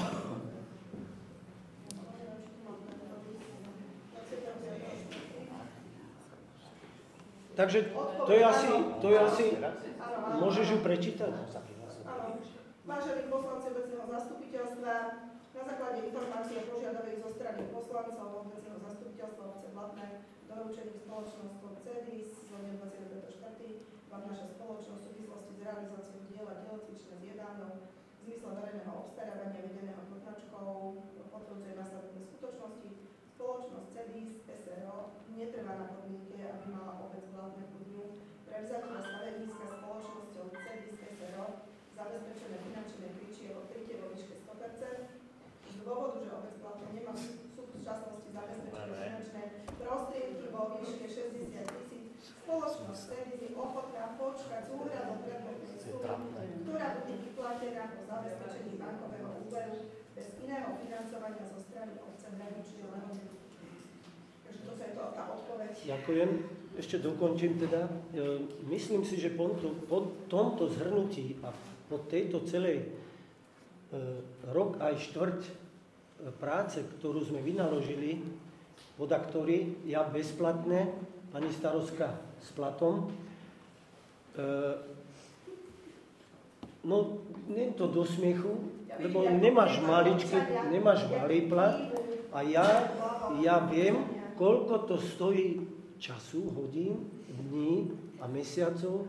Takže to je asi, to je asi, môžeš ju prečítať? Áno. Vážení poslanci obecného zastupiteľstva, na základe informácie a požiadaviek zo strany poslancov obecného zastupiteľstva obce Blatné, doručených spoločnosťou Cedis zo dňa dvadsiateho tretieho štvrtého vám naša spoločnosť v súvislosti s realizáciou diela telocvične s jedálňou v zmysle verejného obstarávania vedeného poznačkou potvrdzuje následné skutočnosti. Spoločnosť Cedis es er o netrvá na podmienke, aby mala obec Blatné ku dňu prevzatia stavebnícka spoločnosťou Cedis es er o zabezpečené finančné krytie vo výške sto percent. Z dôvodu, že obec Blatné nemá v súčasnosti zabezpečené finančné prostriedky vo výške šesťdesiat tisíc, spoločnosť Cedis je ochotná počkať s úhradom predmetnej sumy, ktorá bude vyplatená po zabezpečení bankového úveru bez iného financovania zo strany obce v hraničnej lehote. Takže toto je to tá odpoveď. Ďakujem. Ešte dokončím teda. Myslím si, že po, to, po tomto zhrnutí a po tejto celej e, rok aj štvrť e, práce, ktorú sme vynaložili, podaktori, ja bezplatne, pani starostka s platom, e, no, nie to do smiechu, lebo nemáš maličky, nemáš malý plat a ja, ja viem, koľko to stojí času, hodín, dní a mesiacov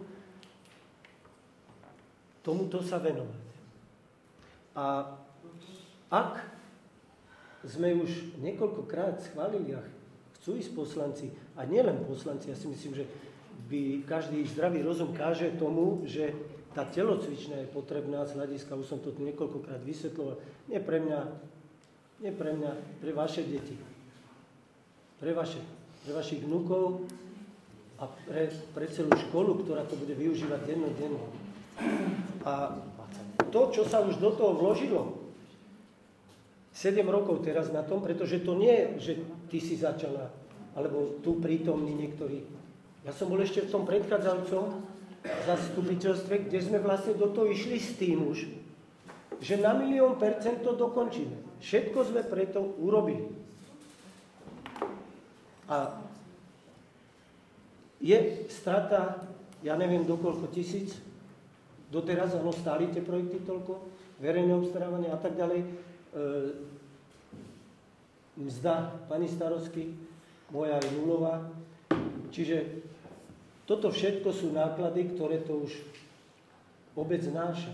tomuto sa venovať. A ak sme už niekoľkokrát schválili a chcú ísť poslanci, a nielen poslanci, ja si myslím, že by každý zdravý rozum káže tomu, že tá telocvičná je potrebná z hľadiska, už som to niekoľkokrát vysvetloval, nie pre mňa, nie pre mňa, pre vaše deti, pre, vaše, pre vašich vnúkov a pre, pre celú školu, ktorá to bude využívať dennodenne. A to, čo sa už do toho vložilo, sedem rokov teraz na tom, pretože to nie, že ty si začala, alebo tu prítomní niektorí. Ja som bol ešte v tom predchádzajúcom zastupiteľstve, kde sme vlastne do toho išli s tým už, že na milión percent to dokončíme. Všetko sme preto urobili. A je strata, ja neviem do koľko tisíc, doteraz áno, stáli tie projekty toľko, verejné obstarávanie a tak ďalej. E, mzda pani starostky, moja je nulová. Čiže toto všetko sú náklady, ktoré to už obec znáša.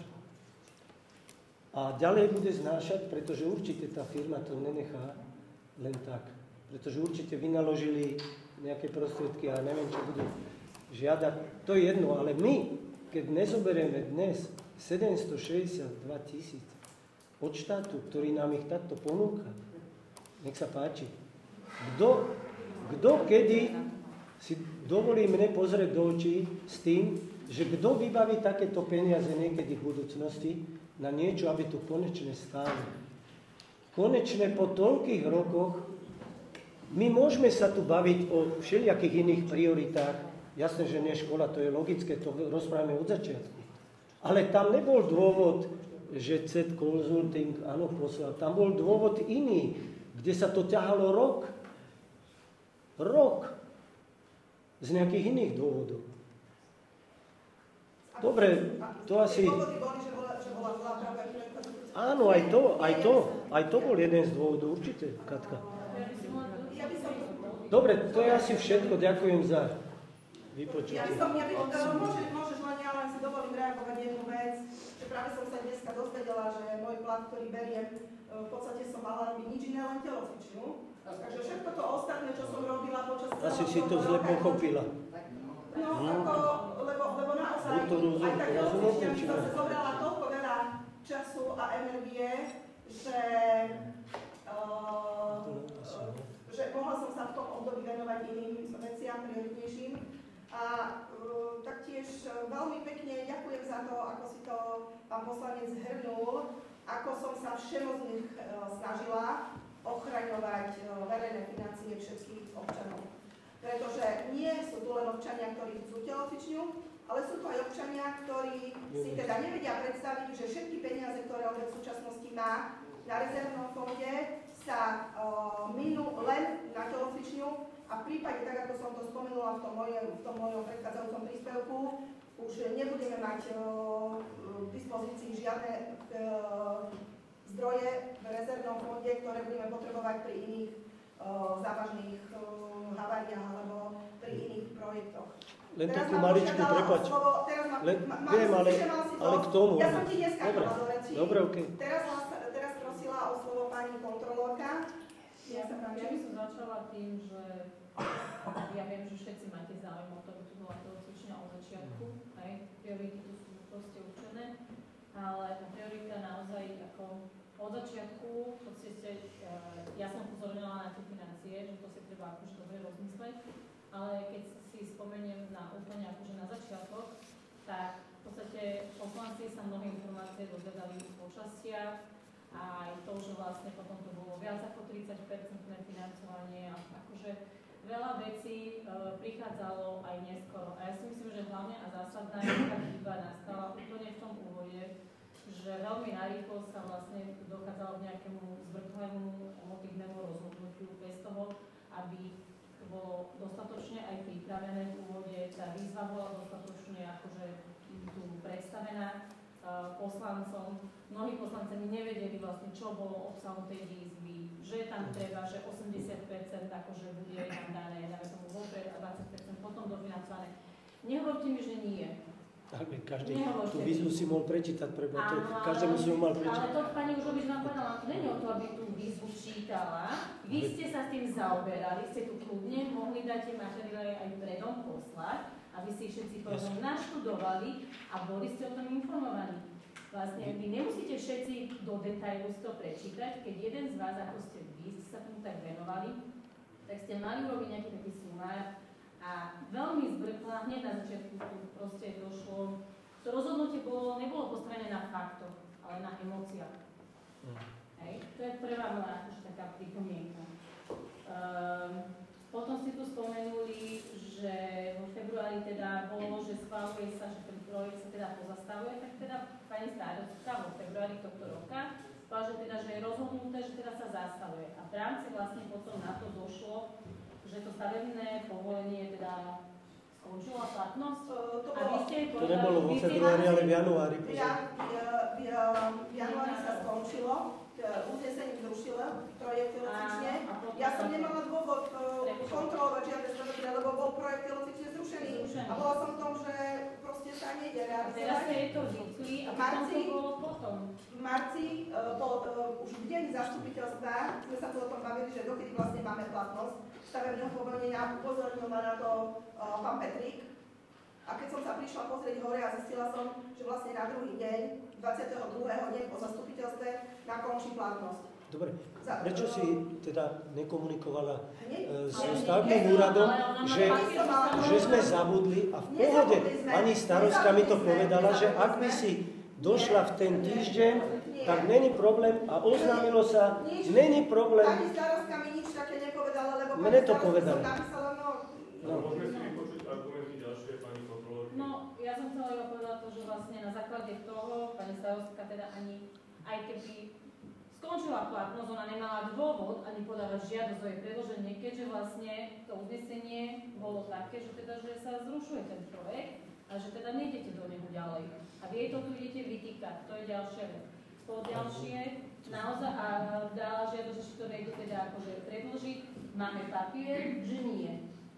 A ďalej bude znášať, pretože určite tá firma to nenechá len tak. Pretože určite vynaložili nejaké prostriedky a neviem, čo budú žiadať. To je jedno, ale my, keď nezoberieme dnes sedemstošesťdesiatdva tisíc od štátu, ktorý nám ich takto ponúka, nech sa páči. Kto, kto kedy si dovolí mne pozrieť do očí s tým, že kto vybaví takéto peniaze niekedy v budúcnosti na niečo, aby tu konečne stálo. Konečne po toľkých rokoch my môžeme sa tu baviť o všelijakých iných prioritách. Jasné, že nie škola, to je logické, to rozprávame od začiatku. Ale tam nebol dôvod, že C E T Consulting, áno, poslal. Tam bol dôvod iný, kde sa to ťahalo rok. Rok. Z nejakých iných dôvodov. Dobre, to asi... Áno, aj to, aj to, aj to bol jeden z dôvodov, určite, Katka. Dobre, to je asi všetko, ďakujem za vypočutie. Ja by som, ja by, môžeš, môžeš len, ja len si dovolím reagovať jednu vec, že práve som sa dneska dozvedela, že môj plat, ktorý beriem, v podstate som mala robiť nič iné, len telocvičnú. Takže všetko to ostatné, čo som robila počas celého... Asi si to zle pochopila. No, ako, lebo, lebo naozaj, aj tá telocvičňa mi zase zobrala toľko veľa času a energie, že, uh, že mohla som sa v tom období venovať iným veciam, prioritnejším. A uh, taktiež veľmi pekne ďakujem za to, ako si to pán poslanec zhrnul, ako som sa všemocných uh, snažila ochraňovať uh, verejné financie všetkých občanov. Pretože nie sú tu len občania, ktorí chcú telocvičňu, ale sú tu aj občania, ktorí si teda nevedia predstaviť, že všetky peniaze, ktoré obec v súčasnosti má na rezervnom fonde, sa uh, minú len na telocvičňu a v prípade, tak ako som to spomenula v tom, moje, v tom mojom predchádzajúcom príspevku, už nebudeme mať uh, k dispozícii žiadne uh, zdroje v rezervnom fonde, ktoré budeme potrebovať pri iných uh, závažných uh, haváriách alebo pri iných projektoch. Len takú maličku, prepáč. Len, viem, ale, ale k tomu. Ja som ti neskakovala do rečí. Dobre, okej. Okay. Teraz, teraz prosila o slovo pani kontrolórka. Ja, ja by som začala tým, že ja viem, že všetci máte záujem o to, aby tu bola telocvičňa od začiatku. Hej, priority tu sú proste určené, ale tá priorita naozaj ako od začiatku, v podstate, ja som pozornila na tie financie, že to si treba akože dobre rozmysleť, ale keď si spomeniem na úplne akože na začiatok, tak v podstate poslanci sa mnohé informácie dozvedali po častiach a aj to, že vlastne potom to bolo viac ako tridsať percent financovanie a akože veľa vecí e, prichádzalo aj neskoro. A ja si myslím, že hlavne a zásadná nejaká chyba nastala úplne v tom úvode, že veľmi narýchlo sa vlastne dochádzalo k nejakému zvrchlému emotívnemu rozhodnutiu bez toho, aby bolo dostatočne aj pripravené v úvode, tá výzva bola dostatočne akože tu predstavená poslancom. Mnohí poslanci nevedeli vlastne, čo bolo obsahom tej výzvy, že tam treba, že osemdesiat percent akože bude tam dané, dáme tomu vopred a dvadsať percent potom dofinancované. Nehovorte mi, že nie. Ale každý tú výzvu si mohol prečítať, prebo to každému si ho mal prečítať. Ale to pani Užovič vám povedala, to nie je o to, aby tú výzvu čítala. Vy ste sa s tým zaoberali, ste tu kľudne mohli dať tie materiály aj predom poslať, aby si všetci potom naštudovali a boli ste o tom informovaní. Vlastne vy nemusíte všetci do detailu to prečítať, keď jeden z vás, ako ste vy, ste sa tomu tak venovali, tak ste mali urobiť nejaký taký sumár a veľmi zbrkla, hneď na začiatku proste došlo, to rozhodnutie bolo, nebolo postavené na faktoch, ale na emóciách. Hej. To je prvá moja už taká pripomienka. Um, Potom ste tu spomenuli, že vo februári teda bolo, že schváluje sa, že ten projekt sa teda pozastavuje, tak teda pani starostka vo februári tohto roka povedala, že teda, že je rozhodnuté, že teda sa zastavuje. A v rámci vlastne potom na to došlo, že to stavebné povolenie teda skončila platnosť. To, a vy ste to nebolo vo februári, ale v januári. V, v, v januári sa skončilo, uznesením zrušila projekt telocične. Ja som nemala dôvod kontrolovať žiadne stavebné, lebo bol projekt telocične zrušený. A bola som v tom, že proste sa nejde realizovať. Teraz ste je to vytkli a potom to bolo potom. V marci, po, už v deň zastupiteľstva, sme sa tu o tom bavili, že dokedy vlastne máme platnosť stavebného povolenia, upozornil ma na to pán Petrík. A keď som sa prišla pozrieť hore a zistila som, že vlastne na druhý deň, dvadsiateho druhého deň po zastupiteľstve, nakončí platnosť. Dobre, prečo si teda nekomunikovala s stavebným úradom, že, že sme zabudli a v pohode pani starostka mi to povedala, že ak by si došla v ten týždeň, tak není problém a oznámilo sa, není problém. Pani starostka mi nič také nepovedala, lebo mene to povedala. No, môžeme si vypočuť argumenty ďalšie, pani kontrolórky. No, ja som chcela iba povedať to, že vlastne na základe toho pani starostka teda ani, aj keby skončila platnosť, ona nemala dôvod ani podávať žiadosť o jej predloženie, keďže vlastne to uznesenie bolo také, že teda, že sa zrušuje ten projekt a že teda nejdete do neho ďalej. A vy jej to tu idete vytýkať, to je ďalšia vec. Po ďalšie, naozaj, a dala žiadosť, že to nejde teda akože predložiť, máme papier, že nie.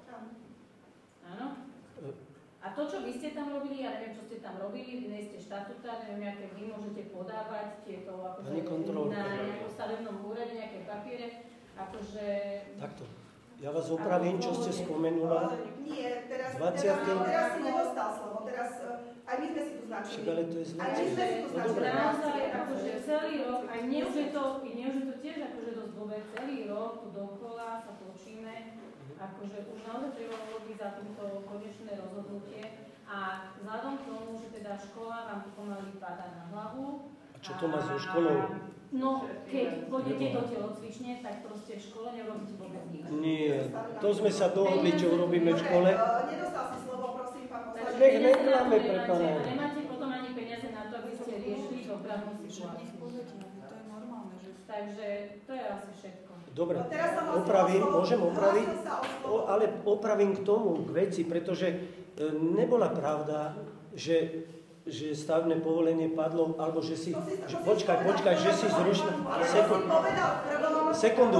Áno? A to, čo vy ste tam robili, ja neviem, čo ste tam robili, vy nie ste štatutár, neviem, aké vy môžete podávať tieto akože na nejakom stavebnom úrade, nejaké papiere, akože... Takto. Ja vás opravím, čo ste spomenula. Nie, teraz, dvadsiateho teraz, teraz si nedostal slovo, teraz aj my sme si tu značili. Však ale to je Aj my sme si tu značili. Naozaj, akože celý rok, aj nie už je to, nie už je to tiež akože dosť dobre, celý rok tu dokola sa točíme, akože už naozaj treba urobiť za týmto konečné rozhodnutie a vzhľadom k tomu, že teda škola vám pomaly padá na hlavu. A čo to má so školou? No, keď pôjdete do telocvične, tak proste v škole neurobíte vôbec nič. Nie, to sme sa dohodli, čo urobíme v škole. Nedostal si slovo, prosím, pán poslanec. Nech nekláme pre pána. A nemáte potom ani peniaze na to, aby ste riešili dopravnú situáciu. To je normálne, že... Takže to je asi všetko. Dobre, opravím, môžem opraviť, o, ale opravím k tomu, k veci, pretože e, nebola pravda, že, že stavebné povolenie padlo, alebo že si, že, počkaj, počkaj, že si zrušil, sekundu, sekundu,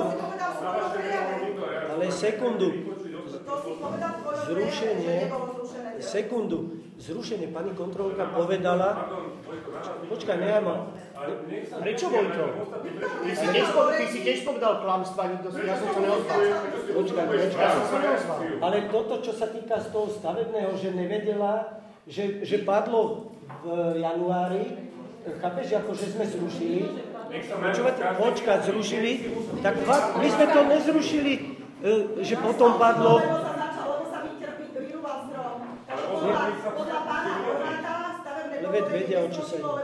ale sekundu, zrušenie, sekundu, zrušenie, pani kontrolka povedala, počkaj, nejama, prečo Vojko? Ty si tiež, ty si tiež povedal klamstva, ja som sa neozval. Počkaj, počkaj, ja som sa neozval. Ale toto, čo sa týka z toho stavebného, že nevedela, že, že padlo v januári, chápeš, ako že sme zrušili, počkať, zrušili, tak my sme to nezrušili, že potom padlo. Veď vedia, o čo sa ide.